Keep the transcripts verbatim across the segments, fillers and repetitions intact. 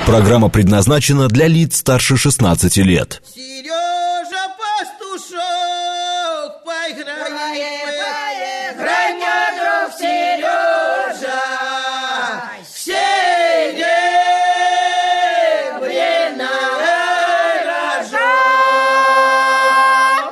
Программа предназначена для лиц старше шестнадцати лет. Сережа Пастушок, поиграем, играй, мой друг Сережа, серебряный рожок.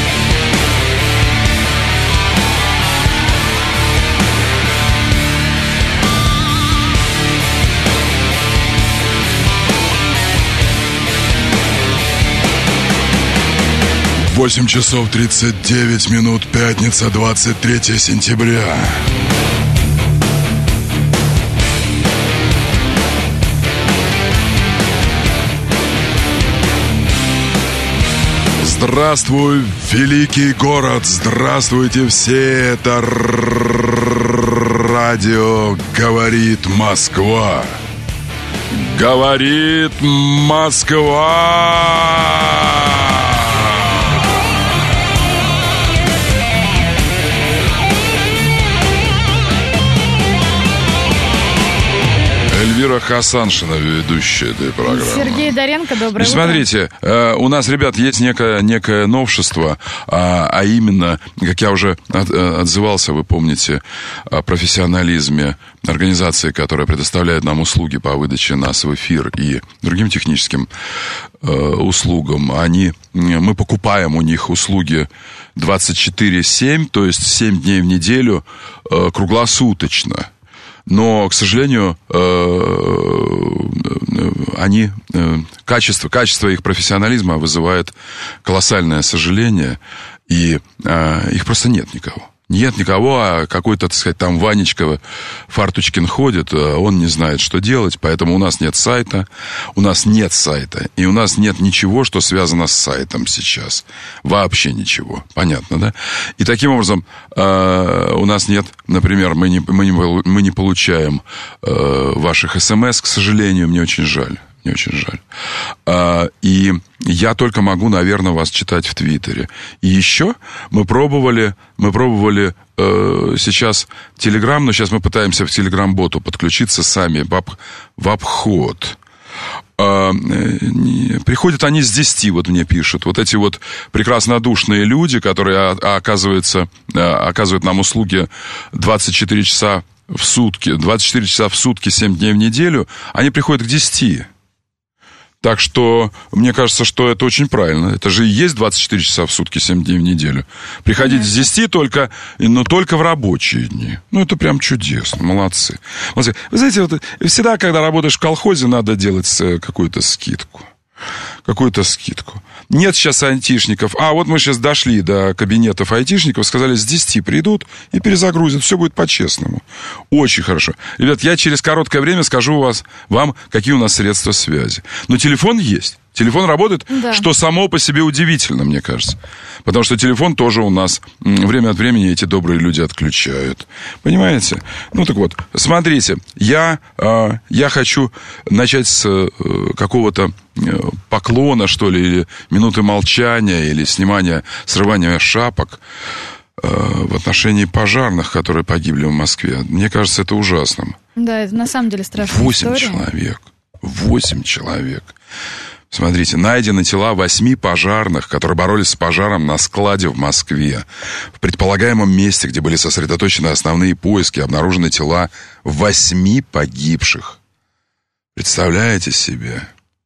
восемь часов тридцать девять минут, пятница, двадцать третьего сентября. Здравствуй, великий город, здравствуйте все, это радио «Говорит Москва». Говорит Москва. Эльвира Хасаншина, ведущая этой программы. Сергей Доренко, доброе утро. Смотрите, э, у нас, ребят, есть некое, некое новшество, а, а именно, как я уже от, отзывался, вы помните, о профессионализме организации, которая предоставляет нам услуги по выдаче нас в эфир и другим техническим э, услугам. Они, мы покупаем у них услуги двадцать четыре семь, то есть семь дней в неделю, э, круглосуточно. Но, к сожалению, они, качество, качество их профессионализма вызывает колоссальное сожаление, и их просто нет никого. Нет никого, а какой-то, так сказать, там Ванечка Фарточкин ходит, он не знает, что делать, поэтому у нас нет сайта, у нас нет сайта, и у нас нет ничего, что связано с сайтом сейчас. Вообще ничего, понятно, да? И таким образом у нас нет, например, мы не, мы не, мы не получаем ваших смс, к сожалению, мне очень жаль. Мне очень жаль. И я только могу, наверное, вас читать в Твиттере. И еще мы пробовали, мы пробовали э, сейчас Телеграм, но сейчас мы пытаемся в Телеграм-боту подключиться сами в, об, в обход. Э, не, приходят они с десяти, вот мне пишут. Вот эти вот прекраснодушные люди, которые, оказывается, оказывают нам услуги двадцать четыре часа в сутки, двадцать четыре часа в сутки, семь дней в неделю, они приходят к десяти. Так что, мне кажется, что это очень правильно. Это же и есть двадцать четыре часа в сутки, семь дней в неделю. Приходить с десяти только, но только в рабочие дни. Ну, это прям чудесно. Молодцы. Вы знаете, вот всегда, когда работаешь в колхозе, надо делать какую-то скидку. Какую-то скидку. Нет сейчас айтишников. А, вот мы сейчас дошли до кабинетов айтишников, сказали, с десяти придут и перезагрузят. Все будет по-честному. Очень хорошо. Ребят, я через короткое время скажу вас, вам, какие у нас средства связи. Но телефон есть. Телефон работает, да. Что само по себе удивительно, мне кажется. Потому что телефон тоже у нас время от времени эти добрые люди отключают. Понимаете? Ну, так вот, смотрите, я, э, я хочу начать с э, какого-то э, поклона, что ли, или минуты молчания, или снимания, срывания шапок э, в отношении пожарных, которые погибли в Москве. Мне кажется, это ужасным. Да, это на самом деле страшная Восемь история. человек. Восемь человек. Смотрите, найдены тела восьми пожарных, которые боролись с пожаром на складе в Москве. В предполагаемом месте, где были сосредоточены основные поиски, обнаружены тела восьми погибших. Представляете себе?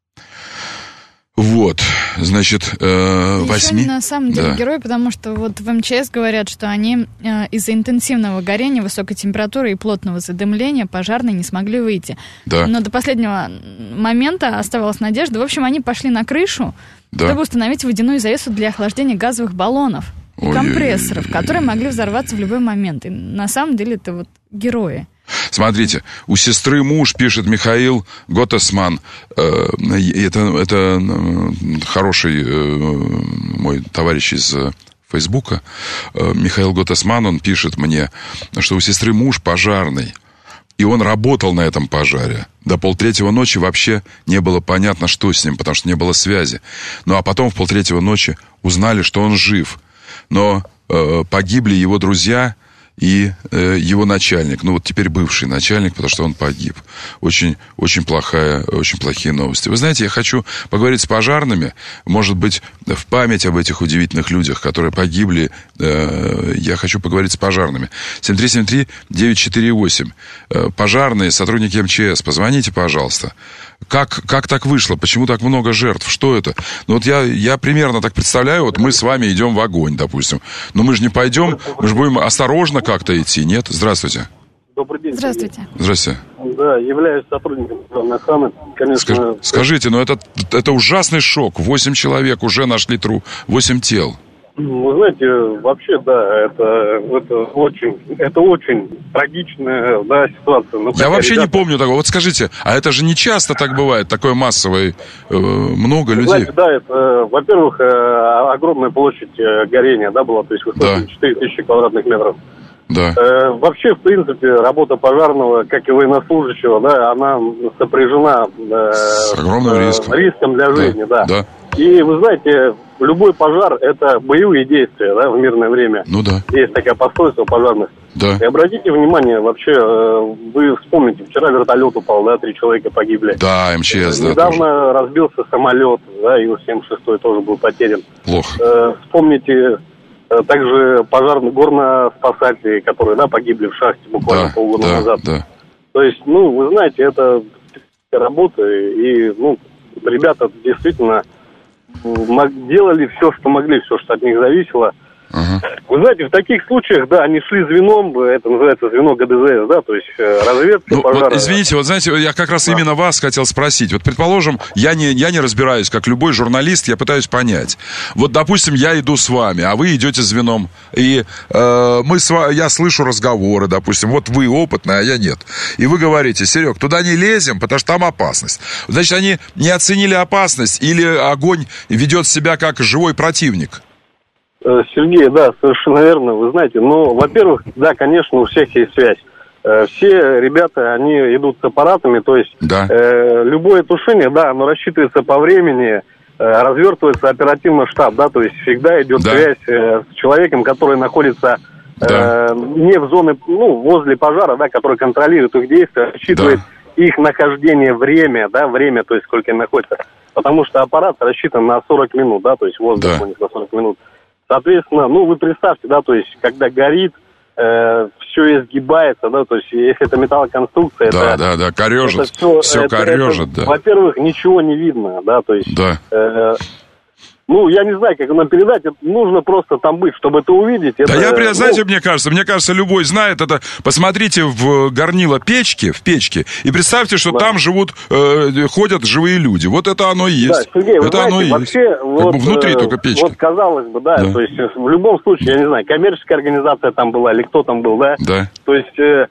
Вот, значит, э, восьми... Еще на самом деле да. герой, потому что вот в эм че эс говорят, что они э, из-за интенсивного горения, высокой температуры и плотного задымления пожарные не смогли выйти. Да. Но до последнего момента оставалась надежда. В общем, они пошли на крышу, да. чтобы установить водяную завесу для охлаждения газовых баллонов и Ой-ой-ой. компрессоров, которые могли взорваться в любой момент. И на самом деле это вот герои. Смотрите, у сестры муж, пишет Михаил Готесман. Э, это, это хороший э, мой товарищ из Фейсбука. Э, Михаил Готесман, он пишет мне, что у сестры муж пожарный. И он работал на этом пожаре. До полтретьего ночи вообще не было понятно, что с ним, потому что не было связи. Ну, а потом в полтретьего ночи узнали, что он жив. Но э, погибли его друзья и э, его начальник, ну вот теперь бывший начальник, потому что он погиб. Очень, очень плохая, очень плохие новости. Вы знаете, я хочу поговорить с пожарными, может быть, в память об этих удивительных людях, которые погибли, э, я хочу поговорить с пожарными. семь три семь три девять четыре восемь. Э, пожарные, сотрудники эм че эс, позвоните, пожалуйста. Как, как так вышло? Почему так много жертв? Что это? Ну вот я, я примерно так представляю, вот мы с вами идем в огонь, допустим. Но мы же не пойдем, мы же будем осторожно как-то идти, нет? Здравствуйте. Добрый день. Здравствуйте. Здравствуйте. Да, являюсь сотрудником охраны, конечно. Скажи, скажите, ну это, это ужасный шок. Восемь человек уже нашли труп, восемь тел. Вы знаете, вообще, да, это, это очень, это очень трагичная, да, ситуация. Но Я вообще ребята... не помню такого. Вот скажите, а это же не часто так бывает, такое массовое, э, много людей? Знаете, да, это, во-первых, огромная площадь горения, да, была, то есть высотой четыре тысячи квадратных метров. Да. Э, вообще, в принципе, работа пожарного, как и военнослужащего, да, она сопряжена э, с огромным э, риском. риском для жизни, да. да. И вы знаете, любой пожар – это боевые действия, да, в мирное время. Ну да. Есть такая пословица пожарных. Да. И обратите внимание, вообще, вы вспомните, вчера вертолет упал, да, три человека погибли. Да, эм че эс, да. Недавно тоже. разбился самолет, да, Ил семьдесят шесть тоже был потерян. Плохо. Э, вспомните также пожарные горно-спасатели, которые, да, погибли в шахте буквально да, полгода да, назад. Да. То есть, ну, вы знаете, это работа, и, ну, ребята действительно делали все, что могли, все, что от них зависело. Ага. Вы знаете, в таких случаях, да, они шли звеном, это называется звено гэ дэ зэ эс, да, то есть разведка, ну, пожара. Вот, извините, вот знаете, я как раз да. именно вас хотел спросить. Вот, предположим, я не, я не разбираюсь, как любой журналист, я пытаюсь понять. Вот, допустим, я иду с вами, а вы идете звеном, и э, мы с вами, я слышу разговоры, допустим, вот вы опытный, а я нет. И вы говорите: Серег, туда не лезем, потому что там опасность. Значит, они не оценили опасность, или огонь ведет себя как живой противник? Сергей, да, совершенно верно, вы знаете, но, во-первых, да, конечно, у всех есть связь. Все ребята, они идут с аппаратами, то есть да. э, любое тушение, да, оно рассчитывается по времени, э, развертывается оперативно штаб, да, то есть всегда идет да. связь э, с человеком, который находится э, да. не в зоне, ну, возле пожара, да, который контролирует их действия, рассчитывает да. их нахождение, время, да, время, то есть сколько они находятся, потому что аппарат рассчитан на сорок минут, да, то есть воздух да. у них на сорок минут. Соответственно, ну, вы представьте, да, то есть, когда горит, э, все изгибается, да, то есть, если это металлоконструкция, да, это... Да, да, корежит, это все, все это, корежит, это, да. Во-первых, ничего не видно, да, то есть... Да. Э, ну, я не знаю, как нам передать, это нужно просто там быть, чтобы это увидеть. Да это, я, ну... знаете, мне кажется, мне кажется, любой знает это. Посмотрите в горнило печки, в печке, и представьте, что да. там живут, э, ходят живые люди. Вот это оно и есть. Да, Сергей, это вы знаете, оно и вообще, есть. Вот, как бы внутри э, только печка. Вот казалось бы, да, да, то есть в любом случае, я не знаю, коммерческая организация там была или кто там был, да? Да. То есть... Э,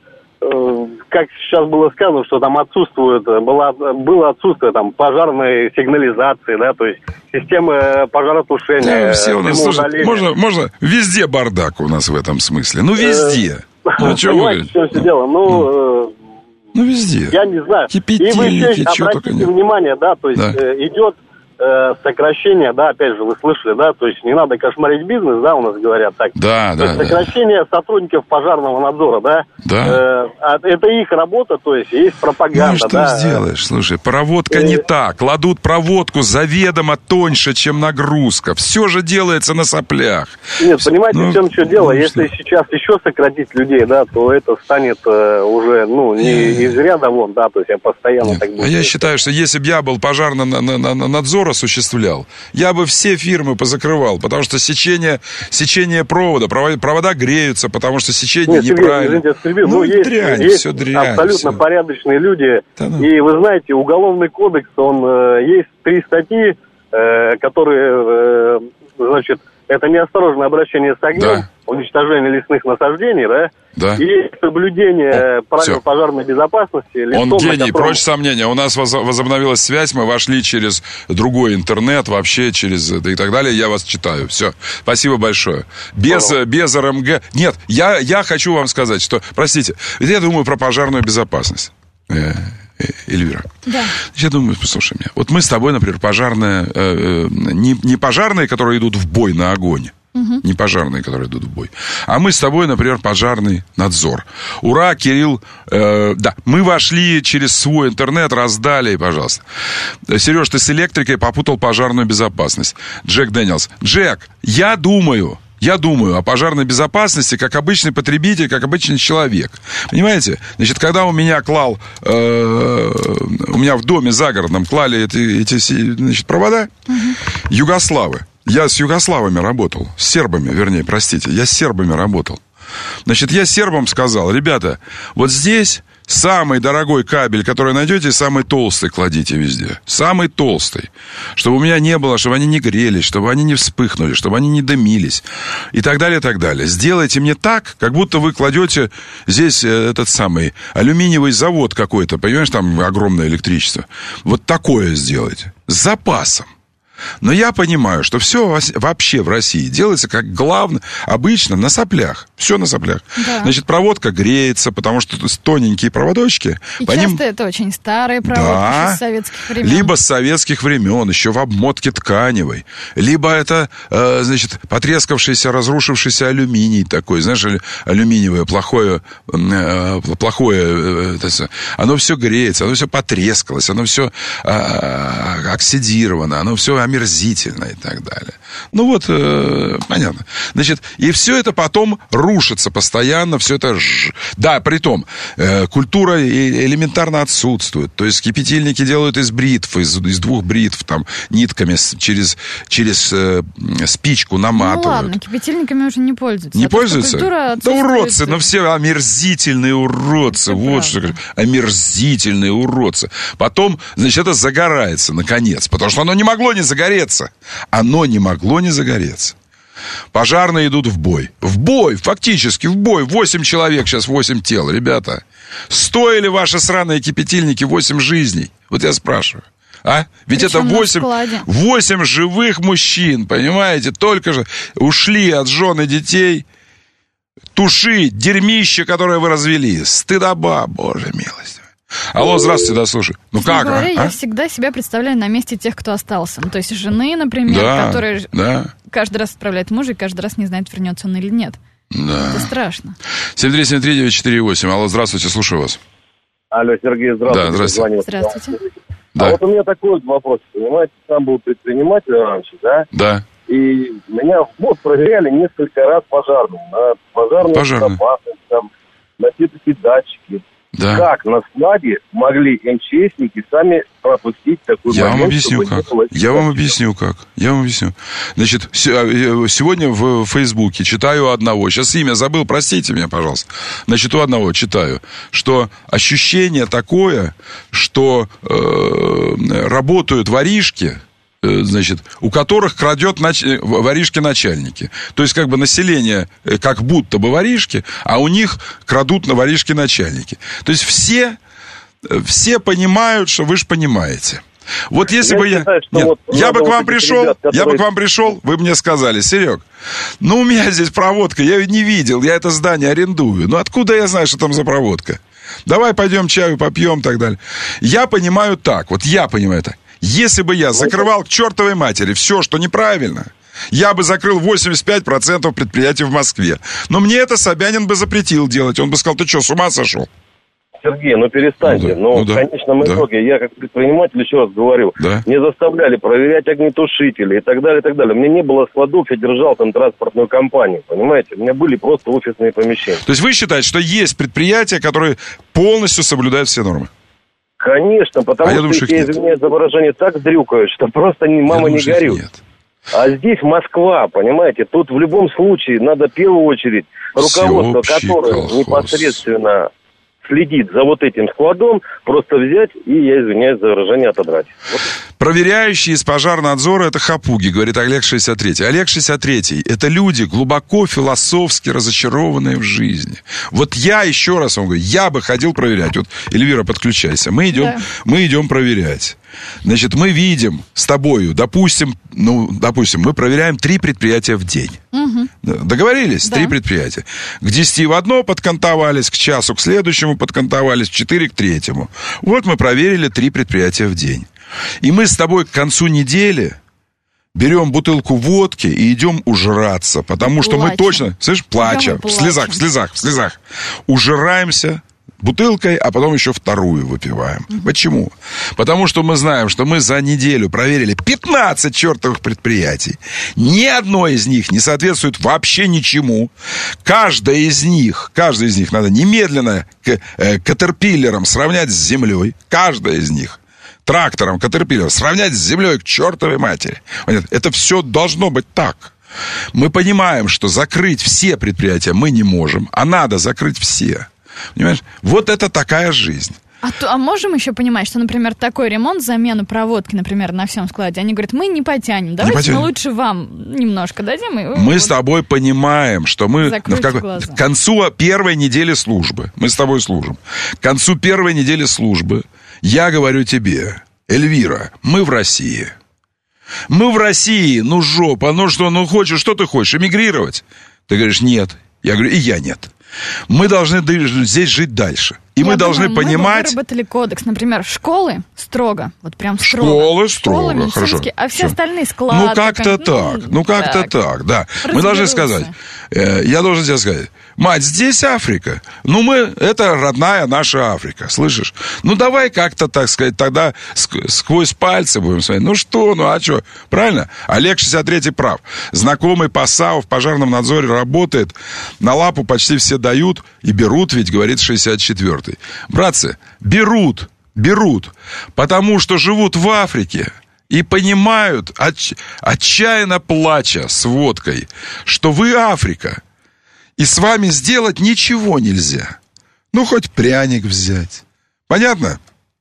как сейчас было сказано, что там отсутствует, было, было отсутствие там пожарной сигнализации, да, то есть системы пожаротушения. Да, все у нас, слушай, можно, можно, везде бардак у нас в этом смысле, ну везде. Ну, что вы? В чем все дело? Ну, ну, везде. Я не знаю. Кипятильники, и вы еще обратите внимание, да, то есть идет сокращение, да, опять же, вы слышали, да, то есть не надо кошмарить бизнес, да, у нас говорят так. Да, то да, есть сокращение да. сотрудников пожарного надзора, да. Да. Э, это их работа, то есть есть пропаганда, ну, что да. сделаешь, слушай, проводка и... не так, кладут проводку заведомо тоньше, чем нагрузка, все же делается на соплях. Нет, понимаете, ну, в чем что дело, ну, если что? сейчас еще сократить людей, да, то это станет э, уже, ну, не из ряда вон, да, то есть я постоянно Нет. так буду. А я считаю, что если бы я был пожарный надзор осуществлял, я бы все фирмы позакрывал, потому что сечение, сечение провода, провода греются, потому что сечение Нет, неправильно. Извините, Сергей, ну, ну, есть, дрянь, есть все дрянь. абсолютно все. порядочные люди. Да, ну. И вы знаете, уголовный кодекс, он э, есть три статьи, э, которые, э, значит, это неосторожное обращение с огнем, да. уничтожение лесных насаждений, да, да. и соблюдение О, правил все. пожарной безопасности. Листом, Он гений, котором... прочь сомнения. У нас возобновилась связь, мы вошли через другой интернет, вообще через и так далее. Я вас читаю. Все. Спасибо большое. Без, без эр эм гэ... Нет, я, я хочу вам сказать, что, простите, ведь я думаю про пожарную безопасность. Эльвира. Да. Я думаю, послушай меня. Вот мы с тобой, например, пожарные, э, не, не пожарные, которые идут в бой на огонь, Угу. Не пожарные, которые идут в бой. А мы с тобой, например, пожарный надзор. Ура, Кирилл. Э, да, мы вошли через свой интернет, раздали, пожалуйста. Сереж, ты с электрикой попутал пожарную безопасность. Джек Дэниелс. Джек, я думаю... Я думаю о пожарной безопасности как обычный потребитель, как обычный человек. Понимаете? Значит, когда у меня клал... Э, у меня в доме загородном клали эти, эти значит, провода, угу. Югославы. Я с югославами работал. С сербами, вернее, простите. Я с сербами работал. Значит, я сербам сказал: ребята, вот здесь... Самый дорогой кабель, который найдете, самый толстый кладите везде. Самый толстый. Чтобы у меня не было, чтобы они не грелись, чтобы они не вспыхнули, чтобы они не дымились. И так далее, и так далее. Сделайте мне так, как будто вы кладете здесь этот самый алюминиевый завод какой-то. Понимаешь, там огромное электричество. Вот такое сделайте. С запасом. Но я понимаю, что все вообще в России делается как главное, обычно на соплях. Все на соплях. Да. Значит, проводка греется, потому что тоненькие проводочки. И по часто ним... это очень старые проводки, да, с советских времен. Либо с советских времен, еще в обмотке тканевой. Либо это, э, значит, потрескавшийся, разрушившийся алюминий такой. Знаешь, алюминиевое, плохое, э, плохое, э, оно все греется, оно все потрескалось, оно все э, оксидировано, оно все омерзительно и так далее. Ну вот, э, понятно. Значит, и все это потом рушится постоянно, все это... Ж... Да, притом, э, культура элементарно отсутствует. То есть кипятильники делают из бритв, из, из двух бритв, там, нитками с, через, через э, спичку наматывают. Ну ладно, кипятильниками уже не пользуются. Не а пользуются? Да уродцы, но все омерзительные уродцы. Это вот правда. Что омерзительные уродцы. Потом, значит, это загорается, наконец, потому что оно не могло не загореться. Оно не могло не загореться. Пожарные идут в бой. В бой, фактически в бой. Восемь человек сейчас, восемь тел, ребята. Стоили ваши сраные кипятильники восемь жизней? Вот я спрашиваю. А? Ведь причем это восемь, восемь живых мужчин, понимаете? Только же ушли от жен и детей. Тушить дерьмище, которое вы развели. Стыдоба, Боже милостивый. Алло, здравствуйте, да, слушай. Ну Честно как? говоря, а? я всегда себя представляю на месте тех, кто остался. Ну, то есть жены, например, да, которые да. каждый раз отправляют мужа и каждый раз не знает, вернется он или нет. Да. Это страшно. семь три семь три девять четыре восемь. Алло, здравствуйте, слушаю вас. Алло, Сергей, здравствуйте. Да, здравствуйте. Здравствуйте. Да. А вот у меня такой вот вопрос, понимаете, сам был предприниматель раньше, да? Да. И меня вот проверяли несколько раз пожарным, на пожарную безопасность, там, на все такие датчики. Да. Как на складе могли МЧСники сами пропустить такой Я момент? вам объясню как. Я вам объясню как. Я вам объясню. Значит, сегодня в Фейсбуке читаю одного. Сейчас имя забыл, простите меня, пожалуйста. Значит, у одного читаю, что ощущение такое, что э, работают воришки, значит, у которых крадет нач... воришки-начальники. То есть, как бы население, как будто бы воришки, а у них крадут на воришки-начальники. То есть, все, все понимают, что вы же понимаете. Вот если я бы я... Считаю, Нет, вот я бы к вам пришел, ребят, которые... я бы к вам пришел, вы мне сказали: Серег, ну, у меня здесь проводка, я ее не видел, я это здание арендую. Ну, откуда я знаю, что там за проводка? Давай пойдем чаю попьем и так далее. Я понимаю так, вот я понимаю так. Если бы я закрывал к чертовой матери все, что неправильно, я бы закрыл восемьдесят пять процентов предприятий в Москве. Но мне это Собянин бы запретил делать. Он бы сказал: ты что, с ума сошел? Сергей, ну перестаньте. Ну, да. Ну, ну, в конечном да. итоге, я как предприниматель, еще раз говорю, да. не заставляли проверять огнетушители и так далее, и так далее. У меня не было складов, я держал там транспортную компанию, понимаете? У меня были просто офисные помещения. То есть вы считаете, что есть предприятия, которые полностью соблюдают все нормы? Конечно, потому а что, думаю, что я извиняюсь за выражение, так дрюкают, что просто ни мама думаю, не горюет. А здесь Москва, понимаете, тут в любом случае надо в первую очередь руководство, которое колхоз. непосредственно следит за вот этим складом, просто взять и, я извиняюсь за выражение, отодрать. Вот. Проверяющие из пожарнадзора — это хапуги, говорит Олег шестьдесят три. Олег шестьдесят три — это люди, глубоко философски разочарованные в жизни. Вот я еще раз вам говорю, я бы ходил проверять. Вот, Эльвира, подключайся. Мы идем, да. мы идем проверять. Значит, мы видим с тобою, допустим, ну, допустим, мы проверяем три предприятия в день. Угу. Договорились? Да. Три предприятия. К десяти в одно подкантовались, к часу к следующему подкантовались, в четыре к третьему. Вот мы проверили три предприятия в день. И мы с тобой к концу недели берем бутылку водки и идем ужраться, потому что плачем. Мы точно, слышишь, плача, в слезах, в слезах, в слезах, ужираемся бутылкой, а потом еще вторую выпиваем. Mm-hmm. Почему? Потому что мы знаем, что мы за неделю проверили пятнадцать чертовых предприятий. Ни одно из них не соответствует вообще ничему. Каждая из них, каждая из них надо немедленно к, э, катерпиллером сравнять с землей. Каждая из них. Трактором, катерпиллером сравнять с землей к чертовой матери. Это все должно быть так. Мы понимаем, что закрыть все предприятия мы не можем, а надо закрыть все. Понимаешь? Вот это такая жизнь. А, то, а можем еще понимать, что, например, такой ремонт, замену проводки, например, на всем складе, они говорят, мы не потянем, давайте не потянем. Мы лучше вам немножко дадим. И мы вот с тобой понимаем, что мы в как... к концу первой недели службы, мы с тобой служим, к концу первой недели службы я говорю тебе, Эльвира, мы в России. Мы в России, ну жопа, ну что, ну хочешь, что ты хочешь, эмигрировать? Ты говоришь, нет. Я говорю, и я нет. Мы должны здесь жить дальше. И я мы думаю, должны мы понимать... Мы выработали кодекс, например, школы строго, вот прям строго. Школы строго, Школы хорошо. А все, все остальные склады... Ну как-то как... так, ну как-то так, так да. Мы должны сказать, э, я должен тебе сказать, мать, здесь Африка. Ну мы, это родная наша Африка, слышишь? Ну давай как-то, так сказать, тогда сквозь пальцы будем смотреть. Ну что, ну а что, правильно? Олег шестьдесят третий прав. Знакомый по САУ в пожарном надзоре работает, на лапу почти все дают и берут, ведь, говорит шестьдесят четвёртый. Братцы, берут, берут, потому что живут в Африке и понимают, отч- отчаянно плача с водкой, что вы Африка, и с вами сделать ничего нельзя. Ну, хоть пряник взять. Понятно?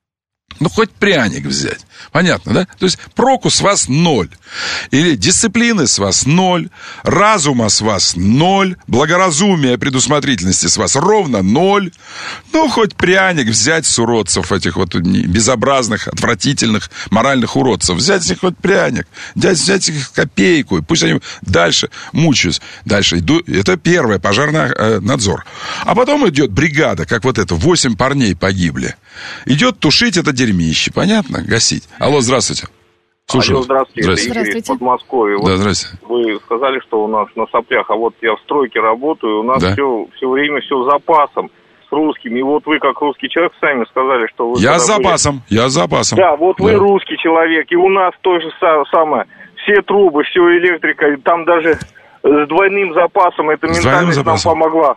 Ну, хоть пряник взять. Понятно, да? То есть проку с вас ноль. Или дисциплины с вас ноль. Разума с вас ноль. Благоразумия, предусмотрительности с вас ровно ноль. Ну, хоть пряник взять с уродцев этих вот безобразных, отвратительных, моральных уродцев. Взять с них хоть пряник. Взять, взять их копейку. И пусть они дальше мучаются. Дальше иду. Это первое, пожарный э, надзор. А потом идет бригада, как вот это, восемь парней погибли. Идет тушить это дерьмище. Понятно? Гасить. Алло, здравствуйте. Слушаю. Алло, здравствуйте. Здравствуйте. Это Игорь из Подмосковья. Вот да, здравствуйте. Вы сказали, что у нас на соплях, а вот я в стройке работаю, у нас да. все, все время все с запасом, с русскими. И вот вы, как русский человек, сами сказали, что вы... Я с запасом, были... я с запасом. Да, вот да. Вы русский человек, и у нас то же самое. Все трубы, все электрика, и там даже с двойным запасом эта ментальность нам помогла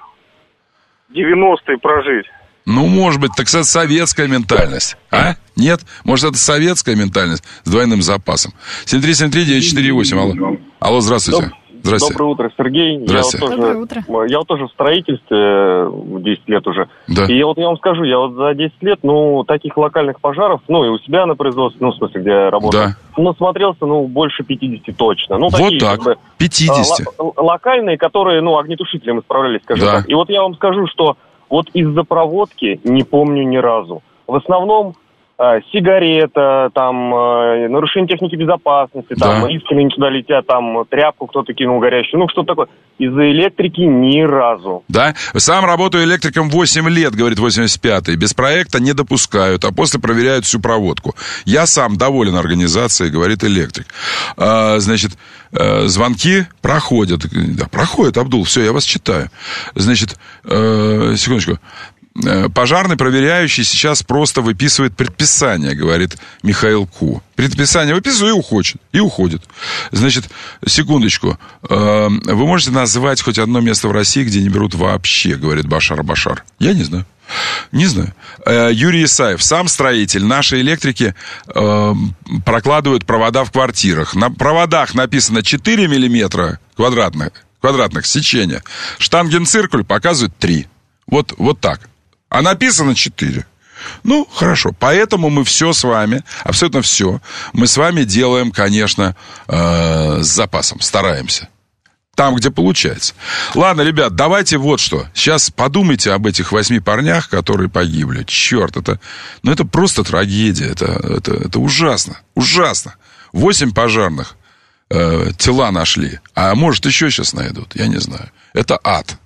девяностые прожить. Ну, может быть, так это советская ментальность, а? Нет? Может, это советская ментальность с двойным запасом. семь три семь три девять четыре восемь, алло. Алло, здравствуйте. Здравствуйте. Доброе утро, Сергей. Здравствуйте. Я вот Доброе утро. Я вот тоже в строительстве десять лет уже. Да. И вот я вам скажу, я вот за десять лет, ну, таких локальных пожаров, ну, и у себя на производстве, ну, в смысле, где я работаю, да. насмотрелся, ну, больше пятидесяти точно. Ну, вот такие, так, как бы, пятьдесят. Л- локальные, которые, ну, огнетушителем исправлялись, скажем да. так. И вот я вам скажу, что вот из-за проводки не помню ни разу. В основном э, сигарета, там, э, нарушение техники безопасности, там, да. искры не туда летят, там, тряпку кто-то кинул горящую, ну, что-то такое. Из-за электрики ни разу. Да? Сам работаю электриком восемь лет, говорит восемьдесят пятый. Без проекта не допускают, а после проверяют всю проводку. Я сам доволен организацией, говорит электрик. А, значит, звонки проходят. Да, проходят, Абдул, все, я вас читаю. Значит, э, секундочку. Пожарный проверяющий сейчас просто выписывает предписание, говорит Михаил Ку. Предписание выписывает и уходит. И уходит. Значит, секундочку. Э, вы можете назвать хоть одно место в России, где не берут вообще, говорит Башар Башар? Я не знаю. Не знаю. Э, Юрий Исаев, сам строитель. Наши электрики э, прокладывают провода в квартирах. На проводах написано четыре миллиметра квадратных, квадратных сечения. Штангенциркуль показывает три. Вот, вот так. А написано четыре. Ну, хорошо. Поэтому мы все с вами, абсолютно все, мы с вами делаем, конечно, э, с запасом. Стараемся. Там, где получается. Ладно, ребят, давайте вот что. Сейчас подумайте об этих восьми парнях, которые погибли. Черт, это, ну, это просто трагедия. Это, это, это ужасно. Ужасно. Восемь пожарных э, тела нашли. А может, еще сейчас найдут. Я не знаю. Это ад.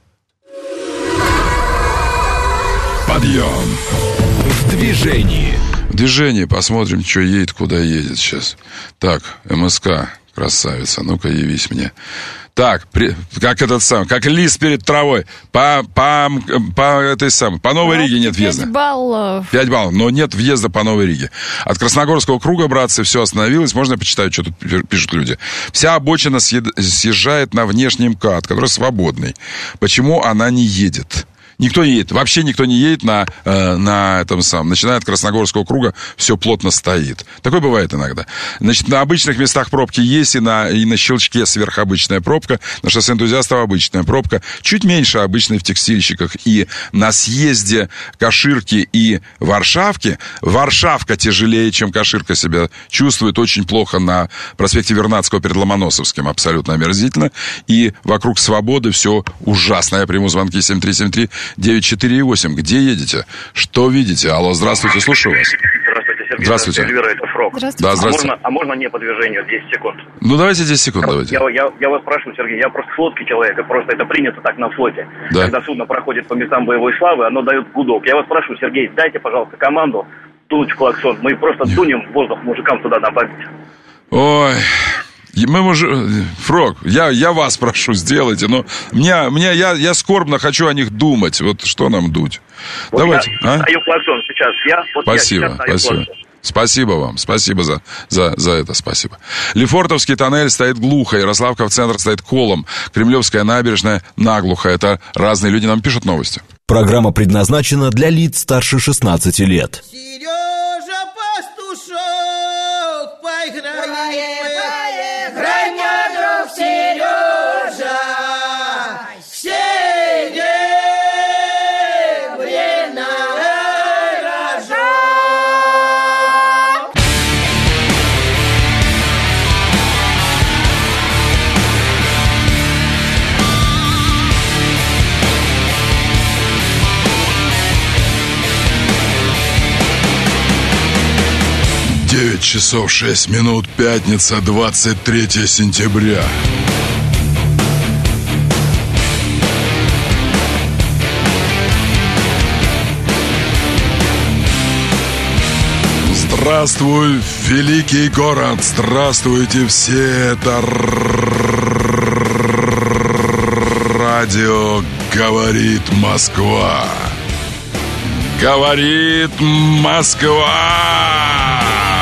Подъем. В движении. В движении. Посмотрим, что едет, куда едет сейчас. Так, МСК. Красавица, ну-ка явись мне. Так, при, как этот сам, как лис перед травой. По, по, по этой самой, по Новой Риге нет въезда. Пять баллов. Пять баллов, но нет въезда по Новой Риге. От Красногорского круга, братцы, все остановилось. Можно я почитаю, что тут пишут люди? Вся обочина съезжает на внешний МКАД, который свободный. Почему она не едет? Никто не едет, вообще никто не едет на, э, на этом самом. Начиная от Красногорского круга, все плотно стоит. Такое бывает иногда. Значит, на обычных местах пробки есть, и на, и на Щелчке сверхобычная пробка, на шоссе Энтузиастов обычная пробка, чуть меньше обычной в текстильщиках. И на съезде Каширки и Варшавки, Варшавка тяжелее, чем Каширка себя чувствует, очень плохо на проспекте Вернадского перед Ломоносовским, абсолютно омерзительно. И вокруг Свободы все ужасно. Я приму звонки семь три семь три девять четыре восемь. Где едете? Что видите? Алло, здравствуйте, слушаю вас. Здравствуйте, Сергей. Здравствуйте. Эльвира, это Фрог. Здравствуйте. Да, здравствуйте. А можно, а можно не по движению десять секунд? Ну, давайте десять секунд, Просто давайте. Я, я, я вас прошу, Сергей, я просто флотский человек, и просто это принято так на флоте. Да. Когда судно проходит по местам боевой славы, оно дает гудок. Я вас прошу, Сергей, дайте, пожалуйста, команду тунуть в клаксон. Мы просто тунем воздух мужикам туда добавить. Ой... Мы можем... Фрог, я, я вас прошу, сделайте, но мне, мне, я, я скорбно хочу о них думать. Вот что нам дуть? Вот Давайте, я а? стою клаксон сейчас. Я, вот Спасибо, я сейчас стою спасибо. клаксон. Спасибо вам, спасибо за, за, за это, спасибо. Лефортовский тоннель стоит глухо, Ярославка в центр стоит колом, Кремлевская набережная наглухо. Это разные люди нам пишут новости. Программа предназначена для лиц старше шестнадцати лет. Сережа Пастушок, поиграем, поиграем, мой друг Сережа, серебряная рожок. девять часов шесть минут, пятница, двадцать третье сентября. Здравствуй, великий город! Здравствуйте все! Это радио «Говорит Москва». Говорит Москва!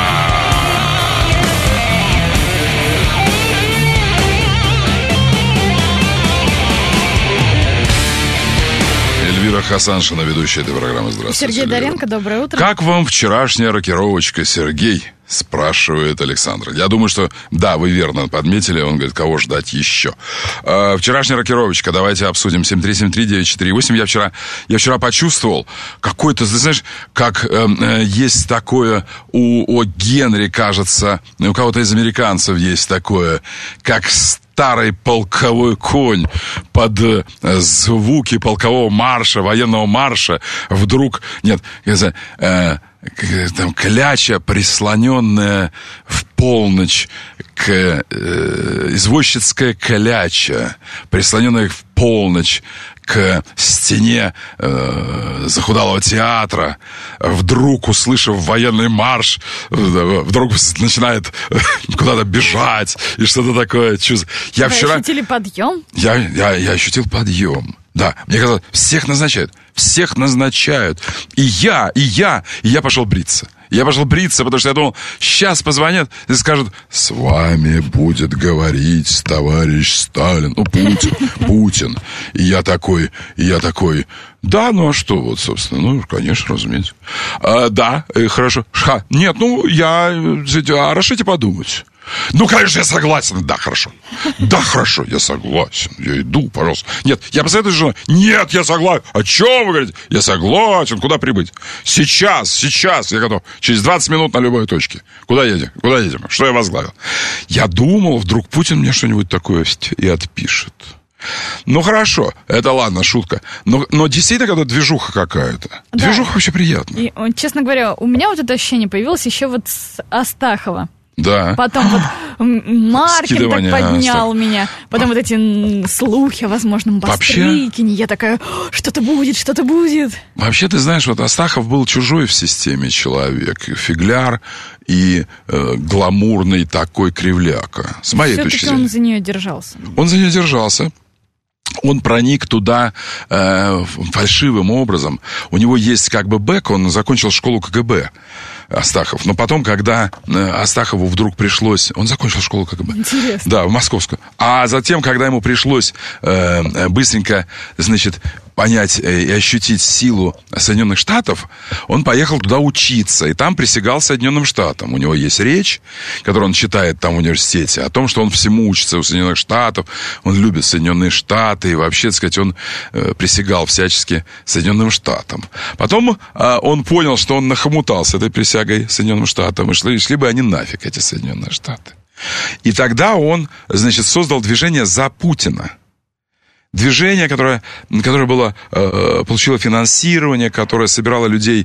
Эльвира Хасаншина, ведущая этой программы. Здравствуйте, Сергей Эльвира. Доренко, доброе утро. Как вам вчерашняя рокировочка, Сергей? Спрашивает Александр. Я думаю, что да, вы верно подметили. Он говорит, кого ждать еще. А, вчерашняя рокировочка. Давайте обсудим. семь три семь три девять четыре восемь. Я вчера, я вчера почувствовал какой-то, ты знаешь, как э, э, есть такое у, у Генри, кажется, у кого-то из американцев есть такое, как старый полковой конь под э, звуки полкового марша, военного марша. Вдруг, нет, я знаю, э, там кляча, прислоненная в полночь, к, э, извозчицкая кляча, прислоненная в полночь к стене э, захудалого театра, вдруг, услышав военный марш, вдруг начинает куда-то бежать и что-то такое чувствовать. Я Вы вчера... ощутили подъем? Я, я, я ощутил подъем. Да, мне казалось, всех назначают. Всех назначают. И я, и я, и я пошел бриться. Я пошел бриться, потому что я думал, сейчас позвонят и скажут, с вами будет говорить товарищ Сталин. Ну, Путин, Путин. И я такой, и я такой, да, ну а что, вот, собственно, ну, конечно, разумеется. А, да, хорошо. Ха, нет, ну, я, а решите подумать. Ну, конечно, я согласен. Да, хорошо. Да, хорошо, я согласен. Я иду, пожалуйста. Нет, я посоветую с женой. Нет, я согласен. О чем вы говорите? Я согласен. Куда прибыть? Сейчас, сейчас. Я готов. Через двадцать минут на любой точке. Куда едем? Куда едем? Что я возглавил? Я думал, вдруг Путин мне что-нибудь такое и отпишет. Ну, хорошо, это ладно, шутка. Но, но действительно, когда движуха какая-то. Да. Движуха вообще приятная. И, честно говоря, у меня вот это ощущение появилось еще вот с Астахова. Да. Потом вот Маркин так поднял меня. Потом вот эти слухи о возможном Бастрыкине. Я такая, что-то будет, что-то будет. Вообще, ты знаешь, вот Астахов был чужой в системе человек. Фигляр и э, гламурный такой кривляка. С моей Все-таки точки зрения. он за нее держался. Он за нее держался. Он проник туда э, фальшивым образом. У него есть как бы бэк, он закончил школу КГБ, Астахов. Но потом, когда Астахову вдруг пришлось... Он закончил школу КГБ. Интересно. Да, в московскую. А затем, когда ему пришлось э, быстренько, значит, понять и ощутить силу Соединенных Штатов, он поехал туда учиться. И там присягал Соединенным Штатам. У него есть речь, которую он читает там в университете, о том, что он всему учится у Соединенных Штатов. Он любит Соединенные Штаты. И вообще, так сказать, он э, присягал всячески Соединенным Штатам. Потом э, он понял, что он нахомутал с этой присягой Соединенным Штатам. И шли, шли бы они нафиг, эти Соединенные Штаты. И тогда он, значит, создал движение «За Путина». Движение, которое, которое было, э, получило финансирование, которое собирало людей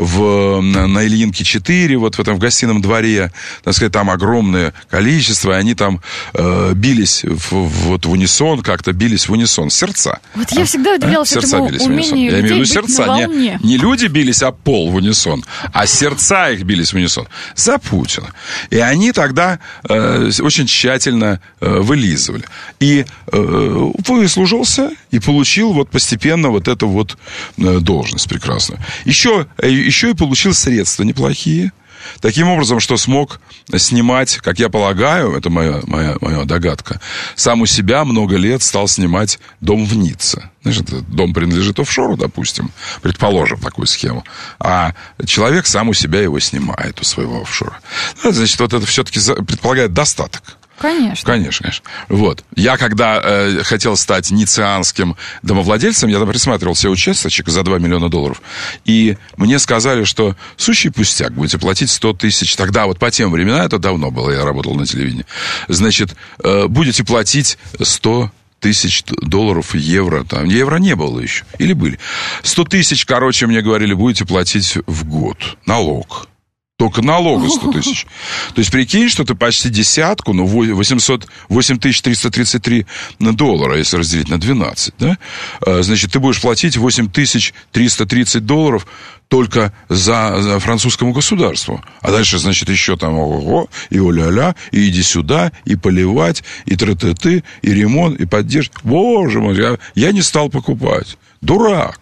в, на, на Ильинке четыре, вот в этом в гостином дворе, так сказать, там огромное количество, и они там э, бились в, в, вот в унисон, как-то бились в унисон, сердца. Вот я всегда удивлялась а? этому умению Я имею в виду быть сердца, на волне. Не, не люди бились об пол в унисон, а сердца их бились в унисон. За Путина. И они тогда э, очень тщательно э, вылизывали. И э, выслужил и получил вот постепенно вот эту вот должность прекрасную. Еще, еще и получил средства неплохие. Таким образом, что смог снимать, как я полагаю, это моя, моя, моя догадка, сам у себя много лет стал снимать дом в Ницце. Знаешь, этот дом принадлежит офшору, допустим, предположим такую схему, а человек сам у себя его снимает, у своего офшора. Ну, значит, вот это все-таки предполагает достаток. Конечно. Конечно, конечно. Вот. Я, когда э, хотел стать ниццеанским домовладельцем, я там присматривал себе участочек за два миллиона долларов. И мне сказали, что сущий пустяк, будете платить сто тысяч. Тогда вот по тем временам, это давно было, я работал на телевидении. Значит, э, будете платить сто тысяч долларов, евро. Там евро не было еще. Или были. сто тысяч, короче, мне говорили, будете платить в год. Налог. Только налога сто тысяч. То есть, прикинь, что ты почти десятку, ну, восемьсот, восемь тысяч триста тридцать три доллара, если разделить на двенадцать, да? Значит, ты будешь платить восемь тысяч триста тридцать долларов только за, за французскому государству. А дальше, значит, еще там ого-го, и о-ля-ля, и иди сюда, и поливать, и тры-ты-ты, и ремонт, и поддержка. Боже мой, я, я не стал покупать. Дурак.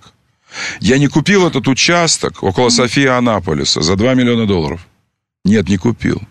Я не купил этот участок около Софии Анаполиса за два миллиона долларов. Нет, не купил.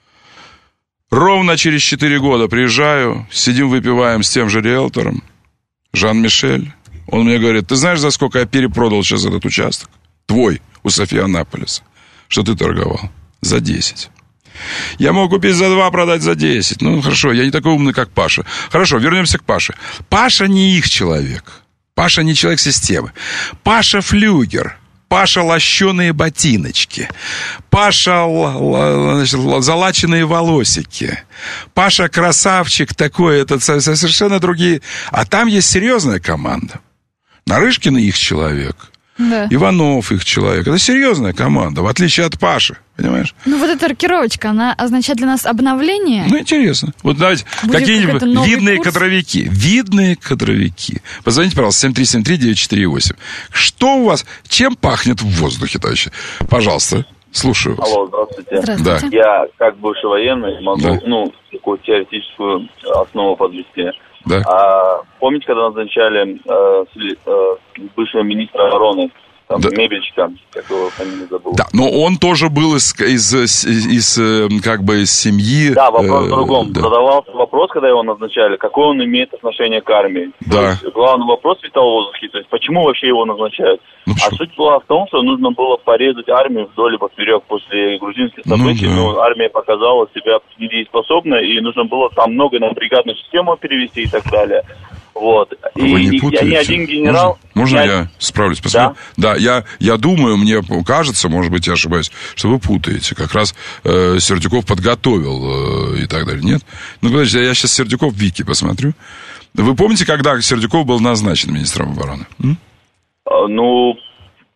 Ровно через четыре года приезжаю, сидим, выпиваем с тем же риэлтором, Жан-Мишель. Он мне говорит, ты знаешь, за сколько я перепродал сейчас этот участок? Твой, у Софии Анаполиса. Что ты торговал? За десять. Я мог купить за два, продать за десять. Ну, хорошо, я не такой умный, как Паша. Хорошо, вернемся к Паше. Паша не их человек. Паша не человек системы. Паша флюгер. Паша лощеные ботиночки. Паша значит, залаченные волосики. Паша красавчик такой. Это совершенно другие. А там есть серьезная команда. Нарышкин их человек. Да. Иванов их человек. Это серьезная команда, в отличие от Паши. Понимаешь? Ну, вот эта рокировочка, она означает для нас обновление. Ну, интересно. Вот давайте какие-нибудь видные курс? кадровики. Видные кадровики. Позвоните, пожалуйста, семь три семь три девять четыре восемь. Что у вас, чем пахнет в воздухе, товарищи? Пожалуйста, слушаю вас. Алло, здравствуйте. Здравствуйте. Да. Я, как бывший военный, могу, да. ну, такую теоретическую основу подвести. Да. А, помните, когда назначали э, э, бывшего министра обороны, там, да. Мебельчика, как его фамилию забыл. Да, но он тоже был из, из, из, из как бы, из семьи... Да, вопрос э, в другом. Да. Задавался вопрос, когда его назначали, какое он имеет отношение к армии. Да. То есть, главный вопрос витал в воздухе, то есть, почему вообще его назначают. Ну, а суть была в том, что нужно было порезать армию вдоль и поперек после грузинских событий. Ну, да. Ну, армия показала себя недееспособной, и нужно было там много на бригадную систему перевести и так далее. Вот. А вы и не путаете? ни один генерал... Можно, можно ни... я справлюсь? Посмотрю? Да, да я, я думаю, мне кажется, может быть, я ошибаюсь, что вы путаете. Как раз э, Сердюков подготовил э, и так далее. Нет? Ну, подождите, я сейчас Сердюков в Вики посмотрю. Вы помните, когда Сердюков был назначен министром обороны? М? Ну,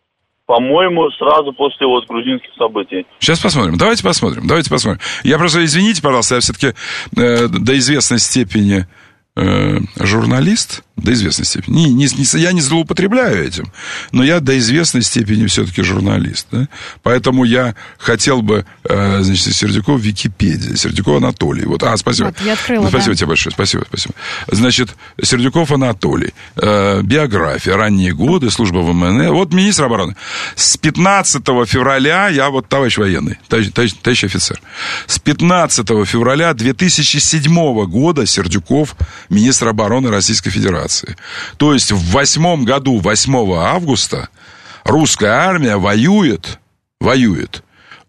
по-моему, сразу после вот грузинских событий. Сейчас посмотрим. Давайте посмотрим. Давайте посмотрим. Я просто, извините, пожалуйста, я все-таки э, до известной степени э, журналист. До известной степени. Не, не, не, я не злоупотребляю этим, но я до известной степени все-таки журналист. Да? Поэтому я хотел бы, э, значит, Сердюков в Википедии. Сердюков Анатолий. Вот. А, спасибо. Вот, я открыла, ну, спасибо да. тебе большое. Спасибо, спасибо. Значит, Сердюков Анатолий. Э, биография, ранние годы, служба в эм эн э. Вот министр обороны. С пятнадцатого февраля, я вот товарищ военный, товарищ, товарищ, товарищ офицер. С пятнадцатого февраля две тысячи седьмого года Сердюков министр обороны Российской Федерации. То есть в восьмом году, восьмого августа, русская армия воюет, воюет,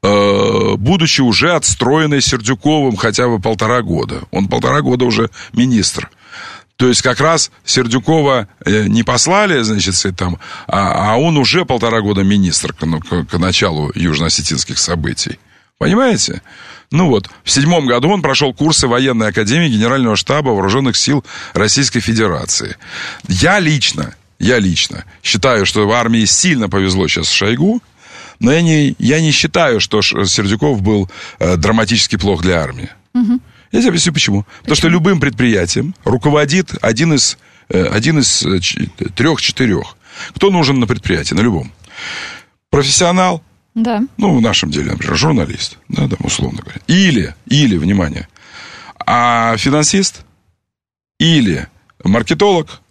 э, будучи уже отстроенной Сердюковым хотя бы полтора года. Он полтора года уже министр. То есть как раз Сердюкова не послали, значит, там, а, а он уже полтора года министр к, ну, к, к началу южно-осетинских событий. Понимаете? Ну вот, в седьмом году он прошел курсы военной академии Генерального штаба Вооруженных сил Российской Федерации. Я лично, я лично считаю, что в армии сильно повезло сейчас Шойгу, но я не, я не считаю, что Сердюков был э, драматически плох для армии. Угу. Я тебе объясню почему. почему. Потому что любым предприятием руководит один из, э, один из э, трех-четырех. Кто нужен на предприятии, на любом? Профессионал. Да. Ну, в нашем деле, например, журналист, да, да, условно говоря. Или, или, внимание, а финансист, или маркетолог,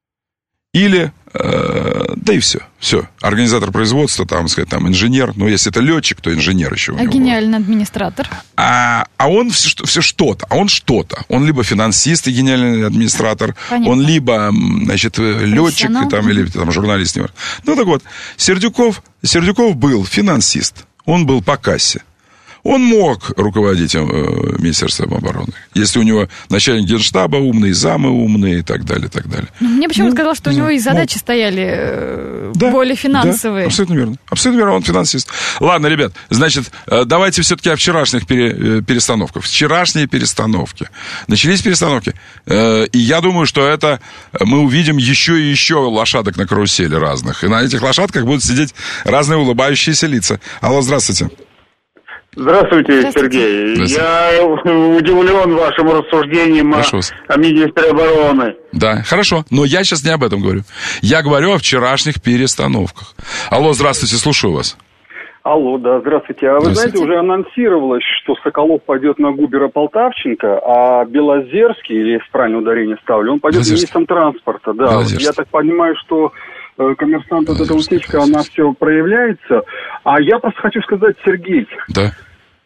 или, э, да и все, все. Организатор производства, там, сказать, там, инженер, ну, если это летчик, то инженер еще у него. А гениальный администратор? А, а он все, все что-то, а он что-то. Он либо финансист и гениальный администратор, понятно. Он либо, значит, летчик там, или там, журналист. Не ну, так вот, Сердюков, Сердюков был финансист, он был по кассе. Он мог руководить э, Министерством обороны, если у него начальник генштаба умный, замы умные и так далее, и так далее. Мне почему-то ну, казалось, что у него и задачи ну, стояли э, да, более финансовые. Да, абсолютно верно. Абсолютно верно, он финансист. Ладно, ребят, значит, давайте все-таки о вчерашних пере, перестановках. Вчерашние перестановки. Начались перестановки. Э, и я думаю, что это мы увидим еще и еще лошадок на карусели разных. И на этих лошадках будут сидеть разные улыбающиеся лица. Алло, здравствуйте. Здравствуйте, Здравствуйте, Сергей. Здравствуйте. Я удивлен вашим рассуждением о, о министре обороны. Да, хорошо, но я сейчас не об этом говорю. Я говорю о вчерашних перестановках. Алло, здравствуйте, слушаю вас. Алло, да, здравствуйте. А вы знаете, уже анонсировалось, что Соколов пойдет на Губера Полтавченко, а Белозерский, или если правильно ударение ставлю, он пойдет министром транспорта. Да, я так понимаю, что коммерсант, вот эта утечка, она все проявляется. А я просто хочу сказать, Сергей. Да.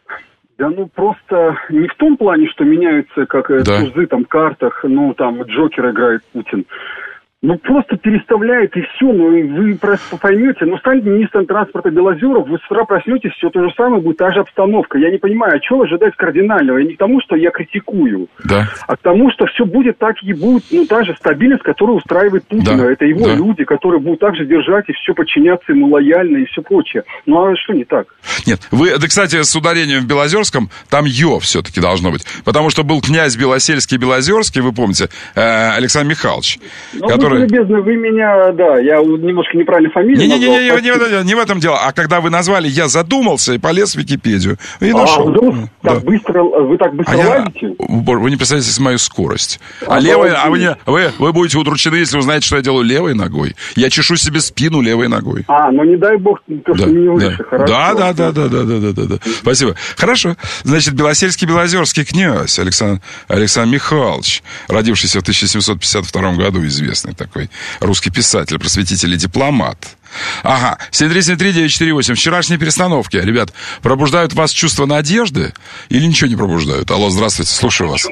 Да ну просто не в том плане, что меняются как да. тузы там в картах, ну там Джокер играет Путин. Ну, просто переставляет, и все, ну, и вы просто поймете. Ну, станет министром транспорта Белозеров, вы с утра проснетесь, все то же самое будет, та же обстановка. Я не понимаю, а чего ожидать кардинального? И не к тому, что я критикую, да. а к тому, что все будет так и будет, ну, та же стабильность, которая устраивает Путина. Да. Это его да. люди, которые будут также держать и все подчиняться ему лояльно и все прочее. Ну, а что не так? Нет, вы, это, кстати, с ударением в Белозерском, там «ё» все-таки должно быть. Потому что был князь Белосельский-Белозерский, вы помните, э, Александр Михайлович, ну, который... Любезно, вы меня, да, я немножко неправильно фамилию не, назвал. Не, не, не, не, не, не в этом дело. А когда вы назвали, я задумался и полез в Википедию. И нашел. А вдруг да. так быстро, вы так быстро а ладите? Я, вы не представляете себе мою скорость. А, а левой, а вы, не, вы, вы будете удручены, если узнаете, что я делаю левой ногой. Я чешу себе спину левой ногой. А, ну не дай бог, то, да, что не выше, да. хорошо. Да, да, да, да, да, да, да, да. Спасибо. Хорошо. Значит, Белосельский-Белозерский князь Александр, Александр Михайлович, родившийся в тысяча семьсот пятьдесят втором году, известный такой русский писатель, просветитель и дипломат. Ага, семь три семь три девять четыре восемь. Вчерашние перестановки, ребят, пробуждают вас чувство надежды или ничего не пробуждают? Алло, здравствуйте, слушаю вас.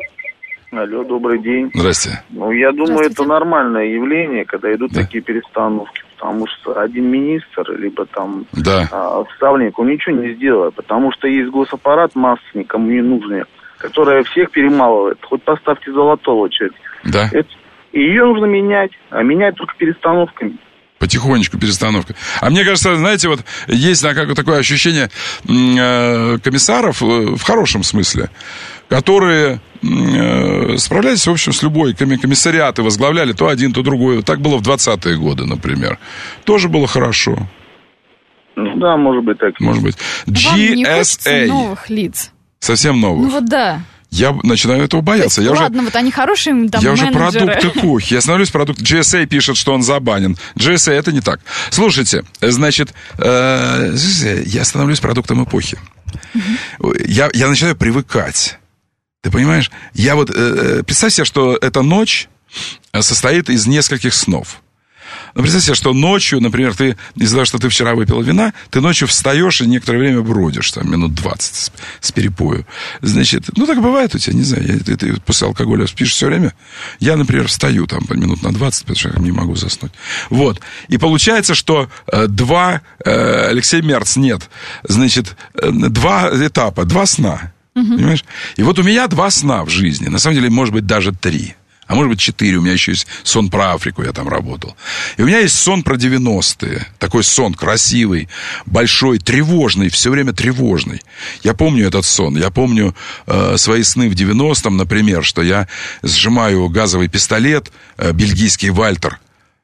Алло, добрый день. Здрасте. Ну, я думаю, это нормальное явление, когда идут да. такие перестановки, потому что один министр, либо там да. а, вставленник, он ничего не сделает, потому что есть госаппарат, масса никому не нужная, которая всех перемалывает. Хоть поставьте золотого человека. Да. Это И ее нужно менять, а менять только перестановками. Потихонечку перестановка. А мне кажется, знаете, вот есть как, такое ощущение э, комиссаров, э, в хорошем смысле, которые э, справлялись, в общем, с любой комиссариаты, возглавляли то один, то другой. Так было в двадцатые годы, например. Тоже было хорошо. Ну да, может быть так. Может быть. джи эс эй. Новых лиц. Совсем новых. Ну вот да. Я начинаю этого бояться. Я ладно, уже, вот они хорошие там я менеджеры. уже продукт эпохи. Я становлюсь продукт. джи эс эй пишет, что он забанен. джи эс эй это не так. Слушайте, значит, э, я становлюсь продуктом эпохи. Угу. Я, я начинаю привыкать. Ты понимаешь? Я вот... Э, представь себе, что эта ночь состоит из нескольких снов. Ну, представь себе, что ночью, например, ты из-за того, что ты вчера выпил вина, ты ночью встаешь и некоторое время бродишь, там, минут двадцать с, с перепою. Значит, ну, так бывает у тебя, не знаю, я, ты, ты после алкоголя спишь все время. Я, например, встаю там минут на двадцать, потому что я не могу заснуть. Вот. И получается, что э, два... Э, Алексей Мерц, нет. Значит, э, два этапа, два сна. Угу. Понимаешь? И вот у меня два сна в жизни. На самом деле, может быть, даже три. А может быть, четыре. У меня еще есть сон про Африку, я там работал. И у меня есть сон про девяностые. Такой сон красивый, большой, тревожный, все время тревожный. Я помню этот сон. Я помню э, свои сны в девяностом, например, что я сжимаю газовый пистолет, э, бельгийский Вальтер.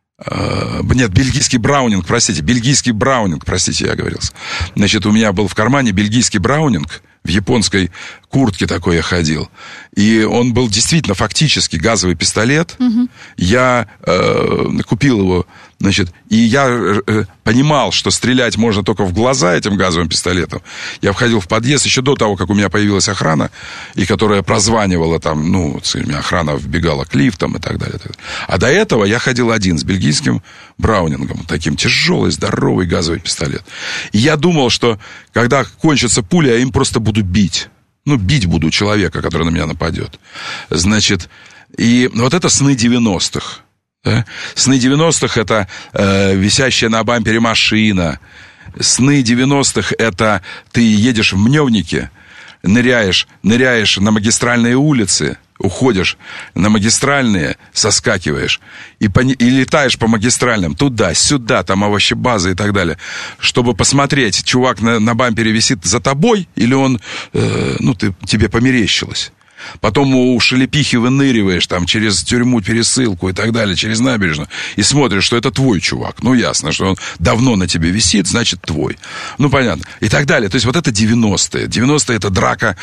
Э, нет, бельгийский Браунинг, простите. Бельгийский Браунинг, простите, я оговорился. Значит, у меня был в кармане бельгийский Браунинг. В японской куртке такой я ходил. И он был действительно фактически газовый пистолет. Угу. Я э, купил его, значит, и я э, понимал, что стрелять можно только в глаза этим газовым пистолетом. Я входил в подъезд еще до того, как у меня появилась охрана, и которая прозванивала там, ну, охрана вбегала к лифтам и так далее. А до этого я ходил один с бельгийским Браунингом, таким тяжелый, здоровый газовый пистолет. И я думал, что когда кончится пуля, я им просто буду бить. Ну, бить буду человека, который на меня нападет. Значит, и вот это сны девяностых. Да? Сны девяностых — это э, висящая на бампере машина. Сны девяностых — это ты едешь в Мневнике, ныряешь, ныряешь на магистральные улицы, уходишь на магистральные, соскакиваешь и, по, и летаешь по магистральным туда-сюда, там овощебазы и так далее, чтобы посмотреть, чувак на, на бампере висит за тобой или он, э, ну, ты, тебе померещилось. Потом у Шелепихи выныриваешь там через тюрьму, пересылку и так далее, через набережную, и смотришь, что это твой чувак. Ну, ясно, что он давно на тебе висит, значит, твой. Ну, понятно. И так далее. То есть, вот это девяностые. девяностые — это драка,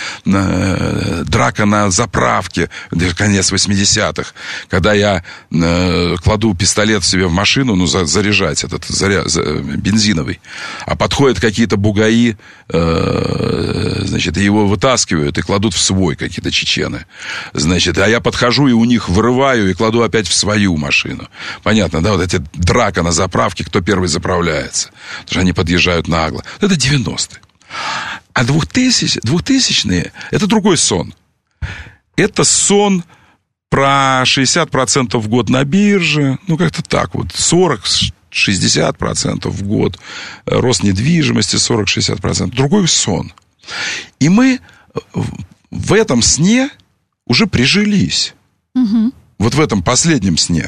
э, драка на заправке, конец восьмидесятых, когда я э, кладу пистолет себе в машину, ну, за, заряжать этот заря, за, бензиновый, а подходят какие-то бугаи, э, значит, и его вытаскивают и кладут в свой какие-то чечены. Значит, а я подхожу и у них вырываю и кладу опять в свою машину. Понятно, да? Вот эти драка на заправке, кто первый заправляется. Потому что они подъезжают нагло. Это девяностые. А двухтысячные — это другой сон. Это сон про шестьдесят процентов в год на бирже. Ну, как-то так вот. сорок-шестьдесят процентов в год. Рост недвижимости сорок-шестьдесят процентов. Другой сон. И мы в этом сне уже прижились. Угу. Вот в этом последнем сне.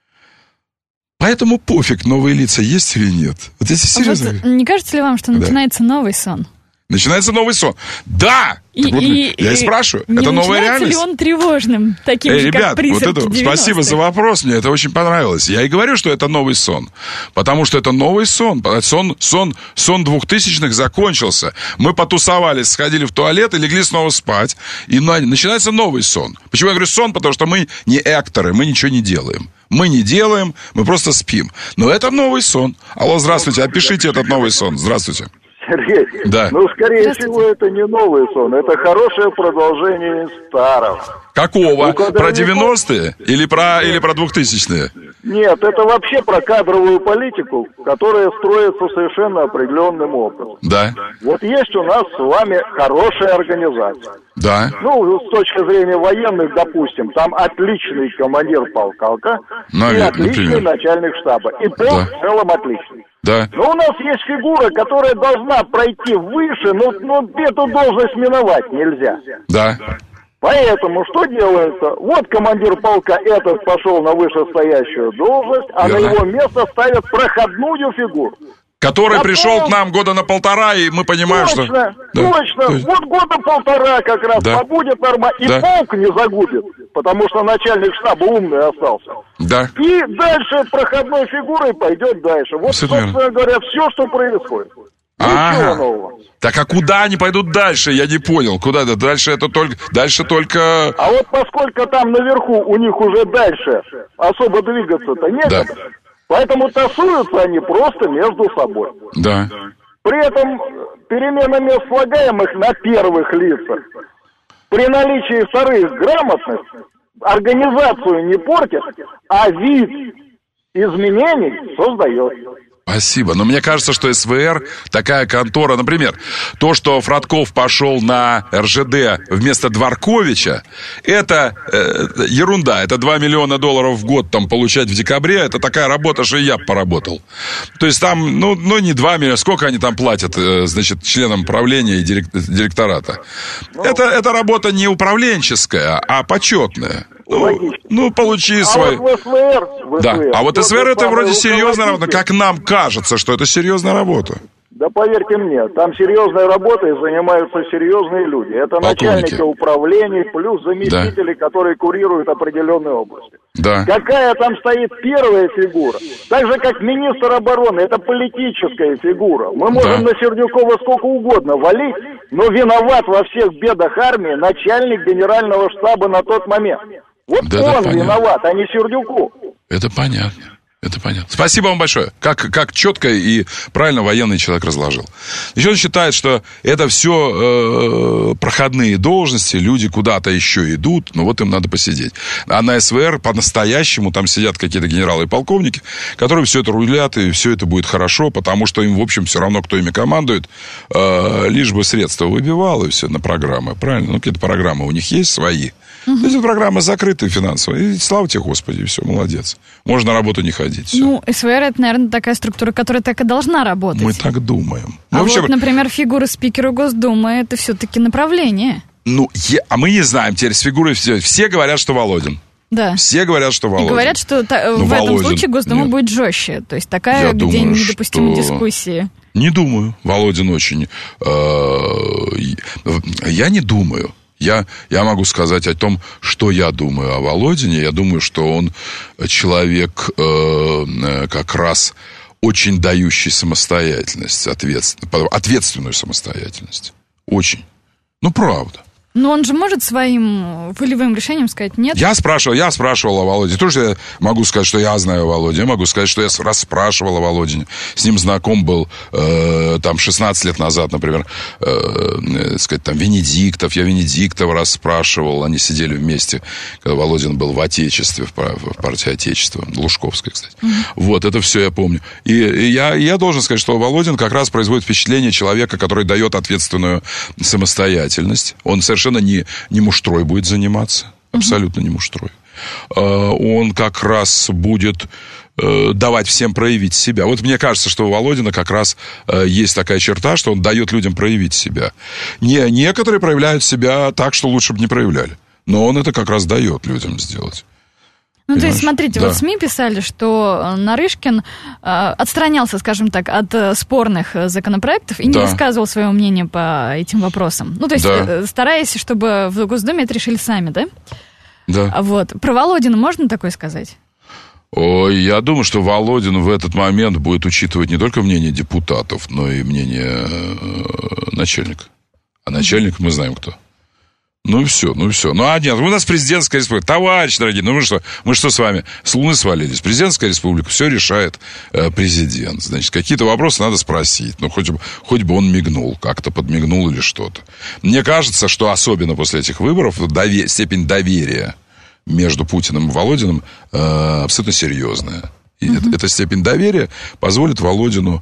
Поэтому пофиг, новые лица есть или нет. Вот если серьезно. Вот не кажется ли вам, что да. начинается новый сон? Начинается новый сон. Да! И, вот, и, я и и спрашиваю. Не это новая реальность? ли он тревожным, таким Эй, же, ребят, как призраки вот это, девяностых? спасибо за вопрос, мне это очень понравилось. Я и говорю, что это новый сон. Потому что это новый сон. Сон, сон, сон двухтысячных закончился. Мы потусовались, сходили в туалет и легли снова спать. И начинается новый сон. Почему я говорю сон? Потому что мы не акторы, мы ничего не делаем. Мы не делаем, мы просто спим. Но это новый сон. Алло, здравствуйте, опишите этот новый сон. Здравствуйте. Сергей, да. ну, скорее всего, это не новый сон, это хорошее продолжение старого. Какого? Про девяностые или про, или про двухтысячные? Нет, это вообще про кадровую политику, которая строится совершенно определенным образом. Да. Вот есть у нас с вами хорошая организация. Да. Ну, с точки зрения военных, допустим, там отличный командир полка ну, и отличный например. начальник штаба. И полк да. в целом отличный. Да. Но у нас есть фигура, которая должна пройти выше, но, но эту должность миновать нельзя. Да. Поэтому что делается? Вот командир полка этот пошел на вышестоящую должность, а да. на его место ставят проходную фигуру. Который а пришел пол... к нам года на полтора, и мы понимаем, точно, что... Точно, точно. Да. Вот года полтора как раз да. побудет нормально. И да. полк не загубит, потому что начальник штаба умный остался. Да. И дальше проходной фигурой пойдет дальше. Вот, Абсолютно собственно верно. говоря, все, что происходит. Ага. Нового. Так а куда они пойдут дальше? Я не понял. Куда это дальше? Это только дальше только. А вот поскольку там наверху у них уже дальше особо двигаться-то некогда, да. поэтому тасуются они просто между собой. Да. При этом перемена мест слагаемых на первых лицах при наличии вторых грамотных организацию не портит, а вид изменений создает. Спасибо. Но мне кажется, что СВР такая контора, например, то, что Фродков пошел на эр жэ дэ вместо Дворковича, это э, ерунда. Это два миллиона долларов в год там получать в декабре. Это такая работа, что и я поработал. То есть там, ну, ну не два миллиона, сколько они там платят, э, значит, членам правления и дирек, директората. Ну, это, это работа не управленческая, а почетная. Ну, ну, получи а свои... Вот в СВР, в да. СВР, А вот СВР это вроде серьезная работа. Как нам кажется, что это серьезная работа. Да поверьте мне, там серьезной работой занимаются серьезные люди. Это полковники. Начальники управлений, плюс заместители, да. которые курируют определенные области. Да. Какая там стоит первая фигура? Так же, как министр обороны, это политическая фигура. Мы можем да. на Сердюкова сколько угодно валить, но виноват во всех бедах армии начальник генерального штаба на тот момент. Вот да, он да, виноват, а не Сердюков. Это понятно. Это понятно. Спасибо вам большое. Как, как четко и правильно военный человек разложил. Еще он считает, что это все э, проходные должности, люди куда-то еще идут, но вот им надо посидеть. А на СВР по-настоящему там сидят какие-то генералы и полковники, которые все это рулят, и все это будет хорошо, потому что им, в общем, все равно, кто ими командует, э, лишь бы средства выбивал, и все на программы. Правильно? Ну, какие-то программы у них есть свои. Uh-huh. Эти программы закрыты финансово. И слава тебе, Господи, все, молодец. Можно на работу не ходить. Все. Ну, СВР это, наверное, такая структура, которая так и должна работать. Мы так думаем. А ну, вот, вообще... например, фигура спикера Госдумы, это все-таки направление. Ну, я... а мы не знаем теперь с фигурой. Все, все говорят, что Володин. Да. Все говорят, что Володин. И говорят, что та, ну, в Володин... этом случае Госдума Нет. будет жестче. То есть такая, я где думаю, недопустимы что... дискуссии. Не думаю. Володин очень... Э... Я не думаю. Я, я могу сказать о том, что я думаю о Володине. Я думаю, что он человек э, как раз очень дающий самостоятельность, ответствен, ответственную самостоятельность. Очень. Ну, правда. Но он же может своим волевым решением сказать нет? Я спрашивал, я спрашивал о Володе. То, что я могу сказать, что я знаю о Володе. Я могу сказать, что я раз спрашивал о Володине. С ним знаком был э, там шестнадцать лет назад, например, э, э, сказать, там Венедиктов. Я Венедиктова раз спрашивал. Они сидели вместе, когда Володин был в Отечестве, в партии Отечества. Лужковской, кстати. Mm-hmm. Вот, это все я помню. И, и я, я должен сказать, что Володин как раз производит впечатление человека, который дает ответственную самостоятельность. Он совершенно не, не муштрой будет заниматься. Абсолютно не муштрой. Он как раз будет давать всем проявить себя. Вот мне кажется, что у Володина как раз есть такая черта, что он дает людям проявить себя. Не, некоторые проявляют себя так, что лучше бы не проявляли. Но он это как раз дает людям сделать. Ну, Понимаешь? то есть, смотрите, да. вот СМИ писали, что Нарышкин э, отстранялся, скажем так, от э, спорных законопроектов и да. не высказывал свое мнение по этим вопросам. Ну, то есть, да. э, стараясь, чтобы в Госдуме это решили сами, да? Да. Вот. Про Володина можно такое сказать? Ой, я думаю, что Володин в этот момент будет учитывать не только мнение депутатов, но и мнение э, начальника. А начальник мы знаем кто. Ну и все, ну и все. Ну а нет, у нас президентская республика. Товарищ, дорогие, ну мы что, мы что с вами, с Луны свалились? Президентская республика, все решает э, президент. Значит, какие-то вопросы надо спросить. Ну, хоть бы, хоть бы он мигнул, как-то подмигнул или что-то. Мне кажется, что особенно после этих выборов дове- степень доверия между Путиным и Володиным э, абсолютно серьезная. И uh-huh. это, эта степень доверия позволит Володину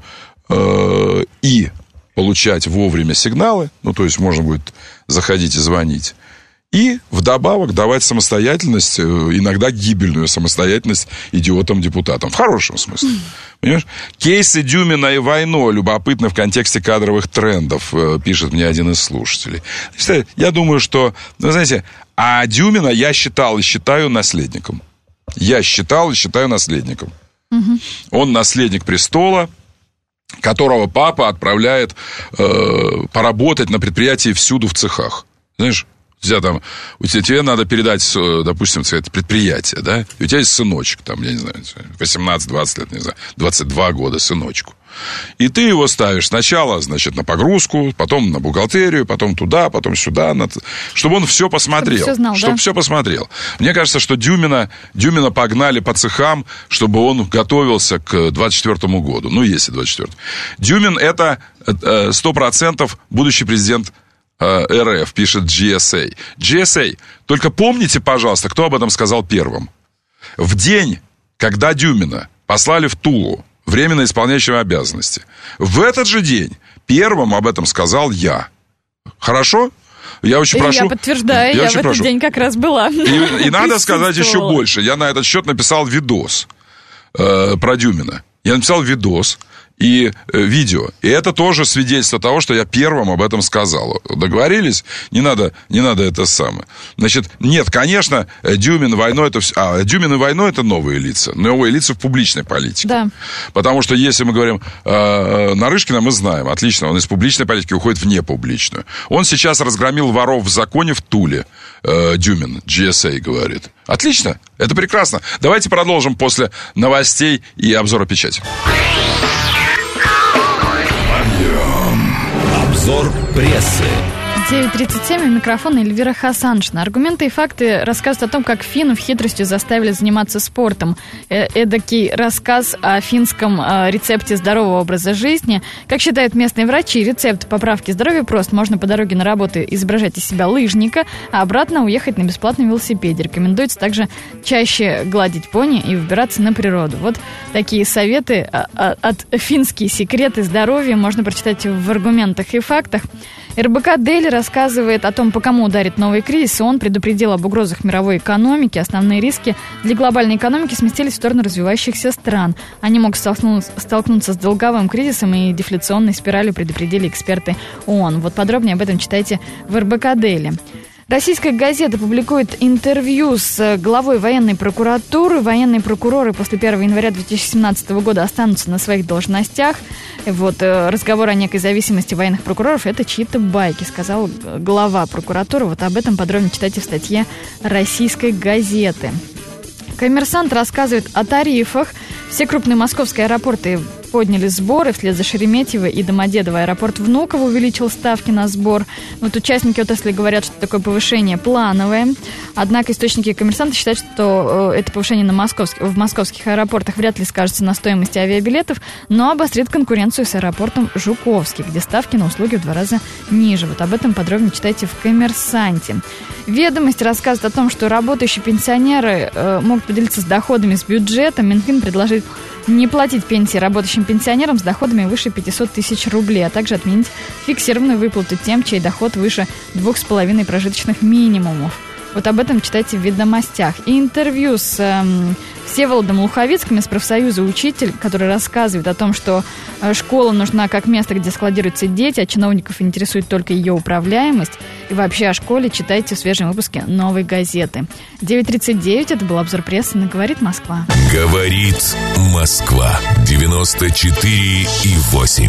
э, и получать вовремя сигналы, ну, то есть можно будет заходить и звонить, и вдобавок давать самостоятельность, иногда гибельную самостоятельность идиотам-депутатам. В хорошем смысле. Понимаешь? Кейсы Дюмина и Войно любопытны в контексте кадровых трендов, пишет мне один из слушателей. Я думаю, что, вы знаете, а Дюмина я считал и считаю наследником. Я считал и считаю наследником. Угу. Он наследник престола. которого папа отправляет э, поработать на предприятии всюду в цехах. Знаешь, у тебя там, у тебя, тебе надо передать, допустим, это предприятие, да, и у тебя есть сыночек, там, я не знаю, восемнадцать-двадцать лет, не знаю, двадцать два года сыночку. И ты его ставишь сначала, значит, на погрузку, потом на бухгалтерию, потом туда, потом сюда, на... чтобы он все посмотрел. Чтобы все знал, чтобы да? все посмотрел. Мне кажется, что Дюмина, Дюмина погнали по цехам, чтобы он готовился к двадцать четвёртому году. Ну, если двадцать четвёртый. Дюмин – это сто процентов будущий президент эр эф, пишет джи эс эй. джи эс эй, только помните, пожалуйста, кто об этом сказал первым. В день, когда Дюмина послали в Тулу, временно исполняющего обязанности, в этот же день первым об этом сказал я. Хорошо? Я очень прошу... Я подтверждаю, я, я в этот прошу. день как раз была. И, и надо сказать еще больше. Я на этот счет написал видос э, про Дюмина. Я написал видос и э, видео. И это тоже свидетельство того, что я первым об этом сказал. Договорились? Не надо, не надо это самое. Значит, нет, конечно, Дюмин, войной это все... А, Дюмин и войной это новые лица. Новые лица в публичной политике. Да. Потому что если мы говорим э, Нарышкина, мы знаем, отлично, он из публичной политики уходит в непубличную. Он сейчас разгромил воров в законе в Туле. Э, Дюмин, джи эс эй говорит. Отлично, это прекрасно. Давайте продолжим после новостей и обзора печати. Обзор прессы. девять тридцать семь, у микрофона Эльвира Хасаншина. Аргументы и факты рассказывают о том, как финнов хитростью заставили заниматься спортом. Э- эдакий рассказ о финском э, рецепте здорового образа жизни. Как считают местные врачи, рецепт поправки здоровья прост. Можно по дороге на работу изображать из себя лыжника, а обратно уехать на бесплатном велосипеде. Рекомендуется также чаще гладить пони и выбираться на природу. Вот такие советы от «Финские секреты здоровья» можно прочитать в аргументах и фактах. эр бэ ка Дели рассказывает о том, по кому ударит новый кризис. Он предупредил об угрозах мировой экономики. Основные риски для глобальной экономики сместились в сторону развивающихся стран. Они могут столкнуться, столкнуться с долговым кризисом и дефляционной спиралью, предупредили эксперты ООН. Вот подробнее об этом читайте в эр бэ ка Дели. Российская газета публикует интервью с главой военной прокуратуры. Военные прокуроры после первого января две тысячи семнадцатого года останутся на своих должностях. Вот разговор о некой зависимости военных прокуроров – это чьи-то байки, сказал глава прокуратуры. Вот об этом подробнее читайте в статье российской газеты. Коммерсант рассказывает о тарифах. Все крупные московские аэропорты подняли сборы. Вслед за Шереметьево и Домодедово аэропорт Внуково увеличил ставки на сбор. Вот участники отрасли говорят, что такое повышение плановое. Однако источники «Коммерсанта» считают, что это повышение на московских, в московских аэропортах вряд ли скажется на стоимости авиабилетов, но обострит конкуренцию с аэропортом Жуковский, где ставки на услуги в два раза ниже. Вот об этом подробнее читайте в «Коммерсанте». «Ведомость» рассказывает о том, что работающие пенсионеры э, могут поделиться с доходами с бюджетом. Минфин предложит не платить пенсии работающим пенсионерам с доходами выше пятьсот тысяч рублей, а также отменить фиксированную выплату тем, чей доход выше двух с половиной прожиточных минимумов. Вот об этом читайте в «Ведомостях». И интервью с эм, Всеволодом Луховицким из профсоюза «Учитель», который рассказывает о том, что э, школа нужна как место, где складируются дети, а чиновников интересует только ее управляемость. И вообще о школе читайте в свежем выпуске «Новой газеты». девять тридцать девять, это был обзор прессы на «Говорит Москва». «Говорит Москва» девяносто четыре и восемь.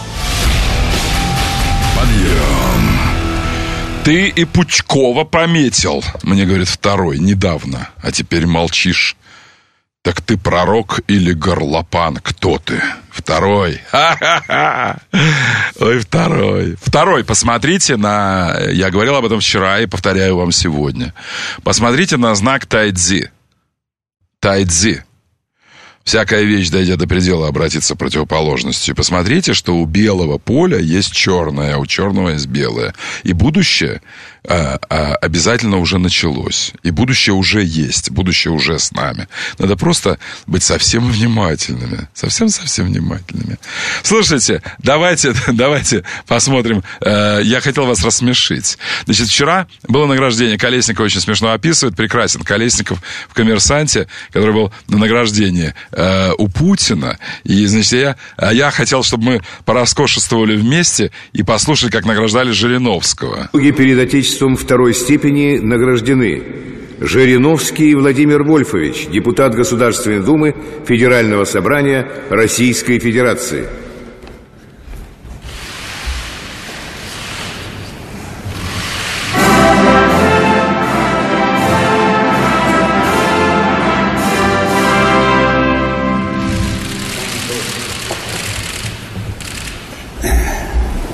Подъем. Ты и Пучкова пометил, мне говорит второй, недавно, а теперь молчишь. Так ты пророк или горлопан? Кто ты? Второй. Ха-ха-ха. Ой, второй. Второй, посмотрите на... Я говорил об этом вчера и повторяю вам сегодня. Посмотрите на знак Тайцзи. Тайцзи. Всякая вещь, дойдя до предела, обратится противоположностью. Посмотрите, что у белого поля есть черное, а у черного есть белое. И будущее а, а, обязательно уже началось. И будущее уже есть. Будущее уже с нами. Надо просто быть совсем внимательными. Совсем-совсем внимательными. Слушайте, давайте, давайте посмотрим. Я хотел вас рассмешить. Значит, вчера было награждение. Колесников очень смешно описывает. Прекрасен Колесников в «Коммерсанте», который был на награждении у Путина. И, значит, я, я хотел, чтобы мы пороскошествовали вместе и послушали, как награждали Жириновского. Перед Отечеством второй степени награждены Жириновский Владимир Вольфович, депутат Государственной Думы Федерального собрания Российской Федерации.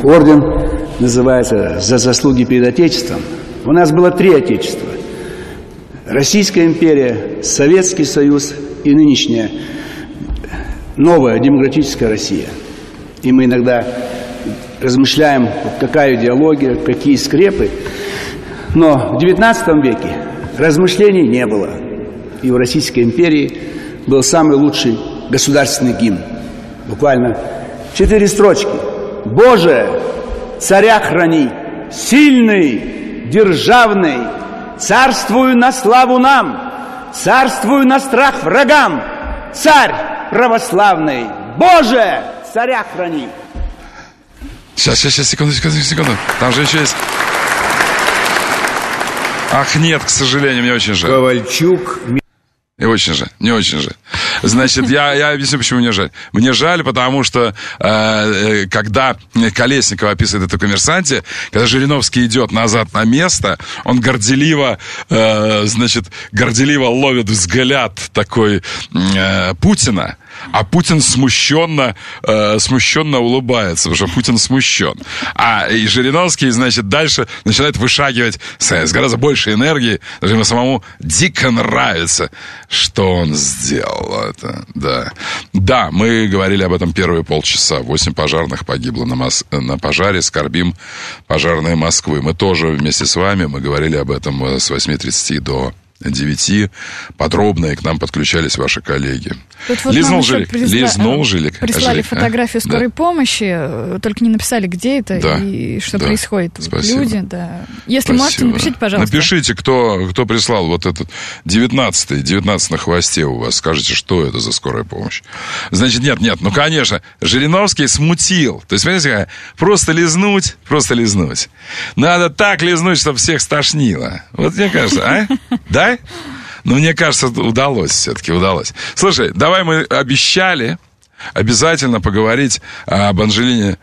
орден называется «За заслуги перед Отечеством». У нас было три Отечества. Российская империя, Советский Союз и нынешняя новая демократическая Россия. И мы иногда размышляем, какая идеология, какие скрепы. Но в девятнадцатом веке размышлений не было. И в Российской империи был самый лучший государственный гимн. Буквально четыре строчки. «Боже, царя храни, сильный, державный, царствую на славу нам, царствую на страх врагам, царь православный, Боже, царя храни». Сейчас, сейчас, сейчас, секунду, секунду, секунду. Там же еще есть... Ах, нет, к сожалению, мне очень жаль. Ковальчук... Не очень жаль, не очень жаль. Значит, я, я объясню, почему мне жаль. Мне жаль, потому что э, когда Колесников описывает это в «Коммерсанте», когда Жириновский идет назад на место, он горделиво, э, значит, горделиво ловит взгляд такой э, Путина, а Путин смущенно, э, смущенно улыбается, потому что Путин смущен. А и Жириновский, значит, дальше начинает вышагивать с, с гораздо большей энергией. Даже ему самому дико нравится, что он сделал это. Да. Да, мы говорили об этом первые полчаса. Восемь пожарных погибло на, Мос... на пожаре. Скорбим пожарные Москвы. Мы тоже вместе с вами, мы говорили об этом с восьми тридцати до девяти. Подробно, и к нам подключались ваши коллеги. Вот Лизнул жилик. Присла... Лизнул жилик. Прислали жилик, фотографию а? скорой да. помощи, только не написали, где это да. и что да. происходит. Спасибо. Люди, да. Если Спасибо. можете, напишите, пожалуйста. Напишите, кто, кто прислал вот этот девятнадцатый, девятнадцать на хвосте у вас. Скажите, что это за скорая помощь. Значит, нет, нет, ну, конечно, Жириновский смутил. То есть, понимаете, просто лизнуть, просто лизнуть. Надо так лизнуть, чтобы всех стошнило. Вот мне кажется, а? Да? Ну, мне кажется, удалось все-таки, удалось. Слушай, давай мы обещали обязательно поговорить об Анджелине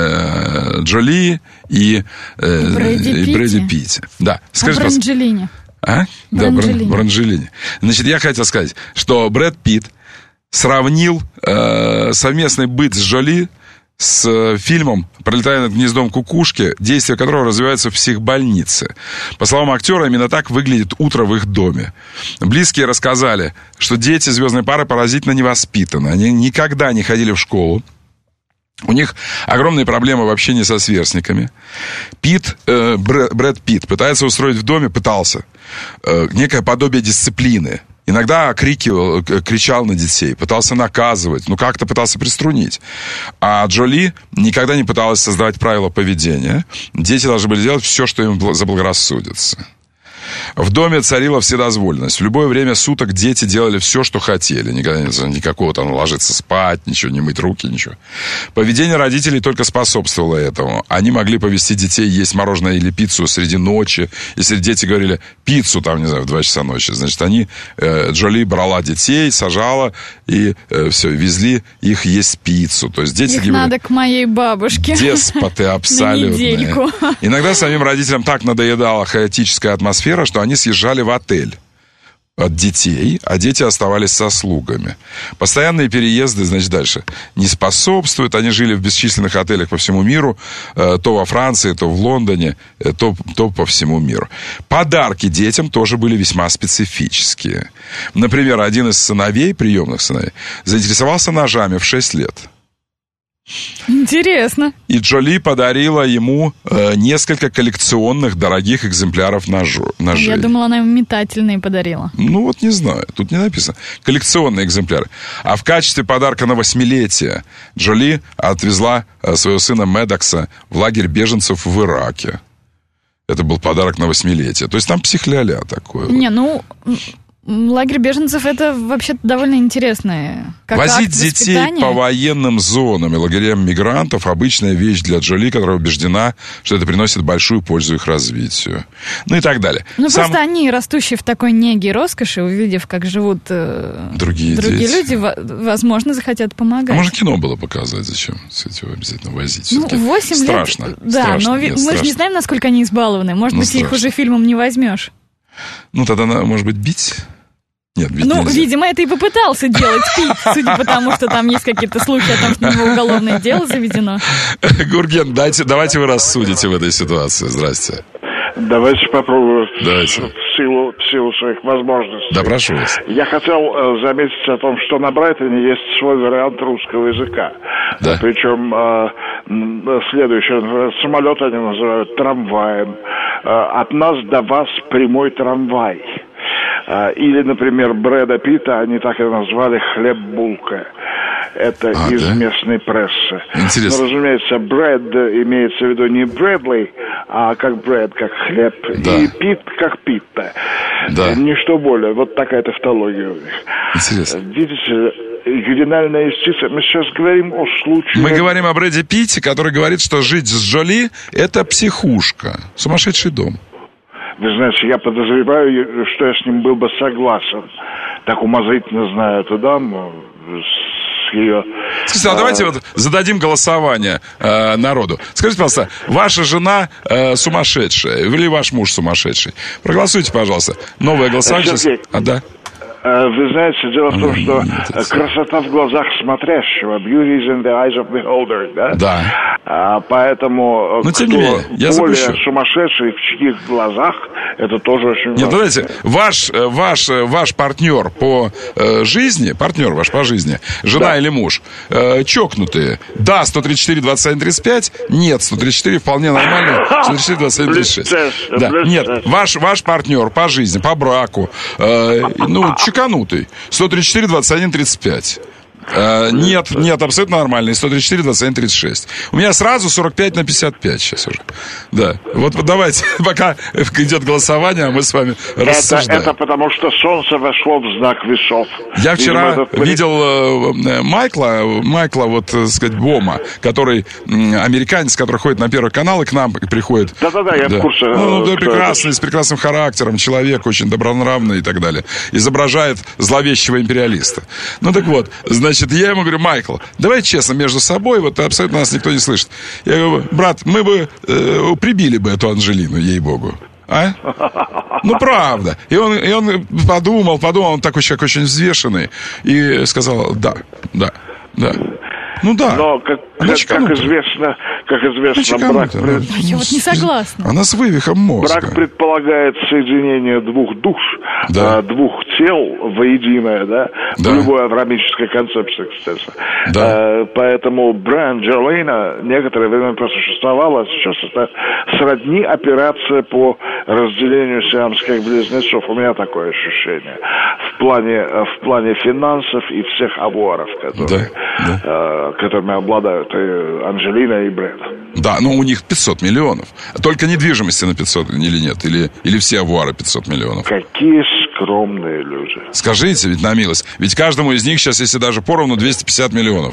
э, Джоли и, э, Брэди и Брэди Питте. Да. Скажи, о Бранджелине. А? Да, Бранджелине. Значит, я хотел сказать, что Брэд Питт сравнил э, совместный быт с Джоли с фильмом «Пролетая над гнездом кукушки», действие которого развивается в психбольнице. По словам актера, именно так выглядит утро в их доме. Близкие рассказали, что дети звездной пары поразительно невоспитаны. Они никогда не ходили в школу. У них огромные проблемы в общении со сверстниками. Питт, э, Брэд Питт пытается устроить в доме, пытался, э, некое подобие дисциплины. Иногда крикивал, кричал на детей, пытался наказывать, ну как-то пытался приструнить. А Джоли никогда не пыталась создавать правила поведения. Дети должны были делать все, что им заблагорассудится. В доме царила вседозволенность. В любое время суток дети делали все, что хотели. Никогда никакого там ложиться спать, ничего, не мыть руки, ничего. Поведение родителей только способствовало этому. Они могли повести детей есть мороженое или пиццу среди ночи. Если дети говорили пиццу, там, не знаю, в два часа ночи, значит, они, э, Джоли брала детей, сажала и э, все, везли их есть пиццу. То есть дети... Их были надо к моей бабушке. Деспоты абсолютные. Иногда самим родителям так надоедала хаотическая атмосфера, что они съезжали в отель от детей, а дети оставались со слугами. Постоянные переезды, значит, дальше, не способствуют. Они жили в бесчисленных отелях по всему миру, то во Франции, то в Лондоне, то, то по всему миру. Подарки детям тоже были весьма специфические. Например, один из сыновей, приемных сыновей, заинтересовался ножами в шесть лет. Интересно. И Джоли подарила ему э, несколько коллекционных дорогих экземпляров ножу, ножей. Я думала, она ему метательные подарила. Ну вот не знаю, тут не написано. Коллекционные экземпляры. А в качестве подарка на восьмилетие Джоли отвезла э, своего сына Медокса в лагерь беженцев в Ираке. Это был подарок на восьмилетие. То есть там психляля такое. Не, ну... Лагерь беженцев — это вообще довольно интересное. Как Возить акт детей воспитания. по военным зонам и лагерям мигрантов — обычная вещь для Джоли, которая убеждена, что это приносит большую пользу их развитию. Ну и так далее. Ну Сам... просто они, растущие в такой неге и роскоши, увидев, как живут э, другие, другие дети. люди, возможно, захотят помогать. А можно кино было показать, зачем его обязательно возить? Ну, восемь страшно. лет. Да, страшно. но Нет, мы страшно. же не знаем, насколько они избалованы. Может ну, быть, страшно. их уже фильмом не возьмешь. Ну, тогда, может быть, бить? Нет, бить Ну, нельзя. видимо, это и попытался делать Пит, судя по тому, что там есть какие-то слухи о том, что на него уголовное дело заведено. Гурген, дайте, давайте вы рассудите в этой ситуации. Здрасте. Давайте попробую Давайте. в силу, в силу своих возможностей. Да, прошу вас. Я хотел э, заметить о том, что на Брайтоне есть свой вариант русского языка. Да. Причем э, следующее, например, самолет они называют трамваем. Э, от нас до вас прямой трамвай. Э, или, например, Брэда Питта они так и назвали хлеб-булка. Это а, из да? местной прессы. Интересно. Но, разумеется, Брэд имеется в виду не Брэдли, а как Брэд, как хлеб, да. и Пит, как Питта. Да. Ничто более. Вот такая тавтология у них. Интересно. Видите, ювенальная юстиция. Мы сейчас говорим о случае... Мы говорим о Брэде Питте, который говорит, что жить с Джоли – это психушка, сумасшедший дом. Вы знаете, я подозреваю, что я с ним был бы согласен. Так умозрительно знаю эту даму с ее... Скажите, а, а давайте вот зададим голосование э, народу. Скажите, пожалуйста, ваша жена э, сумасшедшая или ваш муж сумасшедший? Проголосуйте, пожалуйста. Новое голосование. Сергей, а, да? Вы знаете, дело в том, что Нет, красота в глазах смотрящего, beauty is in the eyes of the beholder, да? Да. А, поэтому Но, тем кто не менее, я более запущу. сумасшедший, в чьих глазах, это тоже очень Нет, важно. давайте, ваш, ваш, ваш партнер по э, жизни, партнер ваш по жизни, жена да. или муж, э, чокнутые, да, сто тридцать четыре двадцать один тридцать пять, нет, сто тридцать четыре вполне нормально, сто тридцать четыре двадцать один тридцать шесть. Да, нет, ваш, ваш партнер по жизни, по браку, э, ну, чеканутый, сто тридцать четыре двадцать один тридцать пять. Uh, нет, нет, абсолютно нормальный. сто тридцать четыре двадцать один тридцать шесть. У меня сразу сорок пять на пятьдесят пять сейчас уже. Да. Вот, вот давайте, пока идет голосование, а мы с вами это, рассуждаем. Это потому, что солнце вошло в знак весов. Я вчера Видимо, видел э, Майкла, Майкла, вот, так сказать, Бома, который, э, американец, который ходит на Первый канал и к нам приходит. Да-да-да, я да. в курсе. Ну, да, прекрасный, с прекрасным характером, человек очень добронравный и так далее. Изображает зловещего империалиста. Ну, так вот, значит, я ему говорю: Майкл, давай честно между собой, вот абсолютно нас никто не слышит. Я говорю: брат, мы бы э, прибили бы эту Анжелину, ей-богу. А? Ну, правда. И он, и он подумал, подумал, он такой человек очень взвешенный, и сказал: да, да, да. Ну да. Но, как, как, как известно, как известно, брак... Да. Пред... Я вот не согласна. Она с вывихом мозга. Брак предполагает соединение двух душ, да. двух тел воедино, да? Да. В любой авраамической концепции, кстати. Да. А, поэтому Бранджелина некоторое время просуществовала, сейчас это сродни операция по разделению сиамских близнецов. У меня такое ощущение. В плане, в плане финансов и всех авуаров, которые... Да. Да. А, которыми обладают и Анжелина, и Брэд. Да, но у них пятьсот миллионов. Только недвижимости на пятьсот или нет? Или, или все авуары пятьсот миллионов? Какие скромные люди. Скажите, ведь на милость. Ведь каждому из них сейчас, если даже поровну, двести пятьдесят миллионов.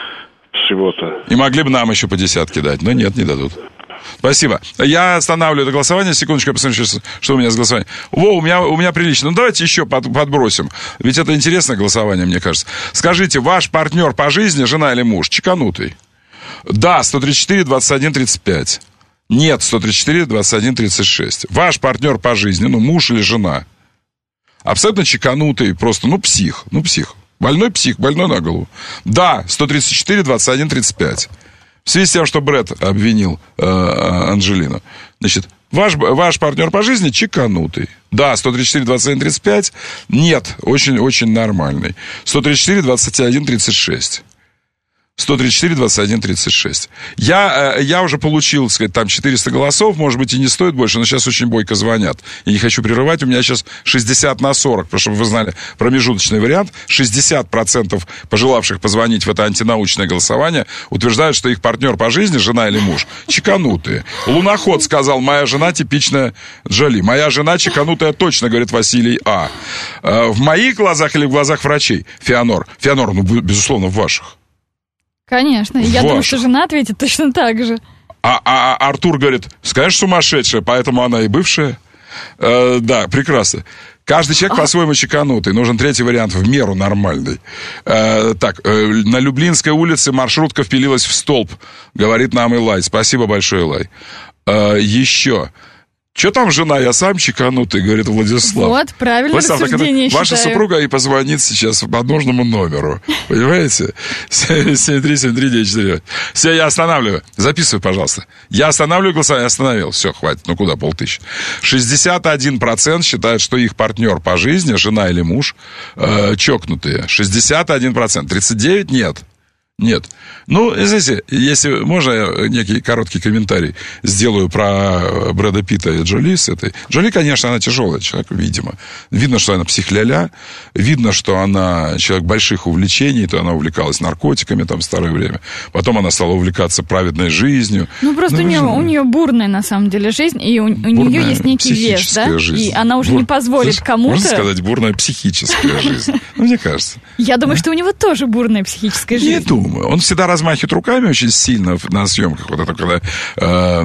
Всего-то. И могли бы нам еще по десятке дать, но нет, не дадут. Спасибо. Я останавливаю это голосование. Секундочку, я посмотрю, что у меня с голосованием. Во, у меня, у меня прилично. Ну, давайте еще под, подбросим. Ведь это интересное голосование, мне кажется. Скажите, ваш партнер по жизни, жена или муж, чеканутый? Да, сто тридцать четыре двадцать один тридцать пять. Нет, сто тридцать четыре двадцать один тридцать шесть. Ваш партнер по жизни, ну, муж или жена. Абсолютно чеканутый, просто, ну, псих. Ну, псих. Больной псих, больной на голову. Да, сто тридцать четыре двадцать один тридцать пять. В связи с тем, что Брэд обвинил э, Анжелину. Значит, ваш, ваш партнер по жизни чеканутый. Да, сто тридцать четыре двадцать один тридцать пять. Нет, очень-очень нормальный. сто тридцать четыре двадцать один тридцать шесть. сто тридцать четыре двадцать один тридцать шесть. Я, я уже получил, так сказать, там четыреста голосов, может быть, и не стоит больше, но сейчас очень бойко звонят. Я не хочу прерывать, у меня сейчас шестьдесят на сорок, потому что вы знали промежуточный вариант. шестьдесят процентов пожелавших позвонить в это антинаучное голосование утверждают, что их партнер по жизни, жена или муж, чеканутые. Луноход сказал: моя жена типичная Джоли. Моя жена чеканутая точно, говорит Василий А. В моих глазах или в глазах врачей? Феонор. Феонор, ну, безусловно, в ваших. Конечно, я думаю, что жена ответит точно так же. А, а, а Артур говорит: скажешь, сумасшедшая, поэтому она и бывшая. Э, да, прекрасно. Каждый человек по-своему чеканутый. Нужен третий вариант, в меру нормальный. Э, так, э, на Люблинской улице маршрутка впилилась в столб, говорит нам Илай. Спасибо большое, Илай. Э, еще. Что там жена? Я сам чеканутый, говорит Владислав. Вот, правильно Владислав, рассуждение, так, ваша считаю. супруга и позвонит сейчас по нужному номеру. Понимаете? семь три семь три девять четыре. Все, я останавливаю. Записывай, пожалуйста. Я останавливаю голосование, я остановил. Все, хватит. Ну, куда полтысячи? шестьдесят один процент считают, что их партнер по жизни, жена или муж, э, чокнутые. шестьдесят один процент. тридцать девять процентов нет. Нет. Ну, знаете, если можно, я некий короткий комментарий сделаю про Брэда Питта и Джоли с этой. Джоли, конечно, она тяжелая человек, видимо. Видно, что она психляля. Видно, что она человек больших увлечений. То она увлекалась наркотиками там в старое время. Потом она стала увлекаться праведной жизнью. Ну, просто ну, у, нее, у нее бурная, на самом деле, жизнь. И у, у нее есть некий вес, да? Жизнь. И она уже Бур... не позволит Слышь, кому-то... Можно сказать, бурная психическая жизнь. Ну, мне кажется. Я думаю, что у него тоже бурная психическая жизнь. Не думаю. Он всегда размахивает руками очень сильно на съемках. Вот это когда э,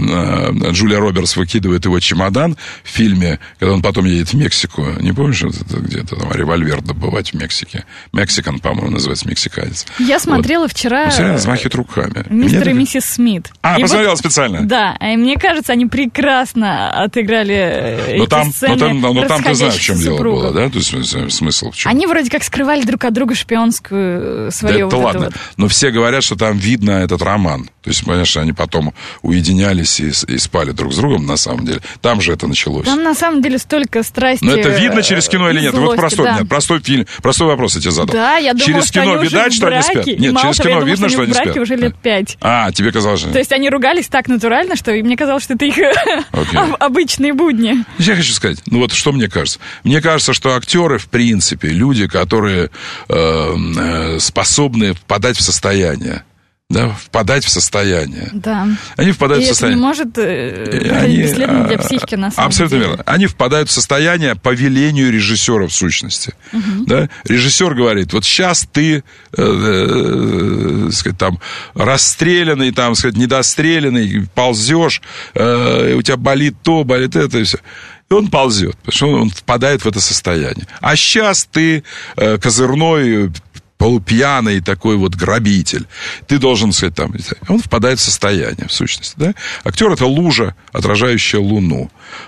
э, Джулия Робертс выкидывает его чемодан в фильме, когда он потом едет в Мексику. Не помнишь, вот это где-то там револьвер добывать в Мексике? Мексикан, по-моему, называется, мексиканец. Я смотрела вот. вчера... Он всегда размахивает руками. Мистер Мне и миссис Смит. А, и посмотрела вот, специально? Да, и мне кажется, они прекрасно отыграли но эти там, сцены. Но там, но там ты знаешь, в чем дело супругов. было, да? То есть смысл в чем? Они вроде как скрывали друг от друга шпионскую свою... Да это вот ладно. вот. Но все говорят, что там видно этот роман. То есть, конечно, они потом уединялись и, и спали друг с другом, на самом деле. Там же это началось. Там, на самом деле, столько страсти. Но это видно через кино или нет? Злости, вот простой, да. нет, простой фильм, простой вопрос я тебе задал. Да, я думала, через что кино они видать, уже что в браке. они спят? Нет, Мало через того, кино я видно, думала, что они в браке спят. уже лет пять. А, тебе казалось, что... То есть они ругались так натурально, что мне казалось, что это их okay. обычные будни. Я хочу сказать, ну вот что мне кажется. Мне кажется, что актеры, в принципе, люди, которые э, э, способны впадать в состояние, да, впадать в состояние. Да. Они впадают и в состояние. это не может э, бесследно для психики, на самом абсолютно деле. верно. Они впадают в состояние по велению режиссера, в сущности. Угу. Да? Режиссер говорит, вот сейчас ты, э, э, сказать, там, расстрелянный, там, сказать, недостреленный, ползешь, э, у тебя болит то, болит это, и все. И он ползет, потому что он, он впадает в это состояние. А сейчас ты э, козырной, полупьяный такой вот грабитель. Ты должен сказать там... Он впадает в состояние, в сущности. Да? Актер — это лужа, отражающая луну.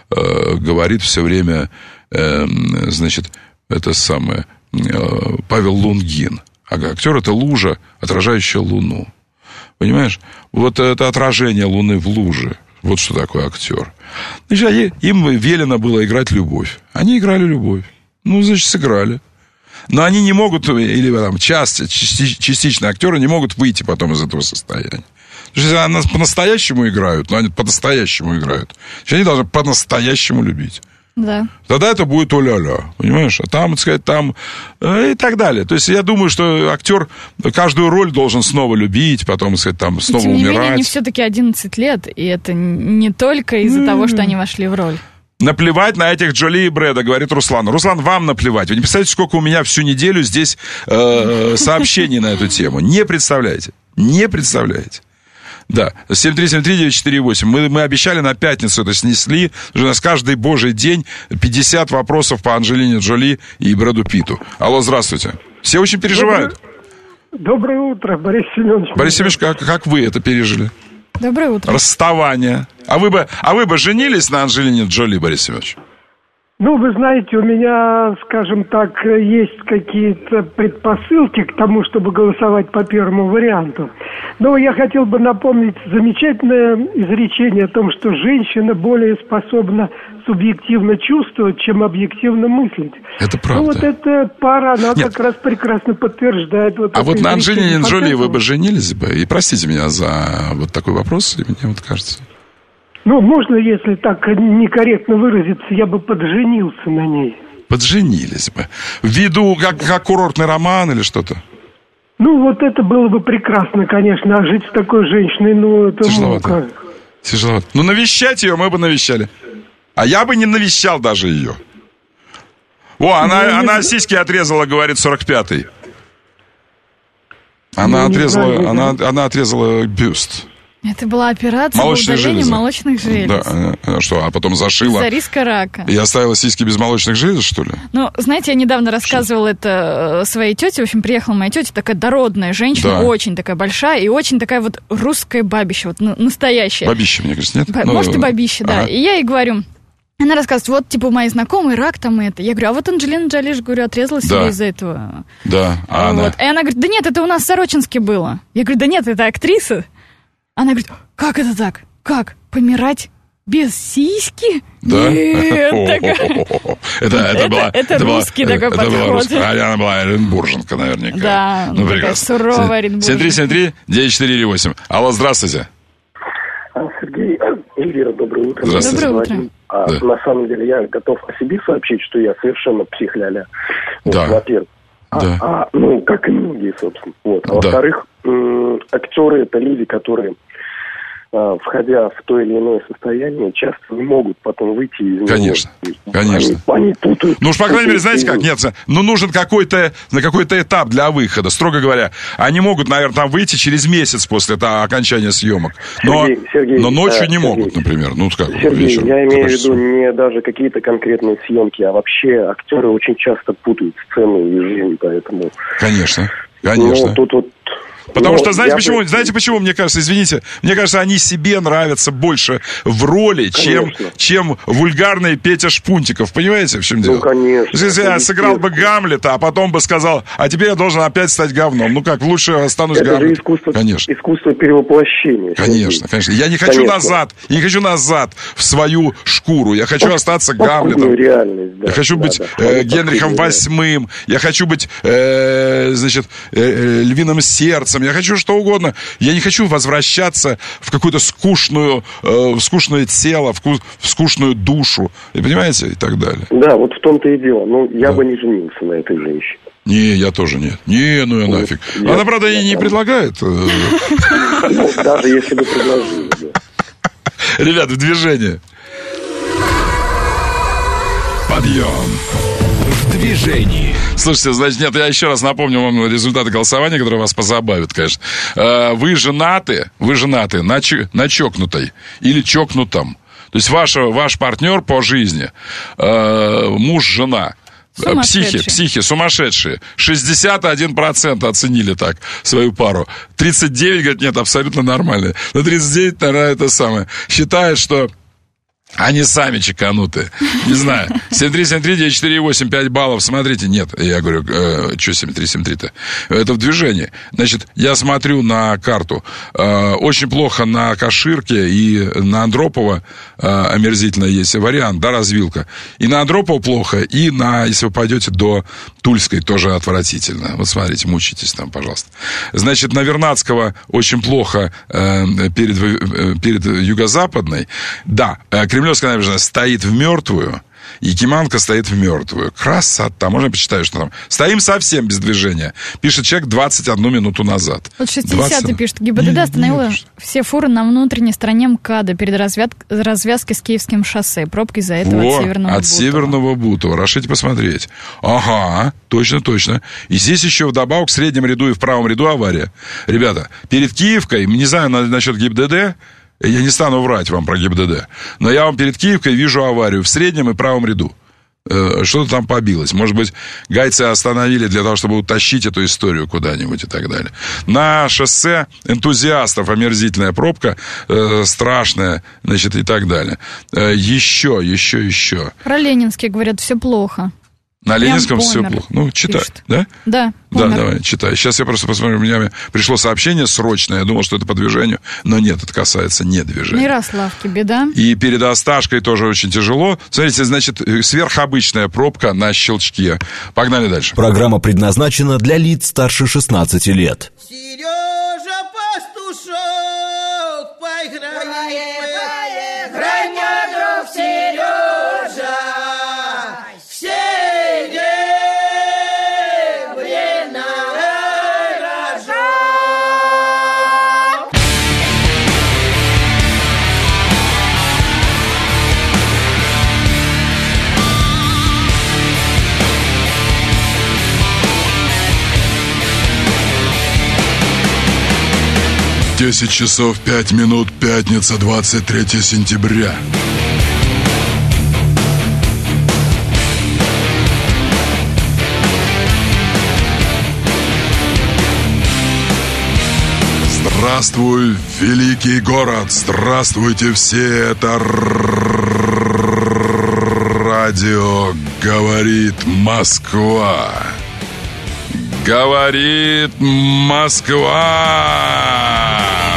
Э, говорит все время, э, значит, это самое... Э, Павел Лунгин. А актер — это лужа, отражающая луну. Понимаешь? Вот это отражение луны в луже. Вот что такое актер. Значит, им велено было играть любовь. Они играли любовь. Ну, значит, сыграли. Но они не могут, или там часть, частично актеры не могут выйти потом из этого состояния. Потому что они по-настоящему играют, но они по-настоящему играют. Значит, они должны по-настоящему любить. Да. Тогда это будет о-ля-ля, понимаешь? А там, так сказать, там э, и так далее. То есть я думаю, что актер каждую роль должен снова любить, потом, так сказать, там снова Тем не умирать. менее, они все-таки одиннадцать лет, и это не только из-за mm. того, что они вошли в роль. Наплевать на этих Джоли и Брэда, говорит Руслан. Руслан, вам наплевать. Вы не представляете, сколько у меня всю неделю здесь э, сообщений на эту тему. Не представляете. Не представляете. Да, семь три семь три девять четыре восемь. Мы, мы обещали на пятницу это снесли. У нас каждый божий день пятьдесят вопросов по Анджелине Джоли и Брэду Питту. Алло, здравствуйте. Все очень переживают. Доброе, Доброе утро, Борис Семенович. Борис Семенович, как, как вы это пережили? Доброе утро. Расставание. А вы бы, а вы бы женились на Анджелине Джоли, Борис Семенович? Ну, вы знаете, у меня, скажем так, есть какие-то предпосылки к тому, чтобы голосовать по первому варианту. Но я хотел бы напомнить замечательное изречение о том, что женщина более способна субъективно чувствовать, чем объективно мыслить. Это правда. Ну, вот эта пара, она Нет. как раз прекрасно подтверждает. Вот а вот на Анджелине Джоли вы бы женились? женились бы? И простите меня за вот такой вопрос, мне вот кажется. Ну, можно, если так некорректно выразиться, я бы подженился на ней. Подженились бы. Ввиду как, как курортный роман или что-то? Ну, вот это было бы прекрасно, конечно. А жить с такой женщиной, ну, это... Тяжеловато. Ну, как... Тяжеловато. Ну, навещать ее мы бы навещали. А я бы не навещал даже ее. О, она, ну, она не... сиськи отрезала, говорит, сорок пятый. Она, ну, отрезала, знаю, она, да. она отрезала бюст. Это была операция по удалению молочных желез. Да, что, а потом зашила... Из-за риска рака. И оставила сиськи без молочных желез, что ли? Ну, знаете, я недавно рассказывала что? это своей тете. В общем, приехала моя тетя, такая дородная женщина, да. очень такая большая и очень такая вот русская бабища, вот настоящая. Бабища, мне кажется, нет? Б- ну, Может, и бабища, да. Ага. И я ей говорю... Она рассказывает, вот, типа, у моей знакомой рак там это. Я говорю, а вот Анджелина Джоли, же, говорю, отрезала себя Да. из-за этого. Да, а вот. она... И она говорит, да нет, это у нас в Сорочинске было. Я говорю, да нет, это актриса. Она говорит, как это так? Как? Помирать без сиськи? Да? Нет, такая... Это, это, была, это это русский была, такой это подход. Была русская, а она была оренбурженка, наверняка. Да, ну, такая прекрасно. суровая оренбурженка. семь три семь три девять четыре восемь. Алло, здравствуйте. Сергей, Эльвира, доброе утро. Здравствуйте. Доброе утро. А, Да. На самом деле я готов о себе сообщить, что я совершенно психляля. Вот, Да. во-первых. А, Да. а, ну, как и многие, собственно. Вот. А Да. во-вторых, м- актеры это люди, которые, а, входя в то или иное состояние, часто не могут потом выйти из него. Конечно, конечно. Они, они путают. Ну уж, по крайней мере, знаете как, путают. нет, ну нужен какой-то, на какой-то этап для выхода, строго говоря. Они могут, наверное, там выйти через месяц после этого окончания съемок. Но, Сергей, Сергей, но ночью да, не Сергей. могут, например. Ну, как, Сергей, вечером. я имею в Хочется. виду не даже какие-то конкретные съемки, а вообще актеры очень часто путают сцену и жизнь, поэтому... Конечно, конечно. Ну, тут вот... Потому ну, что, знаете я почему, бы- знаете почему, мне кажется, извините, мне кажется, они себе нравятся больше в роли, чем, Конечно. чем вульгарный Петя Шпунтиков. Понимаете, в чем дело? Ну, конечно. Если я Это сыграл бы Гамлета, а потом бы сказал, а теперь я должен опять стать говном. Ну как, лучше останусь Это же Гамлетом. искусство, Конечно. искусство перевоплощения. Конечно, Сергей. конечно. Я не хочу Конечно. назад, я не хочу назад в свою шкуру. Я хочу Пос- остаться паскудную Гамлетом. реальность, да, Я хочу да, быть да, э, свою Генрихом паскудную Восьмым. Я хочу быть, э, значит, э, э, львиным сердцем. Я хочу что угодно. Я не хочу возвращаться в какую-то скучную, э, в скучное тело, в, ку- в скучную душу. И понимаете? И так далее. Да, вот в том-то и дело. Ну, я бы не женился на этой женщине. Не, я тоже нет. Не, ну я нафиг. я- Она, правда, я и не там- предлагает. э, Ну, даже если бы предложили. да. Ребят, в движение. Подъем. В движении. Слушайте, значит, нет, я еще раз напомню вам результаты голосования, которые вас позабавят, конечно. Э, Вы женаты, вы женаты на, ч- на чокнутой или чокнутом. То есть ваша, ваш партнер по жизни, э, муж, жена. Э, Психи, психи, сумасшедшие. шестьдесят один процент оценили так свою пару. тридцать девять говорят, нет, абсолютно нормально. Но тридцать девять, наверное, это самое. Считают, что они сами чеканутые. Не знаю. семь три семь три девять четыре восемь, пять баллов. Смотрите, нет, я говорю, э, что семь три семь три-то? Это в движении. Значит, я смотрю на карту. Э, очень плохо на Каширке и на Андропова э, омерзительно есть вариант, да, развилка. И на Андропова плохо, и на, если вы пойдете до Тульской, тоже отвратительно. Вот смотрите, мучитесь там, пожалуйста. Значит, на Вернадского очень плохо э, перед, э, перед юго-западной. Да, э, Кремлевская набережная стоит в мертвую, Якиманка стоит в мертвую. Красота. Можно почитать, что там. Стоим совсем без движения. Пишет человек двадцать одну минуту назад. Вот шестидесятый двадцать пишет. ГИБДД остановила все фуры на внутренней стороне МКАДа перед развяз- развязкой с Киевским шоссе. Пробки из-за этого Во, от Северного от Бутова. Северного Бутова. Решите посмотреть. Ага, точно, точно. И здесь еще вдобавок в среднем ряду и в правом ряду авария. Ребята, перед Киевкой, не знаю на- насчет ГИБДД, я не стану врать вам про ГИБДД, но я вам перед Киевкой вижу аварию в среднем и правом ряду. Э, Что-то там побилось. Может быть, гайцы остановили для того, чтобы утащить эту историю куда-нибудь и так далее. На шоссе энтузиастов омерзительная пробка, э, страшная, значит, и так далее. Э, еще, еще, еще. Про Ленинский говорят, все плохо. На Прям Ленинском все помер, плохо. Ну, читай, пишет. да? Да, Да, помер. давай, читай. Сейчас я просто посмотрю, у меня пришло сообщение срочное, я думал, что это по движению, но нет, это касается не На движения. Ярославке беда. И перед Осташкой тоже очень тяжело. Смотрите, значит, сверхобычная пробка на Щелчке. Погнали дальше. Программа предназначена для лиц старше шестнадцати лет. Сережа Пастушок, поиграй, поиграй, мой друг Сережа. Все деревья на рожок. десять часов пять минут, пятница, двадцать третье сентября. Здравствуй, великий город! Здравствуйте все! Это Радио говорит Москва. Говорит Москва.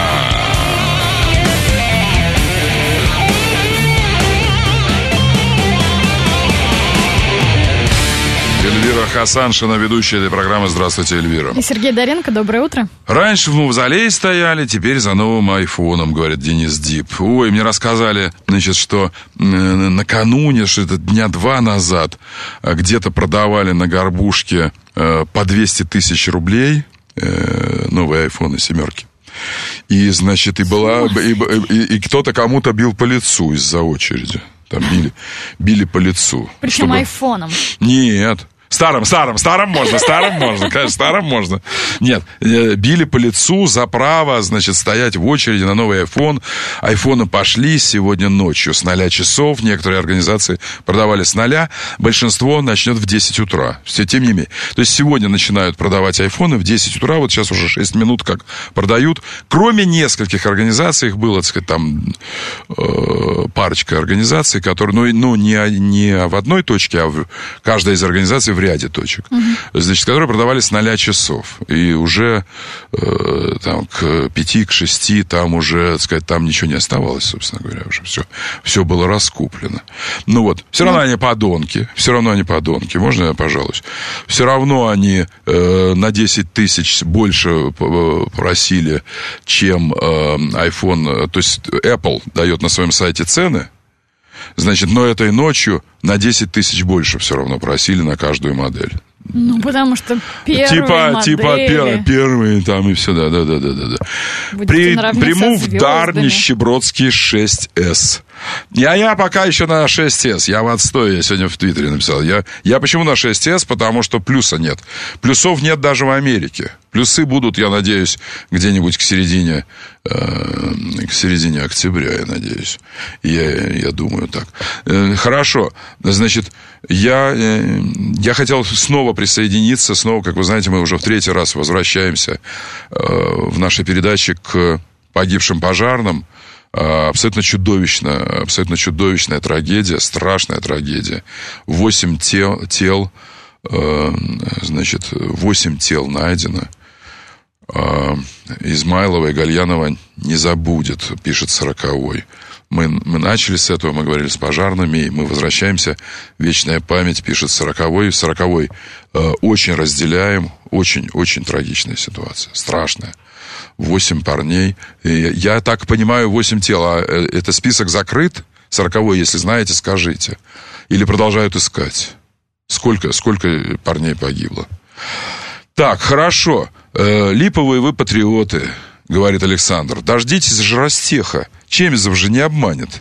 Эльвира Хасаншина, ведущая этой программы. Здравствуйте, Эльвира. И Сергей Доренко, доброе утро. Раньше в мавзолее стояли, теперь за новым айфоном, говорит Денис Дип. Ой, мне рассказали, значит, что накануне, что это дня два назад, где-то продавали на горбушке по двести тысяч рублей новые айфоны семерки. И, значит, и была, и, и, и кто-то кому-то бил по лицу из-за очереди. Там били, били по лицу. Причем чтобы... айфоном. Нет. Старым, старым, старым можно, старым можно, конечно, старым можно. Нет, били по лицу за право, значит, стоять в очереди на новый iPhone. Айфоны пошли сегодня ночью с ноля часов. Некоторые организации продавали с ноля. Большинство начнет в десять утра. Все, тем не менее. То есть сегодня начинают продавать айфоны в десять утра. Вот сейчас уже шесть минут как продают. Кроме нескольких организаций, их было, так сказать, там э, парочка организаций, которые, ну, ну не, не в одной точке, а в каждой из организаций в ряде точек, uh-huh. значит, которые продавались с ноля часов. И уже э, там, к пяти, к шести там уже, так сказать, там ничего не оставалось, собственно говоря, уже все, все было раскуплено. Ну вот, все равно uh-huh. они подонки, все равно они подонки, можно я пожалуюсь? Все равно они э, на десять тысяч больше просили, чем э, iPhone, то есть Apple дает на своем сайте цены. Значит, но этой ночью на десять тысяч больше все равно просили на каждую модель. Ну, потому что первые типа, модели... Типа пер, первые там и все, да-да-да-да-да. При, приму в дар нищебродский шесть эс. Я, я пока еще на шесть эс. Я в отстой, я сегодня в Твиттере написал. Я, я почему на шесть эс? Потому что плюса нет. Плюсов нет даже в Америке. Плюсы будут, я надеюсь, где-нибудь к середине, э, к середине октября, я надеюсь. Я, я думаю так. Э, хорошо. Значит, я, э, я хотел снова присоединиться. Снова, как вы знаете, мы уже в третий раз возвращаемся э, в нашей передаче к погибшим пожарным. Абсолютно чудовищная, абсолютно чудовищная трагедия, страшная трагедия. Восемь тел, тел значит, восемь тел найдено. Измайлова и Гальянова не забудет, пишет сороковой. Мы, мы начали с этого, мы говорили с пожарными, и мы возвращаемся. Вечная память, пишет сороковой. сороковой очень разделяем, очень-очень трагичная ситуация, страшная. Восемь парней. Я так понимаю, восемь тел. А это список закрыт? Сороковой, если знаете, скажите. Или продолжают искать? Сколько, сколько парней погибло? Так, хорошо. Липовые вы патриоты, говорит Александр. Дождитесь же Ростеха. Чемизов же не обманет.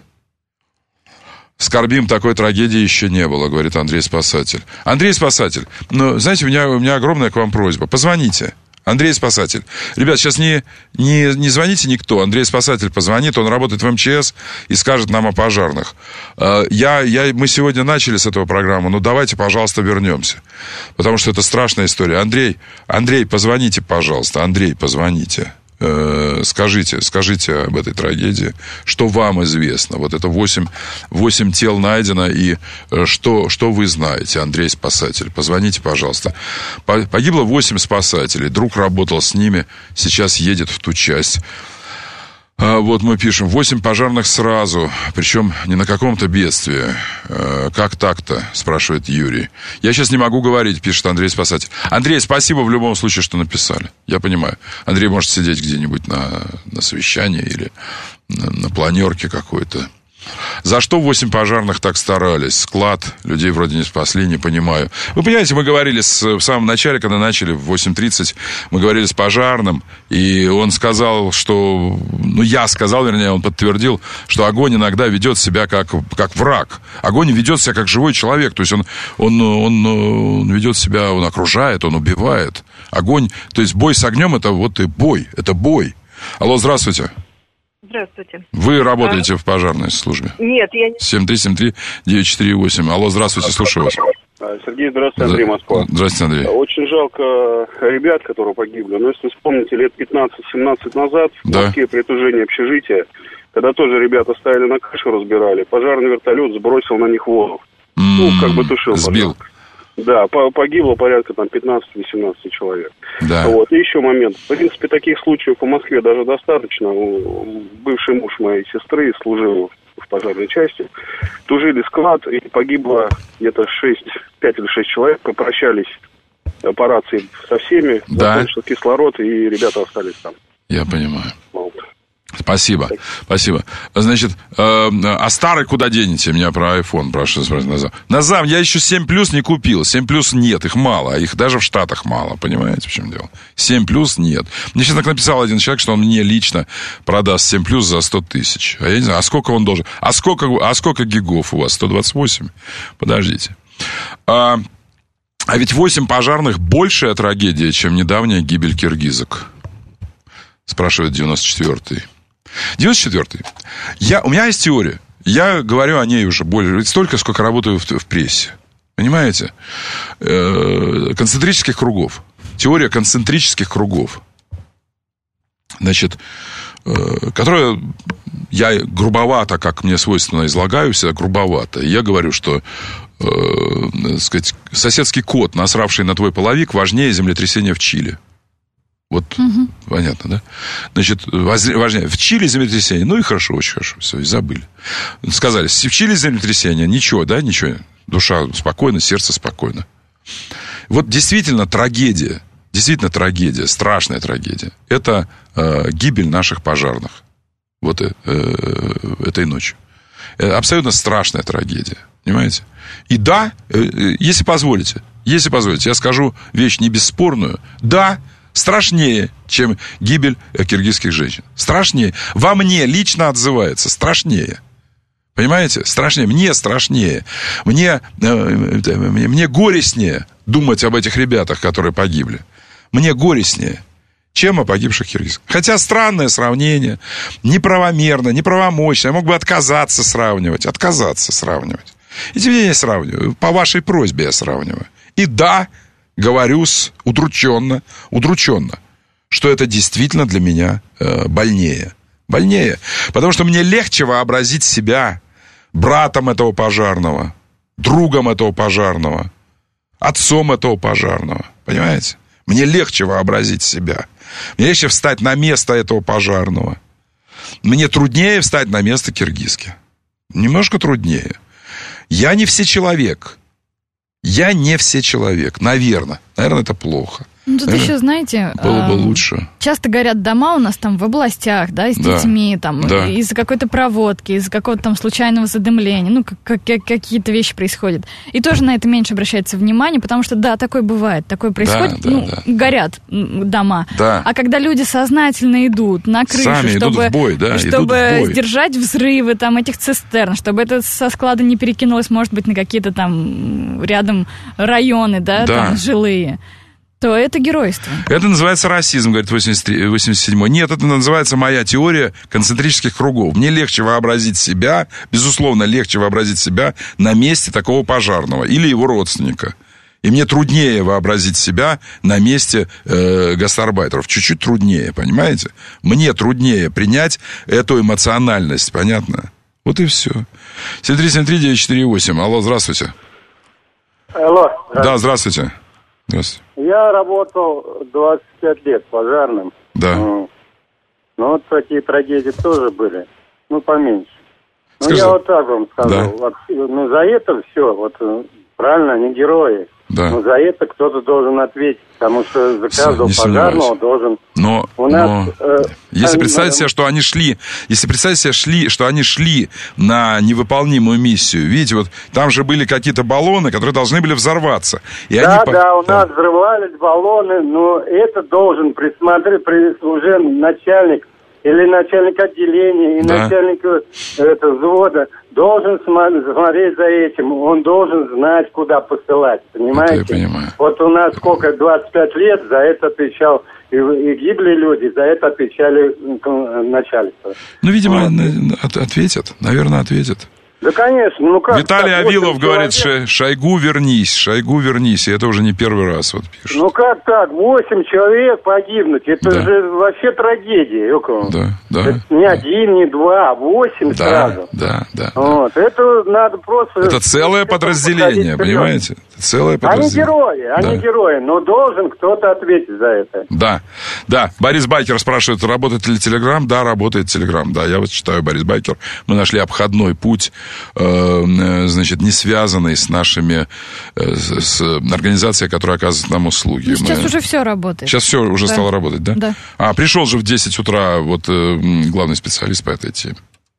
Скорбим, такой трагедии еще не было, говорит Андрей Спасатель. Андрей Спасатель, ну, знаете, у меня, у меня огромная к вам просьба. Позвоните. Андрей Спасатель. Ребят, сейчас не, не, не звоните никто. Андрей Спасатель позвонит, он работает в эм че эс и скажет нам о пожарных. Я, я, мы сегодня начали с этого программы, но давайте, пожалуйста, вернемся. Потому что это страшная история. Андрей, Андрей, позвоните, пожалуйста. Андрей, позвоните. Скажите, скажите об этой трагедии, что вам известно. Вот это восемь, восемь тел найдено, и что, что вы знаете, Андрей Спасатель. Позвоните, пожалуйста. Погибло восемь спасателей. Друг работал с ними, сейчас едет в ту часть. А вот мы пишем, восемь пожарных сразу, причем не на каком-то бедствии. Как так-то, спрашивает Юрий. Я сейчас не могу говорить, пишет Андрей Спасатель. Андрей, спасибо в любом случае, что написали. Я понимаю. Андрей может сидеть где-нибудь на, на совещании или на, на планерке какой-то. За что восемь пожарных так старались? Склад, людей вроде не спасли, не понимаю. Вы понимаете, мы говорили с, в самом начале, когда начали, в восемь тридцать, мы говорили с пожарным, и он сказал, что... Ну, я сказал, вернее, он подтвердил, что огонь иногда ведет себя как, как враг. Огонь ведет себя как живой человек, то есть он, он, он, он ведет себя, он окружает, он убивает. Огонь, то есть бой с огнем, это вот и бой, это бой. Алло, здравствуйте. Здравствуйте. Вы работаете а... в пожарной службе? Нет, я не... семь три семь три девять четыре восемь. Алло, здравствуйте, слушаю вас. Сергей, здравствуйте, Андрей, Москва. Здравствуйте, Андрей. Очень жалко ребят, которые погибли. Но если вспомните, лет пятнадцать-семнадцать назад в да. Москве при тужении общежития, когда тоже ребята стояли на крышу, разбирали, пожарный вертолет сбросил на них воду. Ну, как бы тушил. Сбил. Пожалуйста. Да, погибло порядка там пятнадцать-восемнадцать человек. Да. Вот. И еще момент. В принципе, таких случаев по Москве даже достаточно. Бывший муж моей сестры служил в пожарной части. Тужили склад, и погибло где-то шесть, пять или шесть человек. Попрощались по рации со всеми. Да. Закончился кислород, и ребята остались там. Я понимаю. Вот. Спасибо, спасибо. Значит, э, а старый куда денете? Меня про iPhone спрашивают, спрашивают Назам. Назам, я еще семь плюс не купил. семь плюс нет, их мало. А их даже в Штатах мало, понимаете, в чем дело? семь плюс нет. Мне сейчас так написал один человек, что он мне лично продаст семь плюс за сто тысяч. А я не знаю, а сколько он должен? А сколько, а сколько гигов у вас? сто двадцать восемь? Подождите. А, а ведь восемь пожарных большая трагедия, чем недавняя гибель киргизок. Спрашивает девяносто четвёртый. девяносто четвёртый. Я, у меня есть теория. Я говорю о ней уже более, столько, сколько работаю в, в прессе. Понимаете? Э, концентрических кругов. Теория концентрических кругов. Значит, э, которая я грубовато, как мне свойственно, излагаю всегда грубовато. И я говорю, что э, так сказать, соседский кот, насравший на твой половик, важнее землетрясения в Чили. Вот, угу. Понятно, да? Значит, важнее. В Чили землетрясение, ну и хорошо, очень хорошо, все, и забыли. Сказали, в Чили землетрясение, ничего, да, ничего. Душа спокойна, сердце спокойно. Вот действительно трагедия, действительно трагедия, страшная трагедия. Это э, гибель наших пожарных. Вот э, э, этой ночью. Это абсолютно страшная трагедия, понимаете? И да, э, если позволите, если позволите, я скажу вещь не бесспорную. Да, страшнее, чем гибель киргизских женщин. Страшнее. Во мне лично отзывается. Страшнее. Понимаете? Страшнее. Мне страшнее. Мне, э, мне, мне горестнее думать об этих ребятах, которые погибли. Мне горестнее, чем о погибших киргизах. Хотя странное сравнение. Неправомерно, неправомочно. Я мог бы отказаться сравнивать. Отказаться сравнивать. И тем не менее я сравниваю. По вашей просьбе я сравниваю. И да, говорю с удрученно, удрученно, что это действительно для меня э, больнее. Больнее. Потому что мне легче вообразить себя братом этого пожарного, другом этого пожарного, отцом этого пожарного. Понимаете? Мне легче вообразить себя. Мне легче встать на место этого пожарного. Мне труднее встать на место киргизки. Немножко труднее. Я не всечеловек. Я не всечеловек. Наверное. Наверное, это плохо. Ну, тут Наверное, еще, знаете... Было бы лучше. Часто горят дома у нас там в областях, да, с да. детьми, там, да. из-за какой-то проводки, из-за какого-то там случайного задымления. Ну, как, как, какие-то вещи происходят. И тоже на это меньше обращается внимание, потому что, да, такое бывает. Такое происходит. Да, да, ну, да. Горят дома. Да. А когда люди сознательно идут на крышу, Сами чтобы, идут в бой, да, чтобы идут в бой. сдержать взрывы там, этих цистерн, чтобы это со склада не перекинулось, может быть, на какие-то там рядом районы, да, да. там, жилые, то это геройство. Это называется расизм, говорит восемьдесят седьмой. Нет, это называется моя теория концентрических кругов. Мне легче вообразить себя, безусловно, легче вообразить себя на месте такого пожарного или его родственника. И мне труднее вообразить себя на месте э, гастарбайтеров. Чуть-чуть труднее, понимаете? Мне труднее принять эту эмоциональность, понятно? Вот и все. семь три семь три девять четыре восемь. Алло, здравствуйте. Алло. Здравствуйте. Да, здравствуйте. Здравствуйте. Я работал двадцать пять лет пожарным. Да. Ну, ну, вот такие трагедии тоже были. Ну, поменьше. Ну, Скажи. я вот так вам скажу. Да. Вот, ну, за это все, вот, правильно, они герои. Да. Но за это кто-то должен ответить, потому что за каждого Не пожарного сомневаюсь. должен... Но, У нас, но э, если э, представить э, себе, что они шли, если представить себе, шли, что они шли на невыполнимую миссию, видите, вот там же были какие-то баллоны, которые должны были взорваться. И да, они... да, у нас взрывались баллоны, но это должен присмотреть при, уже начальник или начальник отделения, и Да. начальник это, взвода должен смотреть за этим, он должен знать, куда посылать, понимаете? Это я понимаю. Вот у нас сколько, двадцать пять лет, за это отвечал, и, и гибли люди, за это отвечали начальство. Ну, видимо, вот. от- ответят, наверное, ответят. Да, конечно. Ну, как, Виталий как, Авилов говорит, человек... Шойгу вернись, Шойгу вернись. И это уже не первый раз вот пишет. Ну, как так? Восемь человек погибнуть. Это да. же вообще трагедия. Да, да. Это не один, не два, а восемь да, сразу. Да, да, вот. да. Это надо просто... Это целое подразделение, понимаете? Это целое подразделение. Они герои, они да. герои. Но должен кто-то ответить за это. Да, да. Борис Байкер спрашивает, работает ли Телеграм? Да, работает Телеграм. Да, я вот читаю, Борис Байкер. Мы нашли обходной путь, э, значит, не связанный с нашими, э, с организацией, которая оказывает нам услуги. Ну, сейчас Мы... уже все работает. Сейчас все уже да. стало работать, да? Да. А, пришел же в десять утра вот э, главный специалист по этой теме.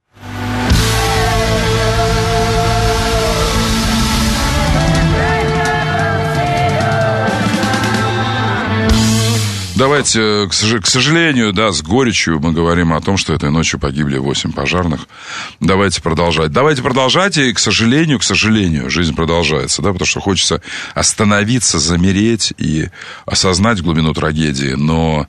Давайте, к сожалению, да, с горечью мы говорим о том, что этой ночью погибли восемь пожарных. Давайте продолжать. Давайте продолжать, и, к сожалению, к сожалению, жизнь продолжается, да, потому что хочется остановиться, замереть и осознать глубину трагедии, но,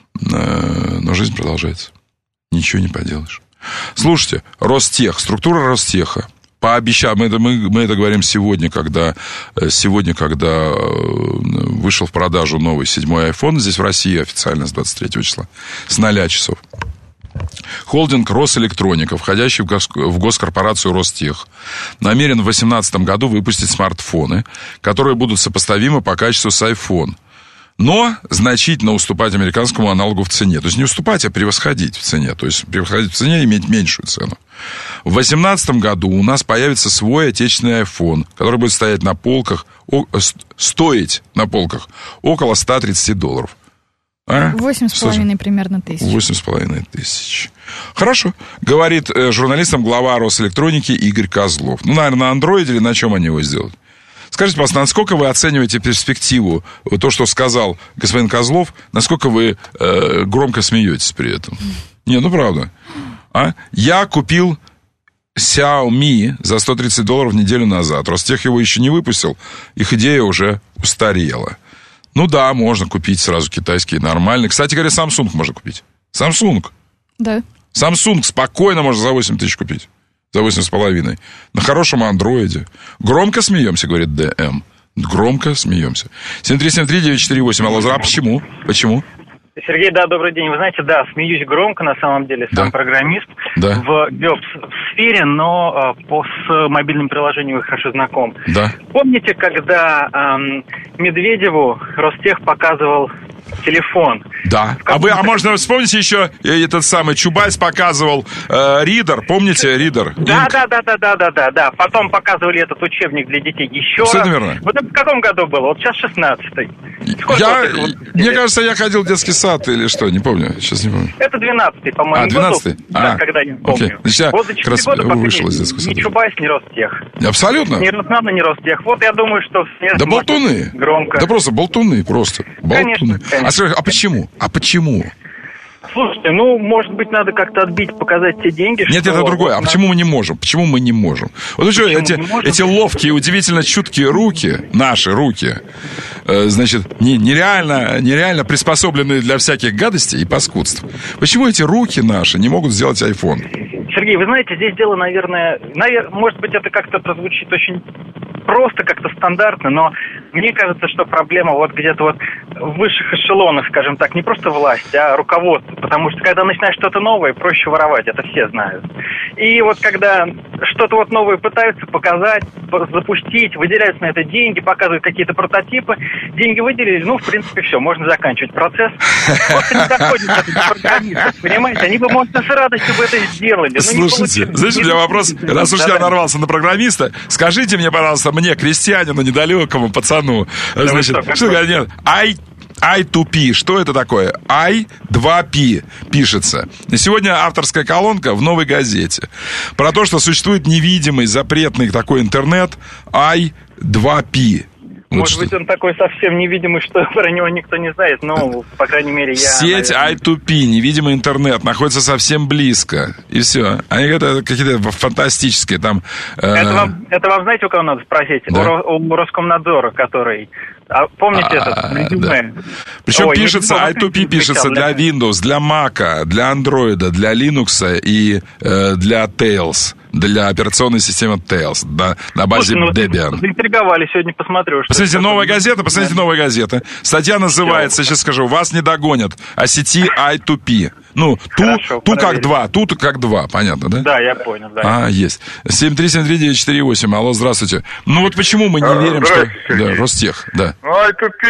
но жизнь продолжается. Ничего не поделаешь. Слушайте, Ростех, структура Ростеха. Пообещал, мы это, мы, мы это говорим сегодня, когда, сегодня, когда вышел в продажу новый седьмой айфон здесь в России официально с двадцать третьего числа, с нуля часов. Холдинг Росэлектроника, входящий в, гос, в госкорпорацию Ростех, намерен в две тысячи восемнадцатом году выпустить смартфоны, которые будут сопоставимы по качеству с iPhone, но значительно уступать американскому аналогу в цене. То есть не уступать, а превосходить в цене. То есть превосходить в цене и иметь меньшую цену. В две тысячи восемнадцатом году у нас появится свой отечественный iPhone, который будет стоять на полках, о, стоить на полках около сто тридцать долларов. Восемь с половиной примерно тысяч. Восемь с половиной тысяч. Хорошо. Говорит э, журналистам глава Росэлектроники Игорь Козлов. Ну, наверное, на андроиде или на чем они его сделают? Скажите, пожалуйста, насколько вы оцениваете перспективу, то, что сказал господин Козлов, насколько вы э, громко смеетесь при этом? Не, ну правда. А? Я купил Xiaomi за сто тридцать долларов неделю назад. Ростех его еще не выпустил, их идея уже устарела. Ну да, можно купить сразу китайские, нормальные. Кстати говоря, Samsung можно купить. Samsung. Да. Samsung спокойно можно за восемь тысяч купить. За восемь с половиной. На хорошем андроиде. Громко смеемся, говорит ДМ. Громко смеемся. семь три семь три девять четыре восемь. Алло, а почему? Почему? Сергей, да, добрый день. Вы знаете, да, смеюсь громко, на самом деле, сам да. программист да. в веб-сфере, но э, по, с мобильным приложением хорошо знаком. Да. Помните, когда э, Медведеву Ростех показывал телефон? Да. А вы, а можно вспомните еще этот самый Чубайс показывал э, Ридер, помните Ридер? Да, да, да, да, да, да, да, да. Потом показывали этот учебник для детей еще Все раз. верно. Вот это в каком году было? Вот сейчас шестнадцатый. Я, мне кажется, я ходил в детский сад или что, не помню, сейчас не помню. Это двенадцатый, по-моему, а, двенадцатый? год. Да, а, когда я помню. Окей. Значит, вот за четыре года вышел из детского сада. Ни Чубайс, ни Ростех. Абсолютно. Ни Роснано, ни Ростех. Вот я думаю, что... Да болтуны. Громко. Да просто болтуны, просто. Болтуны. Конечно, конечно. А, скажи, а почему? А почему? Слушайте, ну, может быть, надо как-то отбить, показать те деньги, Нет, что... это другое. А почему мы не можем? Почему мы не можем? Вот что, эти, эти ловкие, удивительно чуткие руки, наши руки, э, значит, не, нереально, нереально приспособленные для всяких гадостей и паскудств. Почему эти руки наши не могут сделать iPhone? Сергей, вы знаете, здесь дело, наверное, навер... может быть, это как-то прозвучит очень просто, как-то стандартно, но мне кажется, что проблема вот где-то вот в высших эшелонах, скажем так, не просто власть, а руководство, потому что когда начинаешь что-то новое, проще воровать, это все знают. И вот когда что-то вот новое пытаются показать, запустить, выделяются на это деньги, показывают какие-то прототипы, деньги выделили, ну, в принципе, все, можно заканчивать процесс. Просто не доходит до программистов, понимаете? Они бы, может, с радостью бы это сделали. Слушайте, знаете, у меня вопрос, раз уж я нарвался на программиста, скажите мне, пожалуйста, мне, крестьянину, недалекому пацану, да значит, что, что нет, I, ай ту пи, что это такое? ай два пи пишется. И сегодня авторская колонка в «Новой газете» про то, что существует невидимый, запретный такой интернет ай два пи. Вот Может что. быть, он такой совсем невидимый, что про него никто не знает, но, по крайней мере, я... Сеть наверное... ай ту пи, невидимый интернет, находится совсем близко, и все. Они говорят, это какие-то фантастические там... Э... Это, вам, это вам знаете, у кого надо спросить? Да? У, у Роскомнадзора, который... А помните а, этот? Да. Причем Ой, пишется, ай ту пи пишется для Windows, для Mac, для Android, для Linux и э, для Tails. для операционной системы Tails на, на базе Слушай, ну, Debian. Заинтриговали, сегодня посмотрю. Что посмотрите, новая такое. газета, посмотрите, да. новая газета. Статья называется, сейчас скажу, «Вас не догонят» о сети ай ту пи. Ну, ту, ту как два, тут как два, понятно, да? Да, я понял, да. А, есть. семь три семь три девять четыре восемь, алло, здравствуйте. Ну вот почему мы не а, верим, что... Да, Ростех, да. Ну, ай ту пи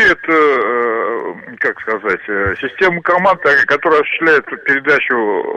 это, как сказать, система команд, которая осуществляет передачу,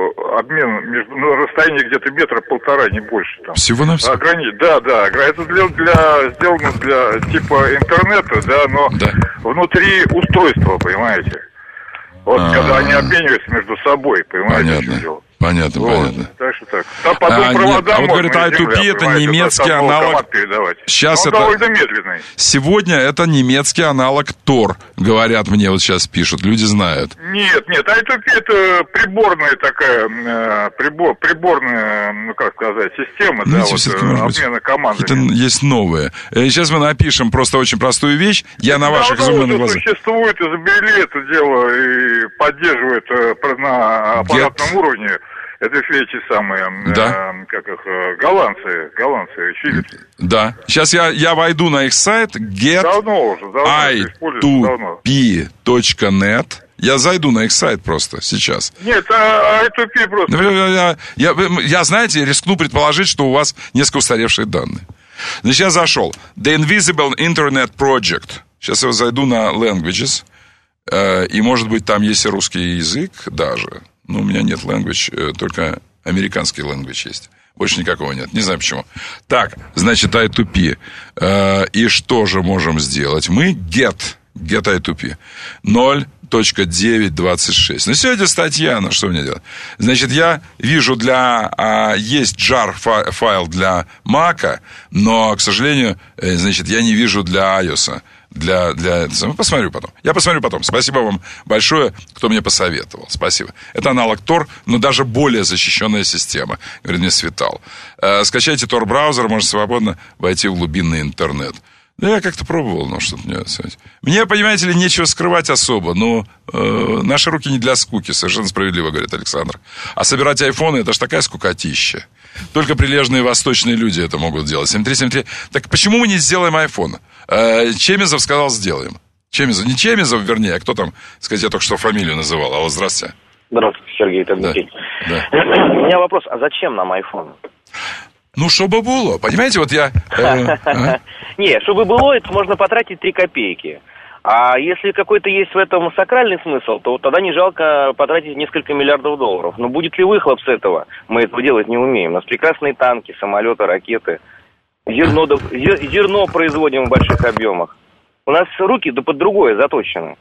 обмен между, ну, расстояние где-то метра полтора, не больше. Там. Всего-навсего? Ограни... Да, да, это для, для, сделано для типа интернета, да, но да. внутри устройства, понимаете? Вот А-а-а. когда они обмениваются между собой, понимаете, понятно. что дело? Понятно, вот. понятно. Так что так. Там потом а, провода а вот говорит, ай ту пи это немецкий аналог. Сейчас он это довольно медленный. Сегодня это немецкий аналог Тор, говорят мне, вот сейчас пишут, люди знают. Нет, нет, ай ту пи это приборная такая, э, прибор, приборная, ну как сказать, система, ну, да, вот, э, обмена командами. Это есть новые. Сейчас мы напишем просто очень простую вещь. Я на ваших изумленных глазах. Существует, изобрели это дело и поддерживает э, на аппаратном Get. уровне. Это все эти самые, да. э, как их, э, голландцы, голландцы, Philips. Да. Сейчас я, я войду на их сайт get ай ту пи точка нет. Я зайду на их сайт просто сейчас. Нет, а, ай ту пи просто... Я, я, я, знаете, рискну предположить, что у вас несколько устаревшие данные. Значит, я зашел. The Invisible Internet Project. Сейчас я зайду на Languages. Э, и, может быть, там есть и русский язык даже. Ну, у меня нет language, только американский language есть. Больше никакого нет. Не знаю почему. Так, значит, ай ту пи. Э, и что же можем сделать? Мы get, get ай ту пи. ноль точка девять двадцать шесть. Ну, сегодня статья, ну, что мне делать? Значит, я вижу для... А, есть джар файл для Mac, но, к сожалению, значит, я не вижу для iOS. Для, для... Посмотрю потом. Я посмотрю потом. Спасибо вам большое, кто мне посоветовал. Спасибо. Это аналог Tor, но даже более защищенная система. Говорит мне Светал. Э, скачайте Tor-браузер, можете свободно войти в глубинный интернет. Да я как-то пробовал, но что-то не... Мне, понимаете ли, нечего скрывать особо, но э, наши руки не для скуки, совершенно справедливо, говорит Александр. А собирать айфоны, это ж такая скукотища. Только прилежные восточные люди это могут делать. семь три семь три. Так почему мы не сделаем айфон? Э, Чемизов сказал, сделаем. Чемизов, не Чемизов, вернее, а кто там, сказать, я только что фамилию называл. Алло, здравствуйте. Здравствуйте, Сергей, это Дмитрий. Да. Да. У меня вопрос, а зачем нам айфон? Ну, чтобы было. Понимаете, вот я... Не, чтобы было, это можно потратить три копейки. А если какой-то есть в этом сакральный смысл, то тогда не жалко потратить несколько миллиардов долларов. Но будет ли выхлоп с этого? Мы этого делать не умеем. У нас прекрасные танки, самолеты, ракеты. Зерно, зерно производим в больших объемах. У нас руки да под другое заточены.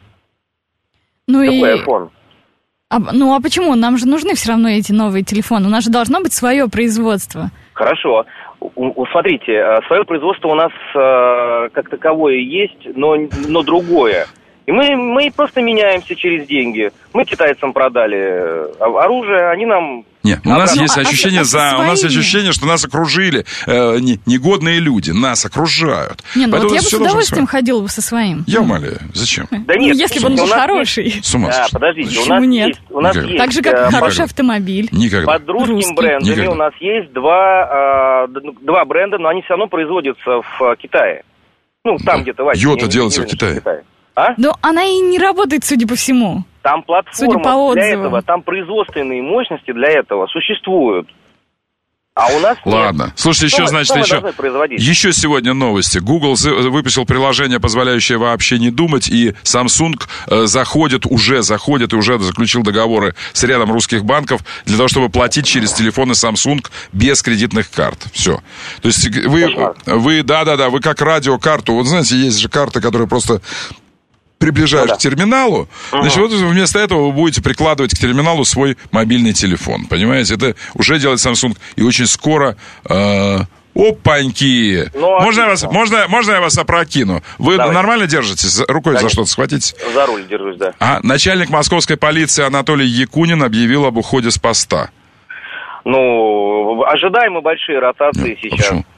Ну Какой и... айфон? А, ну а почему? Нам же нужны все равно эти новые телефоны. У нас же должно быть свое производство. Хорошо. У, смотрите, свое производство у нас э, как таковое есть, но, но другое. И мы, мы просто меняемся через деньги. Мы китайцам продали оружие, они нам... Нет, у нас есть ощущение, за, у нас есть ощущение, что нас окружили э, не, негодные люди, нас окружают. Не, ну вот я бы с удовольствием ходила бы со своим. Я умоляю, зачем? Да нет, ну, если бы он был хороший. Есть... С ума да, подождите, почему у нас нет? есть... У нас есть так же, как э, хороший под... автомобиль. Никогда. Под русским Русский. брендами Никогда. у нас есть два, э, два бренда, но они все равно производятся в Китае. Ну, там да. где-то... Вася, Йота не, делается не, в Китае. в Китае. А? Но она и не работает, судя по всему. Там Судя по платформа для отзывам. этого, там производственные мощности для этого существуют. А у нас Ладно. нет. Слушайте, еще, что значит, мы, еще, еще сегодня новости. Google выпустил приложение, позволяющее вообще не думать, и Samsung э, заходит, уже заходит и уже заключил договоры с рядом русских банков для того, чтобы платить через телефоны Samsung без кредитных карт. Все. То есть вы, вы да-да-да, вы как радиокарту, вот знаете, есть же карты, которые просто... приближаешь ну, да. к терминалу, uh-huh. значит, вот вместо этого вы будете прикладывать к терминалу свой мобильный телефон. Понимаете? Это уже делает Samsung. И очень скоро... Э- Опаньки! Ну, можно, я вас, можно, можно я вас опрокину? Вы Давай. Нормально держитесь? Рукой Конечно. За что-то схватитесь? За руль держусь, да. А начальник московской полиции Анатолий Якунин объявил об уходе с поста. Ну, ожидаемы большие ротации Нет, сейчас. Почему?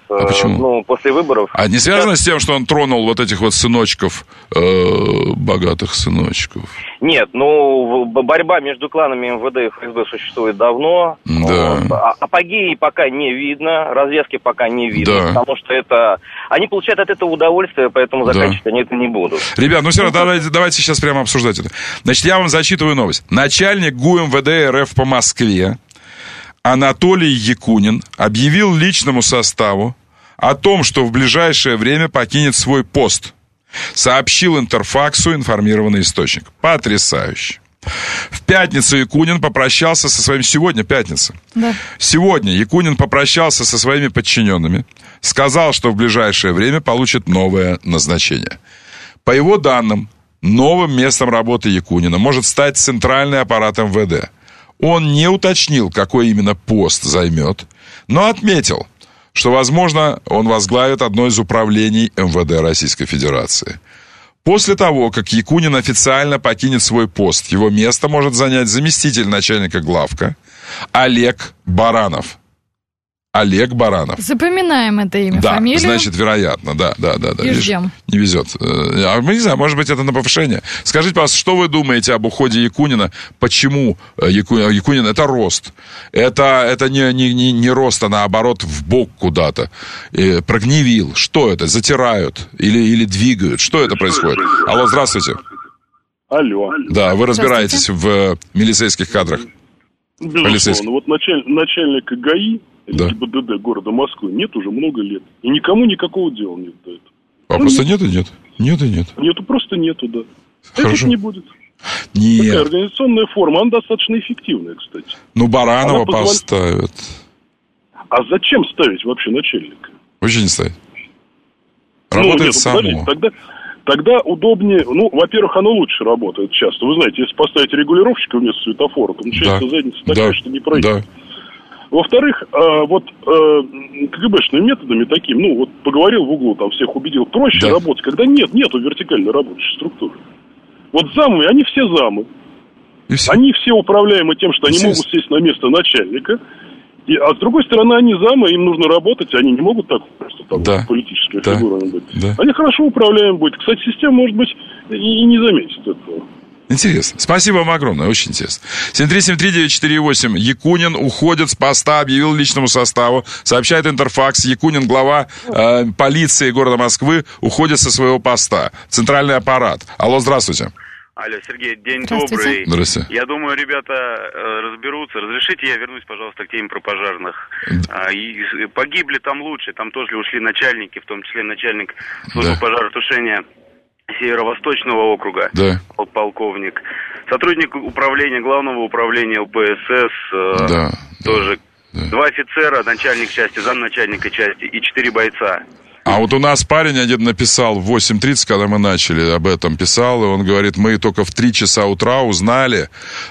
А почему? Ну, после выборов. А не связано с тем, что он тронул вот этих вот сыночков, э, богатых сыночков? Нет, ну, борьба между кланами эм вэ дэ и эф эс бэ существует давно. Да. Вот. А апогеи пока не видно, развязки пока не видно, да. потому что это... Они получают от этого удовольствие, поэтому заканчивать да. они это не будут. Ребят, ну все равно, давайте, давайте сейчас прямо обсуждать это. Значит, я вам зачитываю новость. Начальник ГУ эм вэ дэ эр эф по Москве Анатолий Якунин объявил личному составу о том, что в ближайшее время покинет свой пост. Сообщил Интерфаксу информированный источник. Потрясающе. В пятницу Якунин попрощался со своим... Сегодня пятница. Да. Сегодня Якунин попрощался со своими подчиненными. Сказал, что в ближайшее время получит новое назначение. По его данным, новым местом работы Якунина может стать центральный аппарат эм вэ дэ. Он не уточнил, какой именно пост займет, но отметил, что, возможно, он возглавит одно из управлений эм вэ дэ Российской Федерации. После того, как Якунин официально покинет свой пост, его место может занять заместитель начальника главка Олег Баранов. Олег Баранов. Запоминаем это имя, да, фамилию. Значит, вероятно, да, да, да. да. И ждем. Не везет. А мы не знаем, может быть, это на повышение. Скажите, пожалуйста, что вы думаете об уходе Якунина? Почему Якунин? Якунин это рост. Это, это не, не, не, не рост, а наоборот в бок куда-то. И прогневил. Что это? Затирают? Или, или двигают? Что это происходит? Алло, здравствуйте. Алло. Да, вы разбираетесь в милицейских кадрах. Безусловно. Вот началь, начальника ГАИ да. гэ и бэ дэ дэ города Москвы нет уже много лет. И никому никакого дела нет до этого. А ну, просто нет и нет? Нет и нет. Нету, просто нету, да. Хорошо. Этих не будет. Нет. Такая организационная форма, она достаточно эффективная, кстати. Ну, Баранова позволя... поставят. А зачем ставить вообще начальника? Вообще не ставить. Работает ну, нет, само. Тогда, тогда удобнее, ну, во-первых, оно лучше работает часто. Вы знаете, если поставить регулировщика вместо светофора, то начинается да. задница такая, да. что не пройдет. Да. Во-вторых, э, вот э, КГБшными методами таким, ну, вот поговорил в углу, там всех убедил, проще да. работать, когда нет, нету вертикально работающей структуры. Вот замы, они все замы. Все. Они все управляемы тем, что они могут сесть на место начальника. И, а с другой стороны, они замы, им нужно работать, они не могут так просто там да. политическими да. фигурами быть. Да. Они хорошо управляемы будут. Кстати, система, может быть, и не заметит этого. Интересно. Спасибо вам огромное, очень интересно. семь три семь три девять четыре восемь. Якунин уходит с поста, объявил личному составу. Сообщает Интерфакс. Якунин, глава э, полиции города Москвы, уходит со своего поста. Центральный аппарат. Алло, здравствуйте. Алло, Сергей, день добрый. Здравствуйте. Я думаю, ребята э, разберутся. Разрешите, я вернусь, пожалуйста, к теме про пожарных. А, и, и погибли там лучше, там тоже ушли начальники, в том числе начальник службы да. пожаротушения Северо-Восточного округа, да. полковник. Сотрудник управления, главного управления эл пэ эс эс, э, да. тоже. Да. Два офицера, начальник части, замначальника части и четыре бойца. А вот у нас парень один написал в восемь тридцать, когда мы начали об этом, писал, и он говорит, мы только в три часа утра узнали,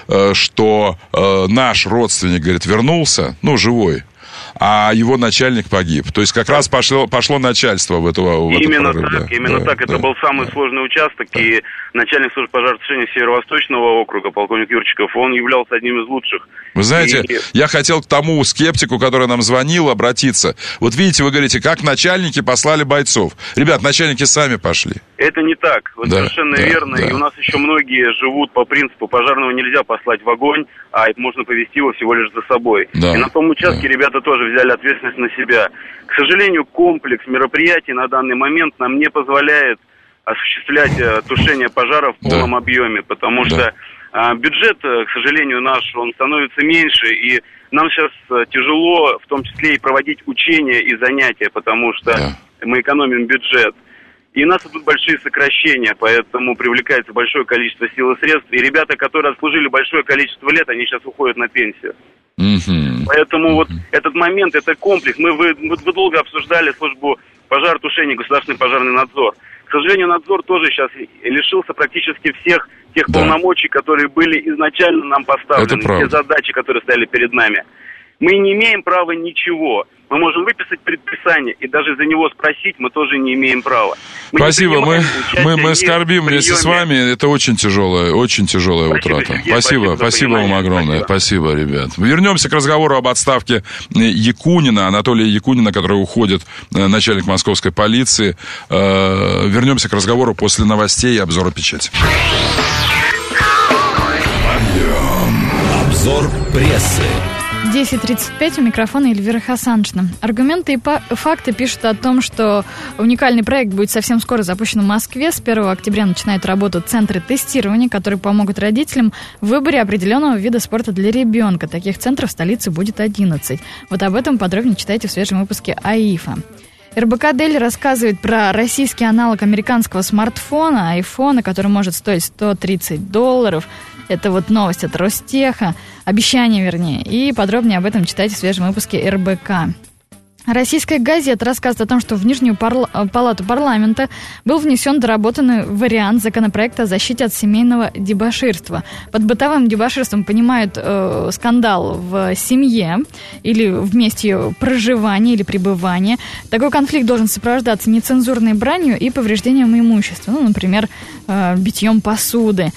что наш родственник, говорит, вернулся, ну, живой, а его начальник погиб. То есть как раз пошло, пошло начальство в этого в Именно эту так, да, именно да, так. да, Это да. был самый сложный участок, да. и начальник службы пожаротушения Северо-Восточного округа, полковник Юрчиков, он являлся одним из лучших. Вы знаете, и... я хотел к тому скептику, который нам звонил, обратиться. Вот видите, вы говорите, как начальники послали бойцов. Ребят, начальники сами пошли. Это не так, вы да, совершенно да, верно. Да. И у нас еще многие живут по принципу, пожарного нельзя послать в огонь, а можно повести его всего лишь за собой. Да, и на том участке да. ребята тоже взяли ответственность на себя. К сожалению, комплекс мероприятий на данный момент нам не позволяет осуществлять э, тушение пожара в полном да. объеме, потому да. что э, бюджет, э, к сожалению, наш, он становится меньше, и нам сейчас э, тяжело, в том числе и проводить учения и занятия, потому что да. мы экономим бюджет. И у нас идут большие сокращения, поэтому привлекается большое количество сил и средств. И ребята, которые отслужили большое количество лет, они сейчас уходят на пенсию. Mm-hmm. Поэтому mm-hmm. вот этот момент, это комплекс. Мы вы, вы долго обсуждали службу пожаротушения, государственный пожарный надзор. К сожалению, надзор тоже сейчас лишился практически всех тех да. полномочий, которые были изначально нам поставлены, те задачи, которые стояли перед нами. Мы не имеем права ничего. Мы можем выписать предписание, и даже за него спросить мы тоже не имеем права. Мы Спасибо, мы, мы, мы скорбим вместе с вами. Это очень тяжелая, очень тяжелая спасибо, утрата. Сергей, спасибо, спасибо, спасибо вам огромное. Спасибо. спасибо, ребят. Вернемся к разговору об отставке Якунина, Анатолия Якунина, который уходит, начальник московской полиции. Вернемся к разговору после новостей и обзора печати. Обзор прессы. десять тридцать пять, у микрофона Эльвира Хасаншина. Аргументы и факты пишут о том, что уникальный проект будет совсем скоро запущен в Москве. С первого октября начинают работу центры тестирования, которые помогут родителям в выборе определенного вида спорта для ребенка. Таких центров в столице будет одиннадцать. Вот об этом подробнее читайте в свежем выпуске АИФа. эр бэ ка Дель рассказывает про российский аналог американского смартфона, айфона, который может стоить сто тридцать долларов. Это вот новость от Ростеха, обещание, вернее. И подробнее об этом читайте в свежем выпуске эр бэ ка. Российская газета рассказывает о том, что в Нижнюю парла- палату парламента был внесен доработанный вариант законопроекта о защите от семейного дебоширства. Под бытовым дебоширством понимают э, скандал в семье или в месте ее проживания или пребывания. Такой конфликт должен сопровождаться нецензурной бранью и повреждением имущества, ну, например, э, битьем посуды.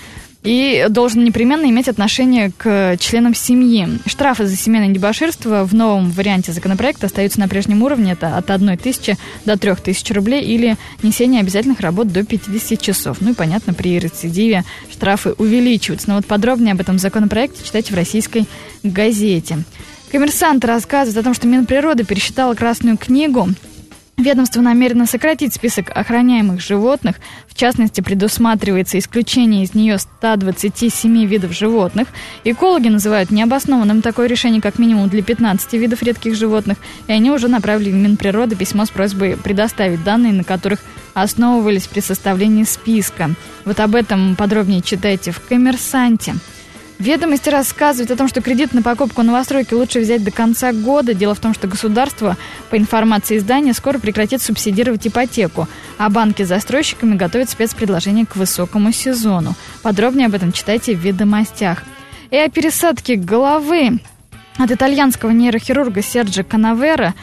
И должен непременно иметь отношение к членам семьи. Штрафы за семейное дебоширство в новом варианте законопроекта остаются на прежнем уровне. Это от одной тысячи до трех тысяч рублей или несение обязательных работ до пятьдесят часов. Ну и, понятно, при рецидиве штрафы увеличиваются. Но вот подробнее об этом законопроекте читайте в «Российской газете». «Коммерсант» рассказывает о том, что Минприрода пересчитала Красную книгу. Ведомство намерено сократить список охраняемых животных. В частности, предусматривается исключение из нее ста двадцати семи видов животных. Экологи называют необоснованным такое решение как минимум для пятнадцати видов редких животных. И они уже направили в Минприроду письмо с просьбой предоставить данные, на которых основывались при составлении списка. Вот об этом подробнее читайте в «Коммерсанте». Ведомости рассказывают о том, что кредит на покупку новостройки лучше взять до конца года. Дело в том, что государство, по информации издания, скоро прекратит субсидировать ипотеку, а банки с застройщиками готовят спецпредложение к высокому сезону. Подробнее об этом читайте в «Ведомостях». И о пересадке головы от итальянского нейрохирурга Серджо Канавера.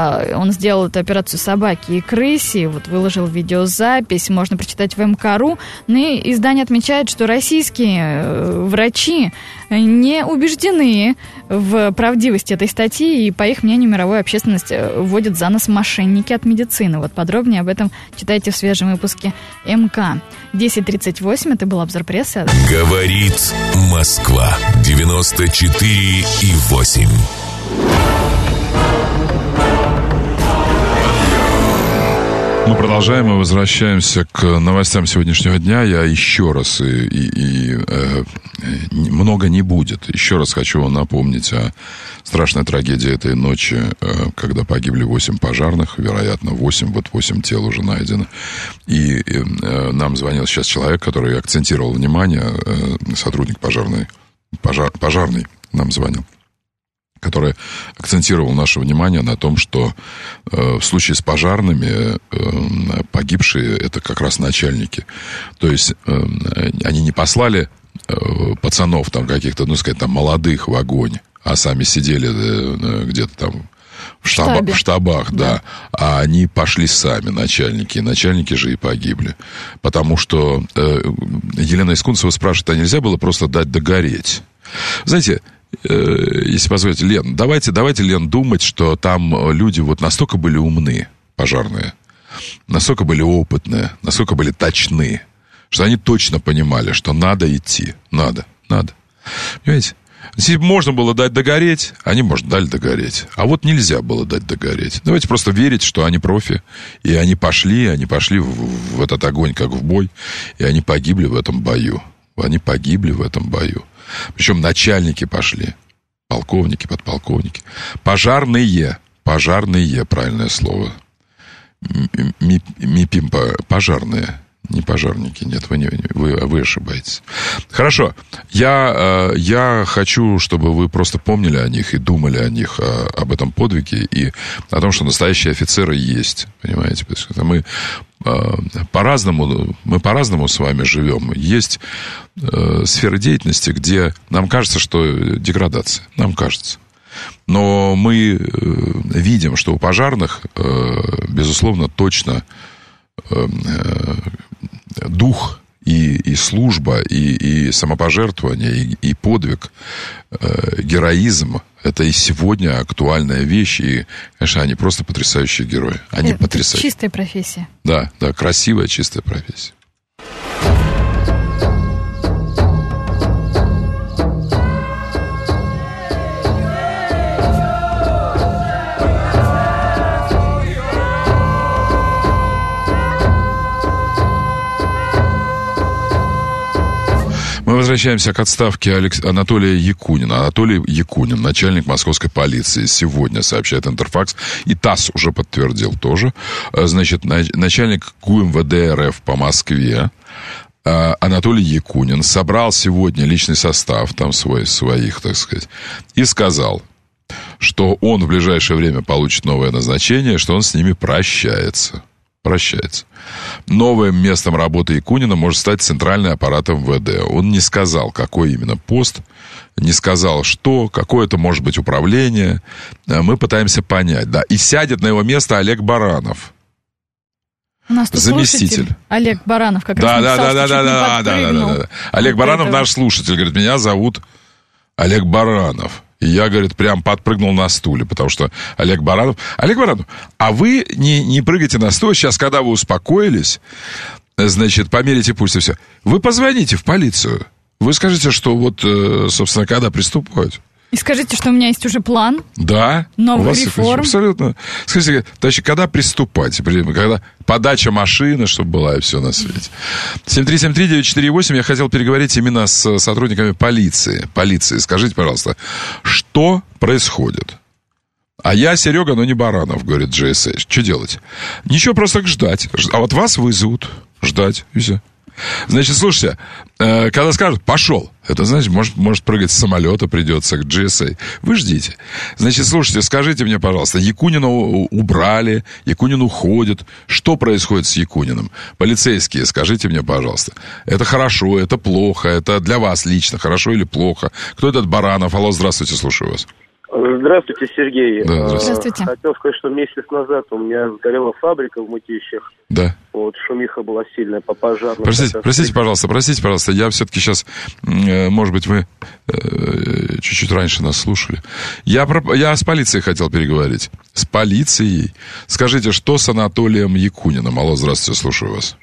Он сделал эту операцию собаке и крысе, вот выложил видеозапись, можно прочитать в эм ка точка ру. Ну и издание отмечает, что российские врачи не убеждены в правдивости этой статьи, и, по их мнению, мировую общественность вводят за нос мошенники от медицины. Вот подробнее об этом читайте в свежем выпуске эм ка. десять тридцать восемь, это был обзор прессы. Говорит Москва, девяносто четыре и восемь. Мы продолжаем и возвращаемся к новостям сегодняшнего дня. Я еще раз, и, и, и э, много не будет, еще раз хочу вам напомнить о страшной трагедии этой ночи, э, когда погибли восемь пожарных, вероятно, восемь, вот восемь тел уже найдено. И э, нам звонил сейчас человек, который акцентировал внимание, э, сотрудник пожарной, пожар, пожарный нам звонил, который акцентировал наше внимание на том, что э, в случае с пожарными э, погибшие — это как раз начальники. То есть э, они не послали э, пацанов там каких-то, ну, сказать, там, молодых в огонь, а сами сидели э, где-то там в, штаба, в штабах, да. да. А они пошли сами, начальники. И начальники же и погибли. Потому что э, Елена Искунцева спрашивает, а нельзя было просто дать догореть? Знаете, если позволите, Лен, давайте, давайте, Лен, думать, что там люди вот настолько были умны, пожарные, настолько были опытные, настолько были точны, что они точно понимали, что надо идти, надо, надо. Понимаете? Если можно было дать догореть, они, может, дали догореть. А вот нельзя было дать догореть. Давайте просто верить, что они профи, и они пошли, они пошли в, в этот огонь, как в бой, и они погибли в этом бою. Они погибли в этом бою. Причем начальники пошли, полковники, подполковники. Пожарные, пожарные, правильное слово. МИПИМ, пожарные, не пожарники. Нет, вы, не, вы, вы ошибаетесь. Хорошо, я, я хочу, чтобы вы просто помнили о них и думали о них, об этом подвиге и о том, что настоящие офицеры есть, понимаете? Мы по-разному, мы по-разному с вами живем. Есть э, сферы деятельности, где нам кажется, что деградация. Нам кажется. Но мы э, видим, что у пожарных, э, безусловно, точно э, э, дух и, и служба, и, и самопожертвование, и, и подвиг, э, героизм – это и сегодня актуальная вещь. И, конечно, они просто потрясающие герои. Они это потрясающие. Чистая профессия. Да, да, красивая, чистая профессия. Мы возвращаемся к отставке Алекс... Анатолия Якунина. Анатолий Якунин, начальник московской полиции, сегодня сообщает Интерфакс, и ТАСС уже подтвердил тоже. Значит, начальник ГУМВД РФ по Москве Анатолий Якунин собрал сегодня личный состав, там свой, своих, так сказать, и сказал, что он в ближайшее время получит новое назначение, что он с ними прощается. Прощается. Новым местом работы Якунина может стать центральный аппарат МВД. Он не сказал, какой именно пост, не сказал, что, какое это может быть управление. Мы пытаемся понять, да. И сядет на его место Олег Баранов. У нас тут заместитель Олег Баранов как раз да, написал, да, да, что да, чуть да, не да, да, да, да. Олег вот Баранов этого. Наш слушатель, говорит, меня зовут Олег Баранов. И я, говорит, прям подпрыгнул на стуле, потому что Олег Баранов... Олег Баранов, а вы не, не прыгайте на стул, сейчас, когда вы успокоились, значит, померите пульс и все, вы позвоните в полицию. Вы скажите, что вот, собственно, когда приступают. И скажите, что у меня есть уже план. Да. Новых реформ. Абсолютно. Скажите, товарищи, когда приступать? Когда подача машины, чтобы была, и все на свете. семь три семь три девять четыре восемь. Я хотел переговорить именно с сотрудниками полиции. Полиции. Скажите, пожалуйста, что происходит? А я Серега, но не Баранов, говорит джей эс эй. Что делать? Ничего, просто ждать. А вот вас вызовут. Ждать. И все. Значит, слушайте, э, когда скажут «пошел», это, значит, может, может прыгать с самолета придется к джей эс эй. Вы ждите. Значит, слушайте, скажите мне, пожалуйста, Якунина убрали, Якунин уходит. Что происходит с Якуниным? Полицейские, скажите мне, пожалуйста. Это хорошо, это плохо, это для вас лично хорошо или плохо? Кто этот Баранов? Алло, здравствуйте, слушаю вас. Здравствуйте, Сергей. Да, здравствуйте. здравствуйте. Хотел сказать, что месяц назад у меня сгорела фабрика в Мытищах. Да. Вот, шумиха была сильная по пожарным. Простите, простите, пожалуйста, простите, пожалуйста, я все-таки сейчас, может быть, вы э, чуть-чуть раньше нас слушали. Я, про, я с полицией хотел переговорить. С полицией. Скажите, что с Анатолием Якуниным? Алло, здравствуйте, слушаю вас.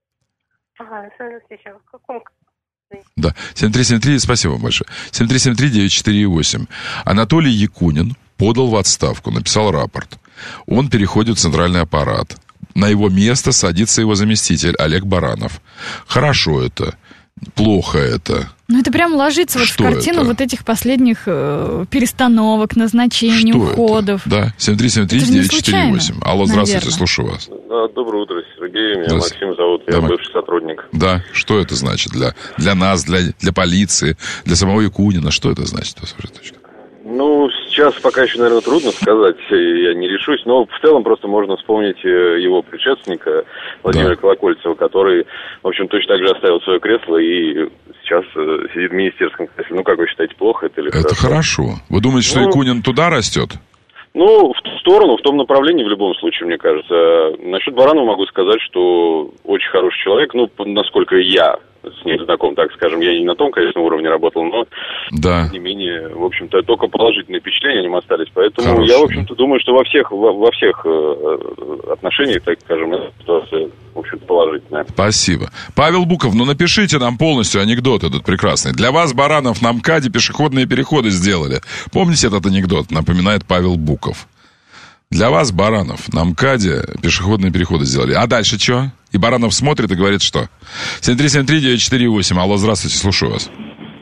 Ага, Александр Алексеевич, а в каком... Да, семь три семь три, спасибо вам большое. семь три семь три девять четыре восемь. Анатолий Якунин подал в отставку, написал рапорт. Он переходит в центральный аппарат. На его место садится его заместитель Олег Баранов. Хорошо это, плохо это. Ну, это прям ложится вот в картину это? Вот этих последних э, перестановок, назначений, что уходов. Это? Да, семь три семь три девять четыре восемь. Алло, здравствуйте, наверное. Слушаю вас. Да, доброе утро, Сергей. Меня Максим зовут, я да, бывший сотрудник. Да, что это значит для, для нас, для, для полиции, для самого Якунина? Что это значит, с вашей точки? Ну, сейчас пока еще, наверное, трудно сказать, я не решусь, но в целом просто можно вспомнить его предшественника Владимира да. Колокольцева, который, в общем, точно так же оставил свое кресло и сейчас сидит в министерском кресле. Ну, как вы считаете, плохо это или хорошо? Это хорошо. Вы думаете, что ну, Якунин туда растет? Ну, в ту сторону, в том направлении, в любом случае, мне кажется. Насчет Баранова могу сказать, что очень хороший человек, ну, насколько я с ним знаком, так скажем. Я не на том, конечно, уровне работал, но, да. тем не менее, в общем-то, только положительные впечатления о нем остались. Поэтому Хороший, я, в общем-то, думаю, что во всех, во, во всех э, отношениях, так скажем, эта ситуация, в общем-то, положительная. Спасибо. Павел Буков, ну напишите нам полностью анекдот этот прекрасный. Для вас, Баранов, на МКАДе пешеходные переходы сделали. Помните этот анекдот? Напоминает Павел Буков. Для вас, Баранов, на МКАДе пешеходные переходы сделали. А дальше что? И Баранов смотрит и говорит, что? семь три семь три девять четыре восемь. Алло, здравствуйте, слушаю вас.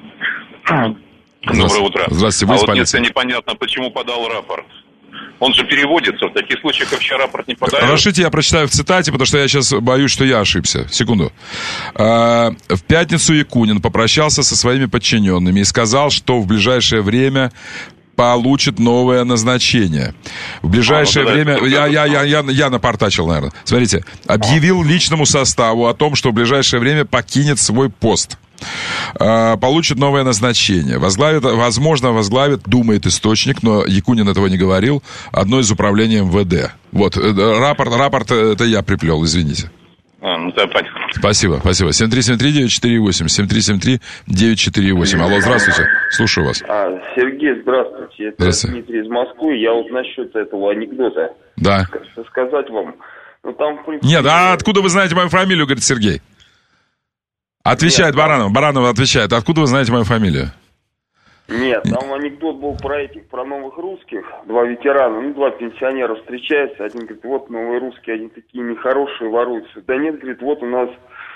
Доброе утро. Здравствуйте, вы а из вот полиции. Мне непонятно, почему подал рапорт. Он же переводится. В таких случаях вообще рапорт не подает. Разрешите, я прочитаю в цитате, потому что я сейчас боюсь, что я ошибся. Секунду. В пятницу Якунин попрощался со своими подчиненными и сказал, что в ближайшее время получит новое назначение. В ближайшее а, ну, время... Я, я, я, я, я напортачил, наверное. Смотрите. Объявил личному составу о том, что в ближайшее время покинет свой пост. э, получит новое назначение. Возглавит, возможно, возглавит, думает источник, но Якунин этого не говорил, одно из управлений эм вэ дэ. Вот, э, рапорт, рапорт это я приплел, извините. А, ну, да, понятно. Спасибо, спасибо. семь три семь три девять четыре восемь, семь три семь три девять четыре восемь. Алло, здравствуйте, слушаю вас. А, Сергей, здравствуйте. Это здравствуйте. Дмитрий из Москвы. Я вот насчет этого анекдота. Да. Сказать вам. Ну, там, в принципе... Нет, а откуда вы знаете мою фамилию, говорит Сергей? Отвечает Нет, Баранов. Баранов отвечает. Откуда вы знаете мою фамилию? Нет, там анекдот был про этих, про новых русских. Два ветерана, ну, два пенсионера встречаются. Один говорит, вот новые русские, они такие нехорошие, воруются. Да нет, говорит, вот у нас,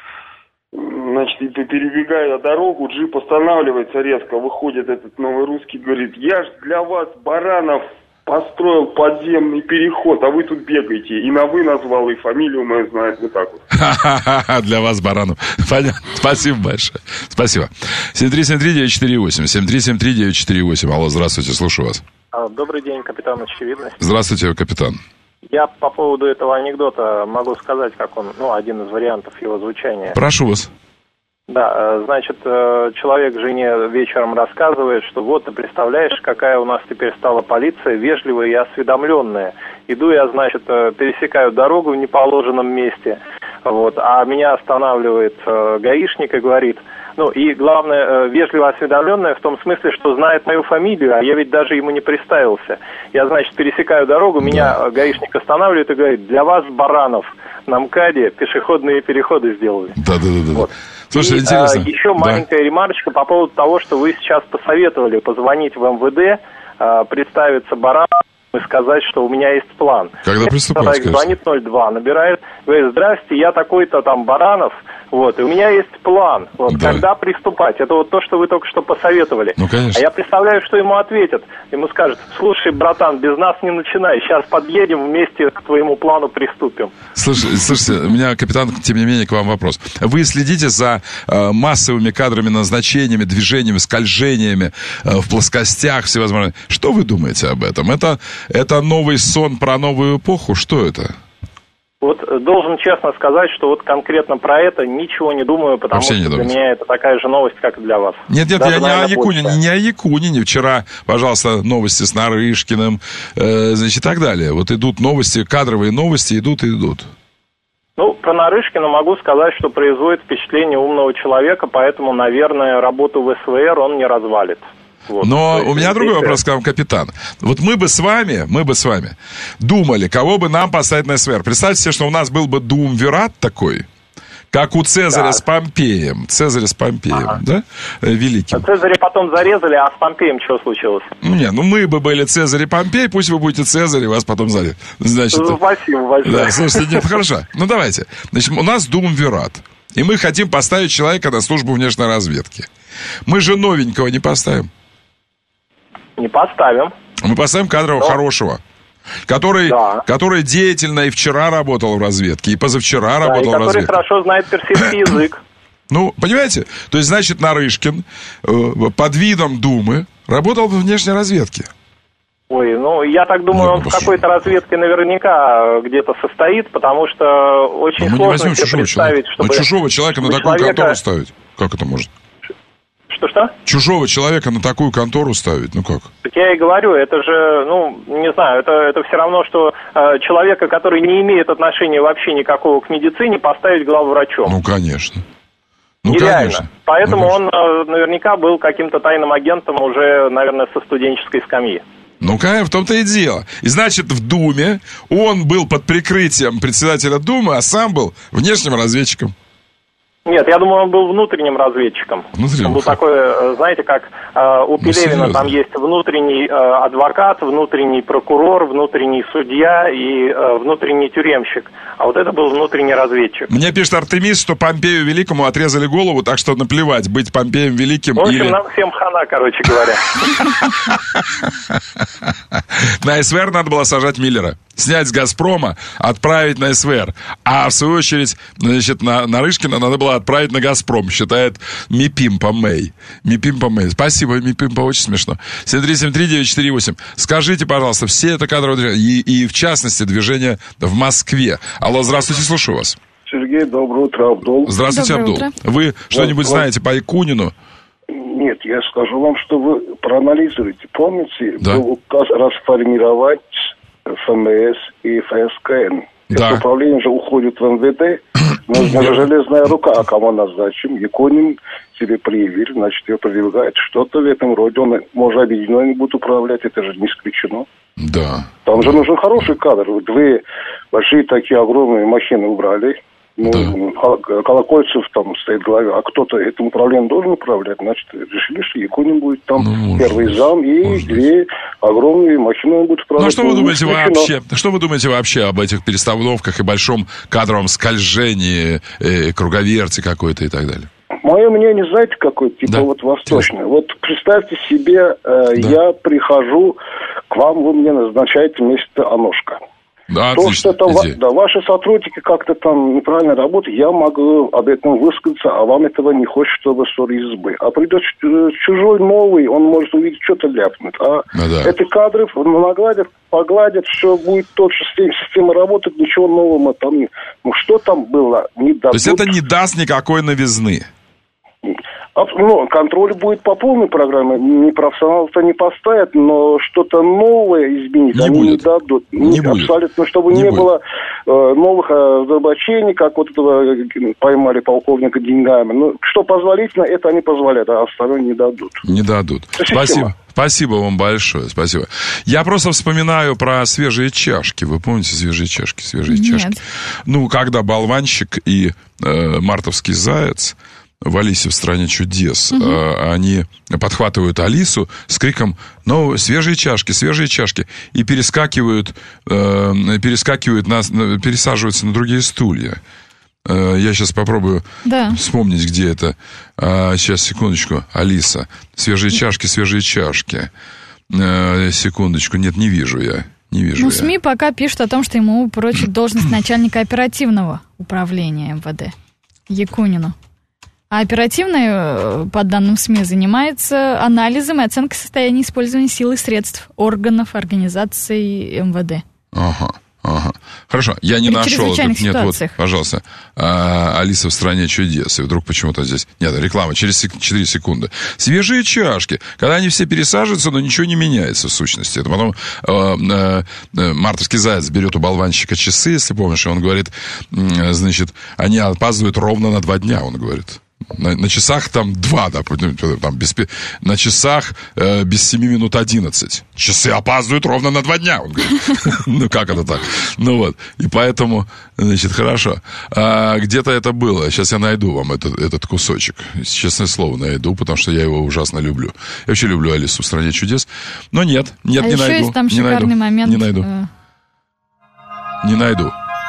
значит, перебегая дорогу, джип останавливается резко. Выходит этот новый русский, говорит, я ж для вас, Баранов, построил подземный переход, а вы тут бегаете. И на вы назвал, и фамилию мою знает, вот так вот. Ха-ха-ха, для вас, Баранов. Понятно. Спасибо большое. Спасибо. семь три семь три девять четыре восемь, семь три семь три девять четыре восемь. Алло, здравствуйте, слушаю вас. Добрый день, капитан Очевидность. Здравствуйте, капитан. Я по поводу этого анекдота могу сказать, как он, ну, один из вариантов его звучания. Прошу вас. Да, значит, человек жене вечером рассказывает, что вот ты представляешь, какая у нас теперь стала полиция, вежливая и осведомленная. Иду я, значит, пересекаю дорогу в неположенном месте, вот, а меня останавливает гаишник и говорит, ну и главное, вежливо осведомленная в том смысле, что знает мою фамилию, а я ведь даже ему не представился. Я, значит, пересекаю дорогу, меня да. гаишник останавливает и говорит, для вас, Баранов, на МКАДе пешеходные переходы сделали. Да-да-да. Вот. Слушай, и, интересно. А, еще да. маленькая ремарочка по поводу того, что вы сейчас посоветовали позвонить в эм вэ дэ, а, представиться Баранову и сказать, что у меня есть план. Когда приступать, человек звонит ноль два, набирает, говорит, здрасте, я такой-то там Баранов, вот, и у меня есть план. Вот, да. Когда приступать? Это вот то, что вы только что посоветовали. Ну, конечно. А я представляю, что ему ответят. Ему скажут, слушай, братан, без нас не начинай, сейчас подъедем, вместе к твоему плану приступим. Слушай, слушайте, у меня, капитан, тем не менее, к вам вопрос. Вы следите за э, массовыми кадрами назначениями, движениями, скольжениями э, в плоскостях всевозможных. Что вы думаете об этом? Это, это новый сон про новую эпоху? Что это? Вот должен честно сказать, что вот конкретно про это ничего не думаю, потому Вообще что не для думаете. меня это такая же новость, как и для вас. Нет, нет, Даже, я наверное, не о Якунине, не о Якунине. Вчера, пожалуйста, новости с Нарышкиным, э, значит, и так далее. Вот идут новости, кадровые новости идут и идут. Ну, про Нарышкина могу сказать, что производит впечатление умного человека, поэтому, наверное, работу в эс вэ эр он не развалит. Вот. Но есть, у меня другой вопрос к вам, капитан. Вот мы бы с вами, мы бы с вами думали, кого бы нам поставить на эс вэ эр. Представьте себе, что у нас был бы дуумвират такой, как у Цезаря да. с Помпеем. Цезаря с Помпеем, ага. да? Великим. А Цезаря потом зарезали, а с Помпеем что случилось? Ну, не, ну мы бы были Цезарь и Помпей, пусть вы будете Цезарь, и вас потом зарезали. Значит, ну, спасибо большое. Да, слушайте, нет, хорошо. Ну, давайте. Значит, у нас дуумвират. И мы хотим поставить человека на службу внешней разведки. Мы же новенького не поставим. Не поставим. Мы поставим кадрового Но... хорошего, который, да. который деятельно и вчера работал в разведке, и позавчера да, работал и в разведке. который хорошо знает персидский язык. Ну, понимаете? То есть, значит, Нарышкин э, под видом Думы работал в внешней разведке. Ой, ну, я так думаю, ну, он в какой-то разведке наверняка где-то состоит, потому что очень Но сложно себе представить, человека. чтобы... Но чужого человека на такую человека... контору ставить? Как это может? Что-что? Чужого человека на такую контору ставить, ну как? Так я и говорю, это же, ну, не знаю, это, это все равно, что э, человека, который не имеет отношения вообще никакого к медицине, поставить главврачом. Ну, конечно. Ну, нереально. Конечно. Поэтому ну, конечно. он э, наверняка был каким-то тайным агентом уже, наверное, со студенческой скамьи. Ну, конечно, в том-то и дело. И значит, в Думе он был под прикрытием председателя Думы, а сам был внешним разведчиком. Нет, я думаю, он был внутренним разведчиком. Внутренним. Он был такой, знаете, как э, у Пелевина ну, там есть внутренний э, адвокат, внутренний прокурор, внутренний судья и э, внутренний тюремщик. А вот это был внутренний разведчик. Мне пишет Артемис, что Помпею Великому отрезали голову, так что наплевать, быть Помпеем Великим в общем, или... нам всем хана, короче говоря. На эс вэ эр надо было сажать Миллера. Снять с «Газпрома», отправить на эс вэ эр. А в свою очередь, значит, на Нарышкина надо было отправить на «Газпром», считает Мипимпа Мэй. Мипимпа Мэй. Спасибо, Мипимпа, очень смешно. семь три семь три девять четыре восемь. Скажите, пожалуйста, все это кадровое движение, и, и в частности движение в Москве. Алло, здравствуйте, слушаю вас. Сергей, доброе утро, Абдул. Здравствуйте, Абдул. Вы что-нибудь вот, знаете по Якунину? Нет, я скажу вам, что вы проанализируете. Помните, да. был указ расформировать ФМС и ФСКН. Да. Это управление же уходит в МВД. Нужна железная рука. А кому назначим? Якунин себе проявил, значит, ее продвигает. Что-то в этом роде. Он, может, объединенно не будет управлять. Это же не исключено. Да. Там же нужен хороший кадр. Вот вы большие такие огромные машины убрали. Ну, да. Колокольцев там стоит в голове, а кто-то этим управлением должен управлять, значит, решили, что Якунин будет там ну, первый быть. зам, и может две быть. огромные машины он будет управлять. Ну, а что вы думаете вообще, что вы думаете вообще об этих перестановках и большом кадровом скольжении, э, круговерти какой-то и так далее? Мое мнение, знаете, какое, типа да. вот восточное. Вот представьте себе, э, да. я прихожу к вам, вы мне назначаете вместо Аношка. Да, то, что это да, ваши сотрудники как-то там неправильно работают, я могу об этом высказаться, а вам этого не хочется, чтобы ссоры избы. А придет чужой новый, он может увидеть, что-то ляпнет. А ну, да. эти кадры нагладят, погладят, все будет тот же система, система работает, ничего нового там не... Ну, что там было, не дадут. То есть это не даст никакой новизны? Ну, контроль будет по полной программе. Не профессионалов-то не поставят, но что-то новое изменить не они будет. не дадут. Не ну, будет. Абсолютно, чтобы не, не было э, новых разоблачений, как вот этого поймали полковника деньгами. Ну, что позволительно, это они позволяют, а остальное не дадут. Не дадут. Это Спасибо. Спасибо вам большое, спасибо. Я просто вспоминаю про свежие чашки. Вы помните свежие чашки? Свежие Нет. чашки. Ну, когда болванщик и э, мартовский заяц в «Алисе в стране чудес», угу. э, они подхватывают Алису с криком «Ну, свежие чашки, свежие чашки!» и перескакивают, э, перескакивают на, пересаживаются на другие стулья. Э, я сейчас попробую да. вспомнить, где это. А, сейчас, секундочку. Алиса. Свежие чашки, свежие чашки. Э, секундочку. Нет, не вижу я. Не вижу ну, я. СМИ пока пишут о том, что ему поручат должность начальника оперативного управления эм вэ дэ Якунину. А оперативный, по данным СМИ, занимается анализом и оценкой состояния использования сил и средств органов, организаций эм вэ дэ. Ага, ага. Хорошо, я не При нашел. Тут, нет, вот, ситуациях. пожалуйста. А, «Алиса в стране чудес». И вдруг почему-то здесь... Нет, реклама через четыре секунды. Свежие чашки. Когда они все пересаживаются, но ничего не меняется в сущности. Это потом э, э, мартовский заяц берет у болванщика часы, если помнишь, и он говорит, э, значит, они опаздывают ровно на два дня, он говорит. На, на часах там два, да, там, без, на часах э, без семи минут одиннадцать. Часы опаздывают ровно на два дня, он говорит. Ну, как это так? Ну, вот. И поэтому, значит, хорошо. А, где-то это было. Сейчас я найду вам этот, этот кусочек. Честное слово, найду, потому что я его ужасно люблю. Я вообще люблю «Алису в стране чудес». Но нет, нет, а не еще найду. Есть там не шикарный найду. момент. Не найду. Э... Не найду.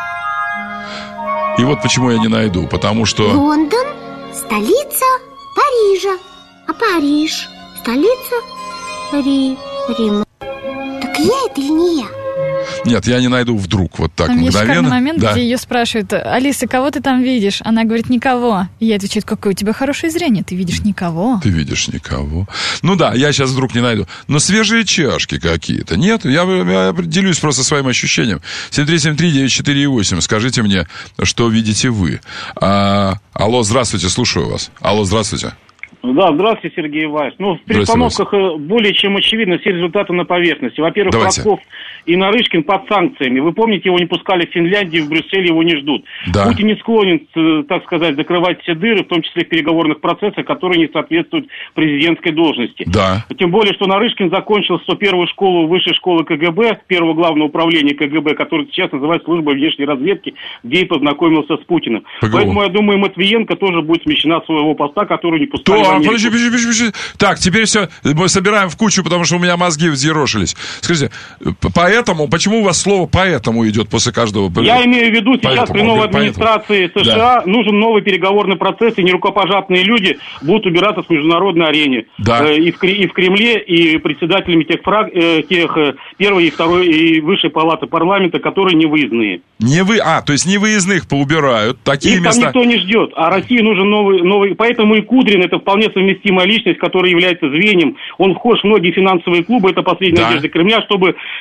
И вот почему я не найду. Потому что... Лондон? Столица Парижа. А Париж? Столица Ри... Рима. Так я это или не я? Нет, я не найду вдруг вот так там мгновенно. Есть шикарный момент, да. где ее спрашивают: Алиса, кого ты там видишь? Она говорит: никого. И я отвечаю: какое у тебя хорошее зрение, ты видишь никого. Ты видишь никого. Ну да, я сейчас вдруг не найду. Но свежие чашки какие-то. Нет, я, я делюсь просто своим ощущением. семь три семь три девять четыре восемь. Скажите мне, что видите вы. А, алло, здравствуйте, слушаю вас. Алло, здравствуйте. Да, здравствуйте, Сергей Иванович. Ну, в перестановках более чем очевидно все результаты на поверхности. Во-первых, Фролков и Нарышкин под санкциями. Вы помните, его не пускали в Финляндию, в Брюсселе его не ждут. Да. Путин не склонен, так сказать, закрывать все дыры, в том числе в переговорных процессах, которые не соответствуют президентской должности. Да. Тем более, что Нарышкин закончил сто первую школу высшей школы ка гэ бэ, первого главного управления ка гэ бэ, который сейчас называется службой внешней разведки, где и познакомился с Путиным. Погоди. Поэтому, я думаю, Матвиенко тоже будет смещена с своего поста, который не пускали в Америку. Подожди, подожди, подожди, подожди. Так, теперь все, мы собираем в кучу, потому что у меня мозги взъерошились. Скажите, поэтому, почему у вас слово «поэтому» идет после каждого? Я имею в виду, сейчас поэтому, при новой администрации поэтому. США да. нужен новый переговорный процесс, и нерукопожатные люди будут убираться с международной арене. Да. И, в, и в Кремле, и председателями тех, фраг, тех первой и второй и высшей палаты парламента, которые не выездные. Не вы, а, то есть не выездных поубирают. Такие Их места... там никто не ждет, а России нужен новый, новый... Поэтому и Кудрин — это вполне совместимая личность, которая является звеньем. Он вхож в многие финансовые клубы, это последняя да. надежда Кремля, чтобы наладить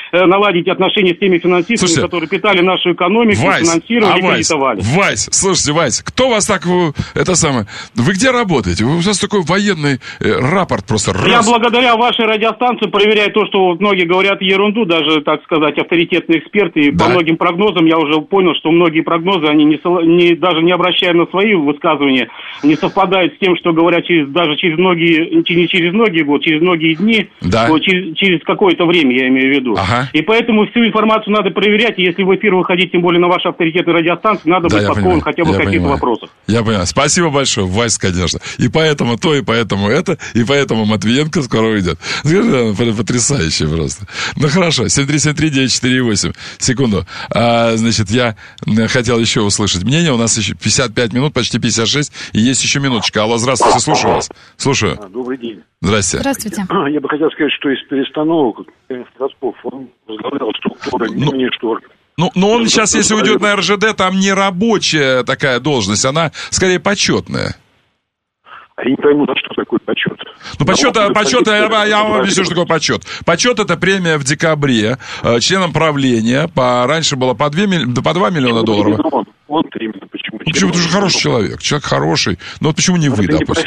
наладить отношения с теми финансистами, слушайте, которые питали нашу экономику, Вась, финансировали а и Вась, кредитовали. Вась, слушайте, Вась, кто вас так, это самое, вы где работаете? Вы, у вас такой военный э, рапорт просто раз. Я благодаря вашей радиостанции проверяю то, что многие говорят ерунду, даже, так сказать, авторитетные эксперты, и да. по многим прогнозам я уже понял, что многие прогнозы, они не, не, даже не обращая на свои высказывания, не совпадают с тем, что говорят через, даже через многие, не через многие годы, через многие дни, да. вот, через, через какое-то время, я имею в виду. Ага. И поэтому всю информацию надо проверять, и если в эфир выходить, тем более на вашей авторитетной радиостанции, надо да, быть подкован хотя бы в каких-то вопросах. Я понимаю. Спасибо большое, Вась, конечно. И поэтому то, и поэтому это, и поэтому Матвиенко скоро уйдет. Потрясающе просто. Ну хорошо, семь три семь три девять четыре восемь. Секунду. А, значит, я хотел еще услышать мнение. У нас еще пятьдесят пять минут, почти пятьдесят шесть, и есть еще минуточка. Алло, здравствуйте, слушаю вас. Слушаю. Добрый день. Здрасте. Здравствуйте. Я бы хотел сказать, что из перестановок Росков, он возглавлял структуру, не ну, штор. Ну, но он сейчас, если уйдет на эр жэ дэ, там не рабочая такая должность, она скорее почетная. А я не пойму, за что такой почет. Ну, почет, а, почет я, я вам объясню, что такое почет. Почет — это премия в декабре э, членам правления. По, раньше было по, две, по два миллиона долларов. Он, он именно почему? Почему? Потому что хороший человек. Человек хороший. Ну, вот почему не вы, допустим?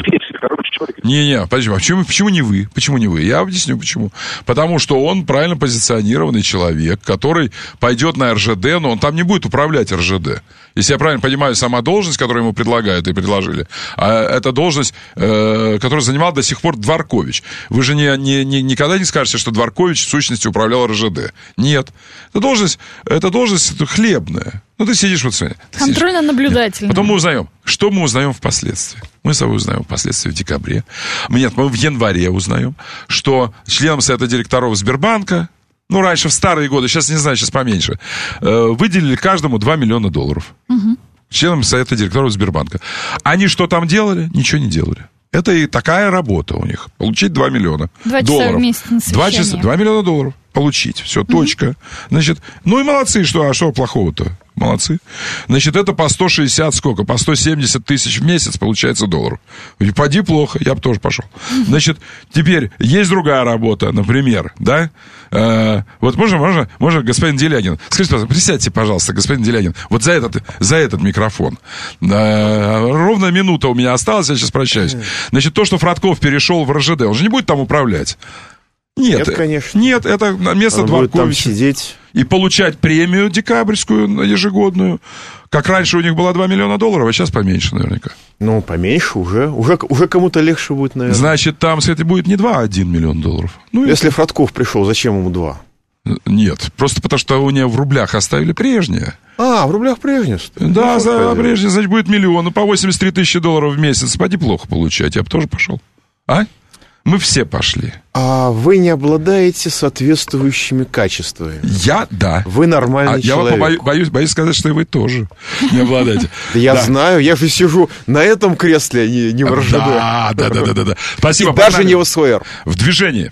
Не-не, почему, почему, почему не вы? Почему не вы? Я объясню, почему. Потому что он правильно позиционированный человек, который пойдет на эр жэ дэ, но он там не будет управлять эр жэ дэ. Если я правильно понимаю, сама должность, которую ему предлагают и предложили, а это должность, э, которую занимал до сих пор Дворкович. Вы же не, не, не, никогда не скажете, что Дворкович в сущности управлял эр жэ дэ. Нет. Это должность, это должность хлебная. Ну, ты сидишь вот сегодня. Контрольно-наблюдательная. Потом мы узнаем. Что мы узнаем впоследствии? Мы с собой узнаем впоследствии в декабре. Нет, мы в январе узнаем, что членам совета директоров Сбербанка, ну, раньше в старые годы, сейчас не знаю, сейчас поменьше, выделили каждому два миллиона долларов. Угу. Членам совета директоров Сбербанка. Они что там делали? Ничего не делали. Это и такая работа у них. Получить два миллиона два долларов. Часа в месяц на совещание. Два часа, два миллиона долларов получить. Все, точка. Угу. Значит, ну и молодцы, что, а что плохого-то? Молодцы. Значит, это по сто шестьдесят, сколько? По сто семьдесят тысяч в месяц получается долларов. И поди плохо, я бы тоже пошел. Значит, теперь есть другая работа, например, да? Э, вот можно, можно, можно, господин Делягин. Скажите, пожалуйста, присядьте, пожалуйста, господин Делягин, вот за этот, за этот микрофон. Э, ровно минута у меня осталась, я сейчас прощаюсь. Значит, то, что Фродков перешел в эр жэ дэ, он же не будет там управлять. Нет, нет, конечно. Нет, это место Дворковича. И получать премию декабрьскую ежегодную. Как раньше у них было два миллиона долларов, а сейчас поменьше наверняка. Ну, поменьше уже. Уже, уже кому-то легче будет, наверное. Значит, там, кстати, будет не два, а один миллион долларов. Ну, если это... Фродков пришел, зачем ему два? Нет, просто потому что у него в рублях оставили прежнее. А, в рублях прежнее? Да, ну, за прежнее, значит, будет миллион. Ну, по восемьдесят три тысячи долларов в месяц. Поди плохо получать, я бы тоже пошел. А? Мы все пошли. А вы не обладаете соответствующими качествами? Я, да. Вы нормальный а человек. Я боюсь, боюсь, боюсь сказать, что и вы тоже не обладаете. Я знаю, я же сижу на этом кресле, не в эр жэ дэ. Да, да, да, да, да. Спасибо. Даже не в эс вэ эр. В движении.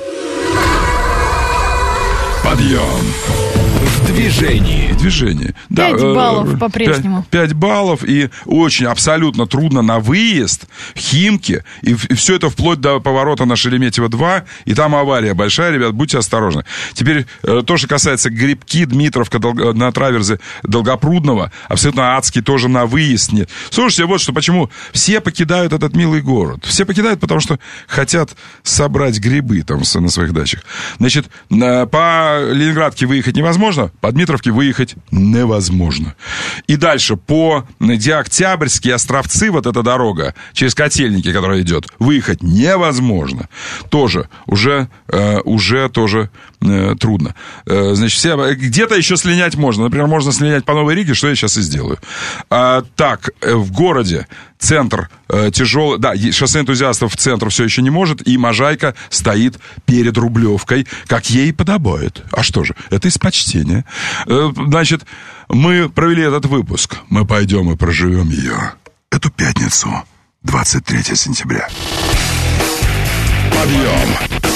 Подъем. В движении. В движении. Пять да, баллов э, по-прежнему. Пять баллов, и очень абсолютно трудно на выезд в Химки, и, и все это вплоть до поворота на Шереметьево два, и там авария большая, ребят, будьте осторожны. Теперь э, то, что касается Грибки, Дмитровка, Дол... на траверзе Долгопрудного, абсолютно адский тоже на выезд нет. Слушайте, вот что, почему все покидают этот милый город. Все покидают, потому что хотят собрать грибы там на своих дачах. Значит, по Ленинградке выехать невозможно, по Дмитровке выехать невозможно. И дальше по Деоктябрьске, Островцы, вот эта дорога через Котельники, которая идет, выехать невозможно. Тоже уже, э, уже тоже э, трудно. Э, значит, все, где-то еще слинять можно. Например, можно слинять по Новой Риге, что я сейчас и сделаю. А, так, э, в городе центр э, тяжелый... Да, шоссе энтузиастов в центр все еще не может, и Можайка стоит перед Рублевкой, как ей подобает. А что же? Это из почтения. Э, значит, мы провели этот выпуск. Мы пойдем и проживем ее. Эту пятницу, двадцать третьего сентября. Подъем!